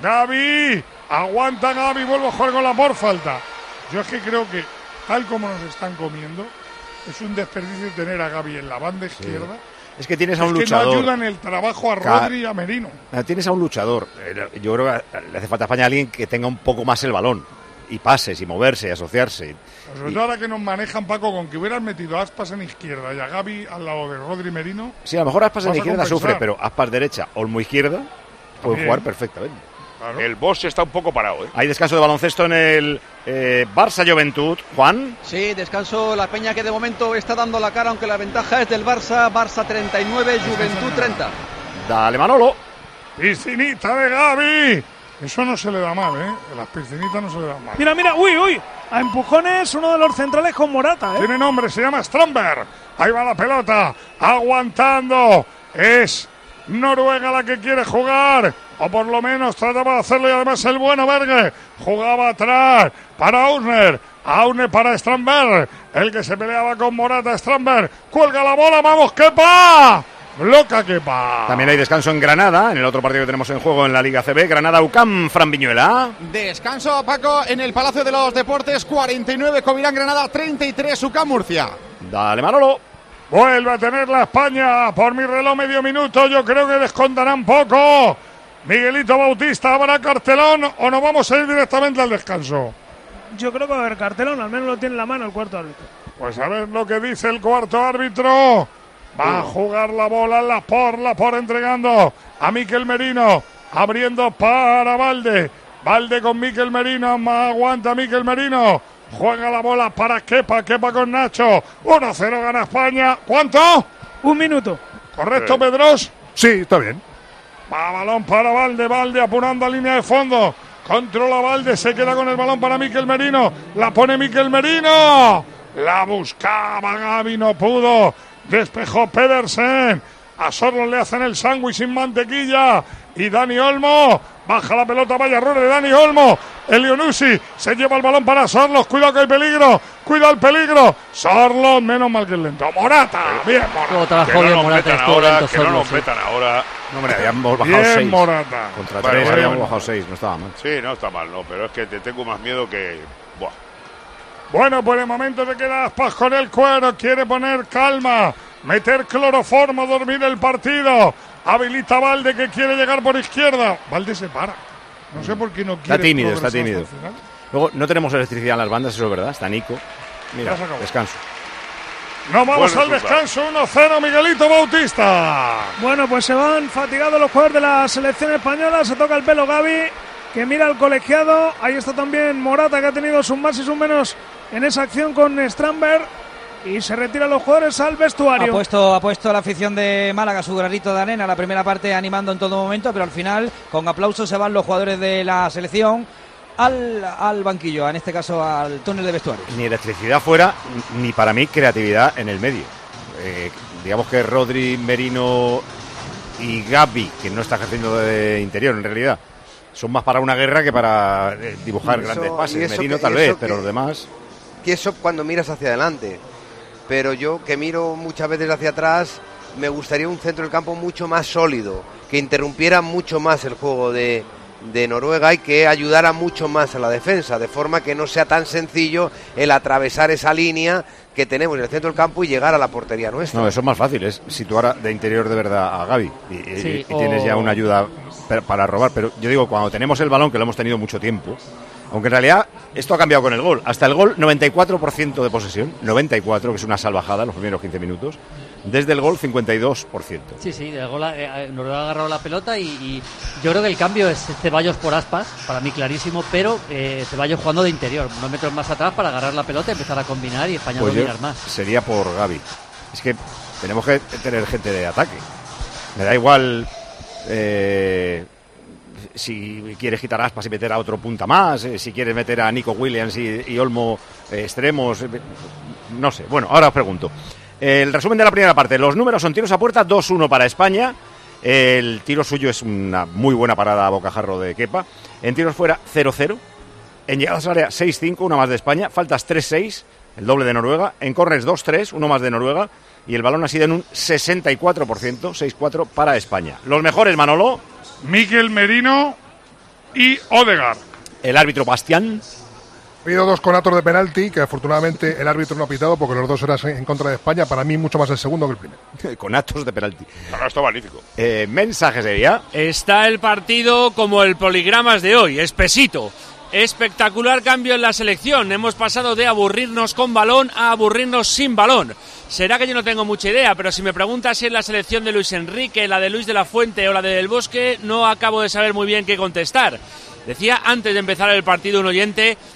Gavi. Aguanta Gavi. Vuelve a jugar con la por falta. Yo es que creo que, tal como nos están comiendo, es un desperdicio tener a Gavi en la banda izquierda. Es que tienes a un es que luchador. no ayudan el trabajo a Ca- Rodri y a Merino. Ah, Tienes a un luchador. Eh, Yo creo que le hace falta a España a alguien que tenga un poco más el balón. Y pases, y moverse, y asociarse. Sobre Y- todo ahora que nos manejan, Paco, con que hubieran metido a Aspas en izquierda y a Gavi al lado de Rodri Merino. Sí, a lo mejor Aspas en vas a izquierda compensar. sufre, pero Aspas derecha, Olmo izquierda, pueden Bien. jugar perfectamente. Claro. El boss está un poco parado, ¿eh? Hay descanso de baloncesto en el eh, Barça-Juventud. Juan. Sí, descanso la Peña que de momento está dando la cara, aunque la ventaja es del Barça. Barça treinta y nueve, Juventud treinta. Dale, Manolo. Piscinita de Gavi. Eso no se le da mal, ¿eh? En las piscinitas no se le da mal. Mira, mira, uy, uy. a empujones uno de los centrales con Morata, ¿eh? Tiene nombre, se llama Strandberg. Ahí va la pelota, aguantando. Es Noruega la que quiere jugar, o por lo menos trataba de hacerlo, y además el bueno Berge jugaba atrás para Ausner. Ausner para Strandberg, el que se peleaba con Morata. Strandberg cuelga la bola, vamos, Kepa. Bloca Kepa. También hay descanso en Granada, en el otro partido que tenemos en juego en la Liga C B. Granada-U C A M, Fran Viñuela. Descanso, Paco, en el Palacio de los Deportes. cuarenta y nueve Covirán Granada, treinta y tres U C A M Murcia. Dale, Manolo. Vuelve a tener la España. Por mi reloj medio minuto. Yo creo que descontarán poco. Miguelito Bautista, ¿habrá cartelón o nos vamos a ir directamente al descanso? Yo creo que va a haber cartelón, al menos lo tiene en la mano el cuarto árbitro. Pues a ver lo que dice el cuarto árbitro. Va a jugar la bola Laporte, Laporte entregando a Mikel Merino, abriendo para Valde. Valde con Mikel Merino, aguanta Mikel Merino. Juega la bola para Kepa, Kepa con Nacho. uno cero gana España. ¿Cuánto? Un minuto. ¿Correcto, Sí. Pedros? Sí, está bien. Va balón para Valde, Valde apurando a línea de fondo. Controla Valde, se queda con el balón para Mikel Merino. La pone Mikel Merino. La buscaba Gavi, no pudo. Despejó Pedersen. A Sorlo le hacen el sándwich sin mantequilla. Y Dani Olmo. Baja la pelota, vaya error de Dani Olmo. Elionusi se lleva el balón para Sorlos. Cuidado que hay peligro. Cuida el peligro. Sorlos, menos mal que es lento. Morata. Bien, Morata. Que no nos metan ahora, que no nos metan ahora. No, hombre, habíamos bajado Bien, seis. Morata. Contra Bueno, tres bueno, habíamos bueno. bajado seis, no estaba mal. Sí, no está mal, no, pero es que te tengo más miedo que... Buah. Bueno, por el momento se queda Aspas con el cuero. Quiere poner calma. Meter cloroformo, dormir el partido. Habilita Valde que quiere llegar por izquierda. Valde se para. No sé por qué no quiere. Está tímido, está progresar tímido. hasta el final. Luego, no tenemos electricidad en las bandas, eso es verdad. Está Nico. Mira, Ya se acabó. descanso. Nos vamos Buen al resultado. descanso. uno cero, Miguelito Bautista. Bueno, pues se van fatigados los jugadores de la selección española. Se toca el pelo Gavi, que mira al colegiado. Ahí está también Morata, que ha tenido sus más y sus menos en esa acción con Strandberg. Y se retiran los jugadores al vestuario. Ha puesto, ha puesto la afición de Málaga su granito de arena, la primera parte animando en todo momento, pero al final con aplausos se van los jugadores de la selección al, al banquillo, en este caso al túnel de vestuarios. Ni electricidad fuera, ni para mí creatividad en el medio. Eh, digamos que Rodri, Merino y Gavi, que no está ejerciendo de interior en realidad, son más para una guerra que para eh, dibujar Eso- grandes y pases. eso Merino que- tal y vez, eso pero que- los demás... Y eso cuando miras hacia adelante. Pero yo, que miro muchas veces hacia atrás, me gustaría un centro del campo mucho más sólido, que interrumpiera mucho más el juego de, de Noruega y que ayudara mucho más a la defensa, de forma que no sea tan sencillo el atravesar esa línea que tenemos en el centro del campo y llegar a la portería nuestra. No, eso es más fácil, es situar de interior de verdad a Gavi y, y- Sí, y tienes o- ya una ayuda per- para robar. Pero yo digo, cuando tenemos el balón, que lo hemos tenido mucho tiempo, aunque en realidad esto ha cambiado con el gol. Hasta el gol, noventa y cuatro por ciento de posesión, noventa y cuatro, que es una salvajada en los primeros quince minutos. Desde el gol, cincuenta y dos por ciento. Sí, sí, el gol, eh, Noruega ha agarrado la pelota y, y yo creo que el cambio es Ceballos por Aspas, para mí clarísimo, pero eh, Ceballos jugando de interior, unos metros más atrás para agarrar la pelota, empezar a combinar y España Pues yo dominar más. sería por Gavi. Es que tenemos que tener gente de ataque. Me da igual eh, si quieres quitar Aspas y meter a otro punta más, eh, si quieres meter a Nico Williams y, y Olmo eh, extremos, eh, no sé. Bueno, ahora os pregunto. El resumen de la primera parte. Los números son tiros a puerta, dos uno para España. El tiro suyo es una muy buena parada a bocajarro de Kepa. En tiros fuera, cero cero. En llegadas al área, seis cinco, una más de España. Faltas tres seis, el doble de Noruega. En corners, dos tres, uno más de Noruega. Y el balón ha sido en un sesenta y cuatro por ciento, seis cuatro para España. Los mejores, Manolo. Mikel Merino y Odegaard. El árbitro Bastián. Ha habido dos conatos de penalti que afortunadamente el árbitro no ha pitado porque los dos eran en contra de España. Para mí mucho más el segundo que el primero. Conatos de penalti. Ahora está magnífico. Eh, mensajes de día. Está el partido como el poligramas de hoy, espesito. Espectacular cambio en la selección. Hemos pasado de aburrirnos con balón a aburrirnos sin balón. Será que yo no tengo mucha idea, pero si me preguntas si es la selección de Luis Enrique, la de Luis de la Fuente o la de Del Bosque, no acabo de saber muy bien qué contestar. Decía antes de empezar el partido un oyente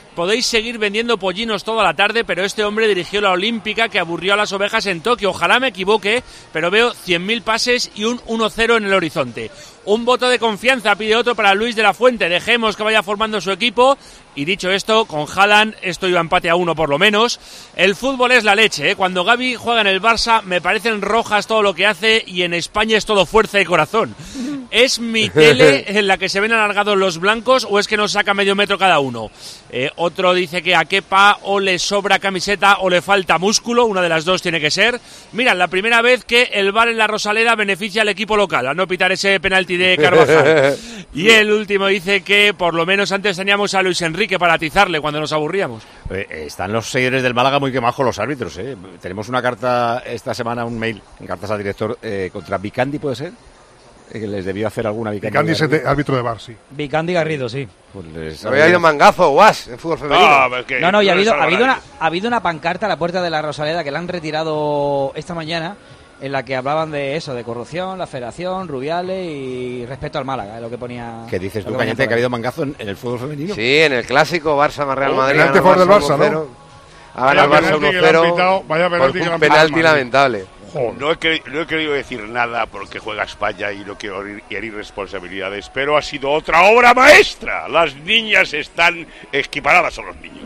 podéis seguir vendiendo pollinos toda la tarde, pero este hombre dirigió la Olímpica que aburrió a las ovejas en Tokio. Ojalá me equivoque, pero veo cien mil pases y un uno cero en el horizonte. Un voto de confianza pide otro para Luis de la Fuente. Dejemos que vaya formando su equipo. Y dicho esto, con Haaland esto iba a empate a uno por lo menos. El fútbol es la leche, ¿eh? Cuando Gavi juega en el Barça me parecen rojas todo lo que hace y en España es todo fuerza y corazón. ¿Es mi tele en la que se ven alargados los blancos o es que nos saca medio metro cada uno? Eh, otro dice que a Kepa o le sobra camiseta o le falta músculo, una de las dos tiene que ser. Mira, la primera vez que el V A R en la Rosaleda beneficia al equipo local, a no pitar ese penalti de Carvajal. Y el último dice que por lo menos antes teníamos a Luis Enrique para atizarle cuando nos aburríamos. Eh, están los seguidores del Málaga muy quemados con los árbitros, ¿eh? Tenemos una carta esta semana, un mail en cartas al director eh, contra Vicandi, ¿puede ser? Que les debió hacer alguna Vicandi. Vicandi es el árbitro de V A R, sí. Vicandi Garrido, sí. Pues les... Había ido mangazo, guas, en fútbol femenino. No, es que no, no, y ha habido, ha, habido una, ha habido una pancarta a la puerta de la Rosaleda que la han retirado esta mañana, en la que hablaban de eso, de corrupción, la federación, Rubiales y respeto al Málaga, es lo que ponía... ¿Qué dices tú, Cañete, que ha habido mangazo en, en el fútbol femenino? Sí, en el clásico Barça-Real Madrid. El antefor del Barça, ¿no? Ahora el Barça uno cero por un penalti lamentable. No he, querido, no he querido decir nada porque juega España y no quiero herir responsabilidades, pero ha sido otra obra maestra. Las niñas están equiparadas a los niños.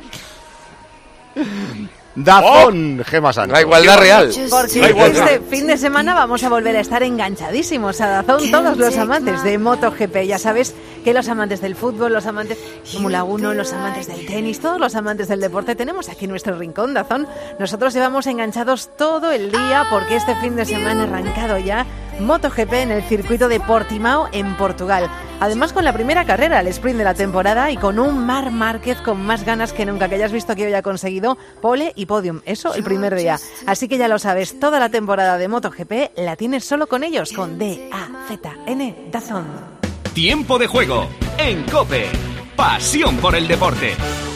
Dazón, oh, Gemma Sánchez. La igualdad real. Porque la igualdad. Este fin de semana vamos a volver a estar enganchadísimos a Dazón, todos los amantes de MotoGP. Ya sabes que los amantes del fútbol, los amantes de Fórmula uno, los amantes del tenis, todos los amantes del deporte, tenemos aquí nuestro rincón Dazón. Nosotros llevamos enganchados todo el día porque este fin de semana ha arrancado ya MotoGP en el circuito de Portimao en Portugal. Además con la primera carrera, el sprint de la temporada, y con un Marc Márquez con más ganas que nunca, que hayas visto que hoy ha conseguido pole y podium, eso el primer día. Así que ya lo sabes, toda la temporada de MotoGP la tienes solo con ellos, con D A Z N Dazón. Tiempo de juego en COPE. Pasión por el deporte.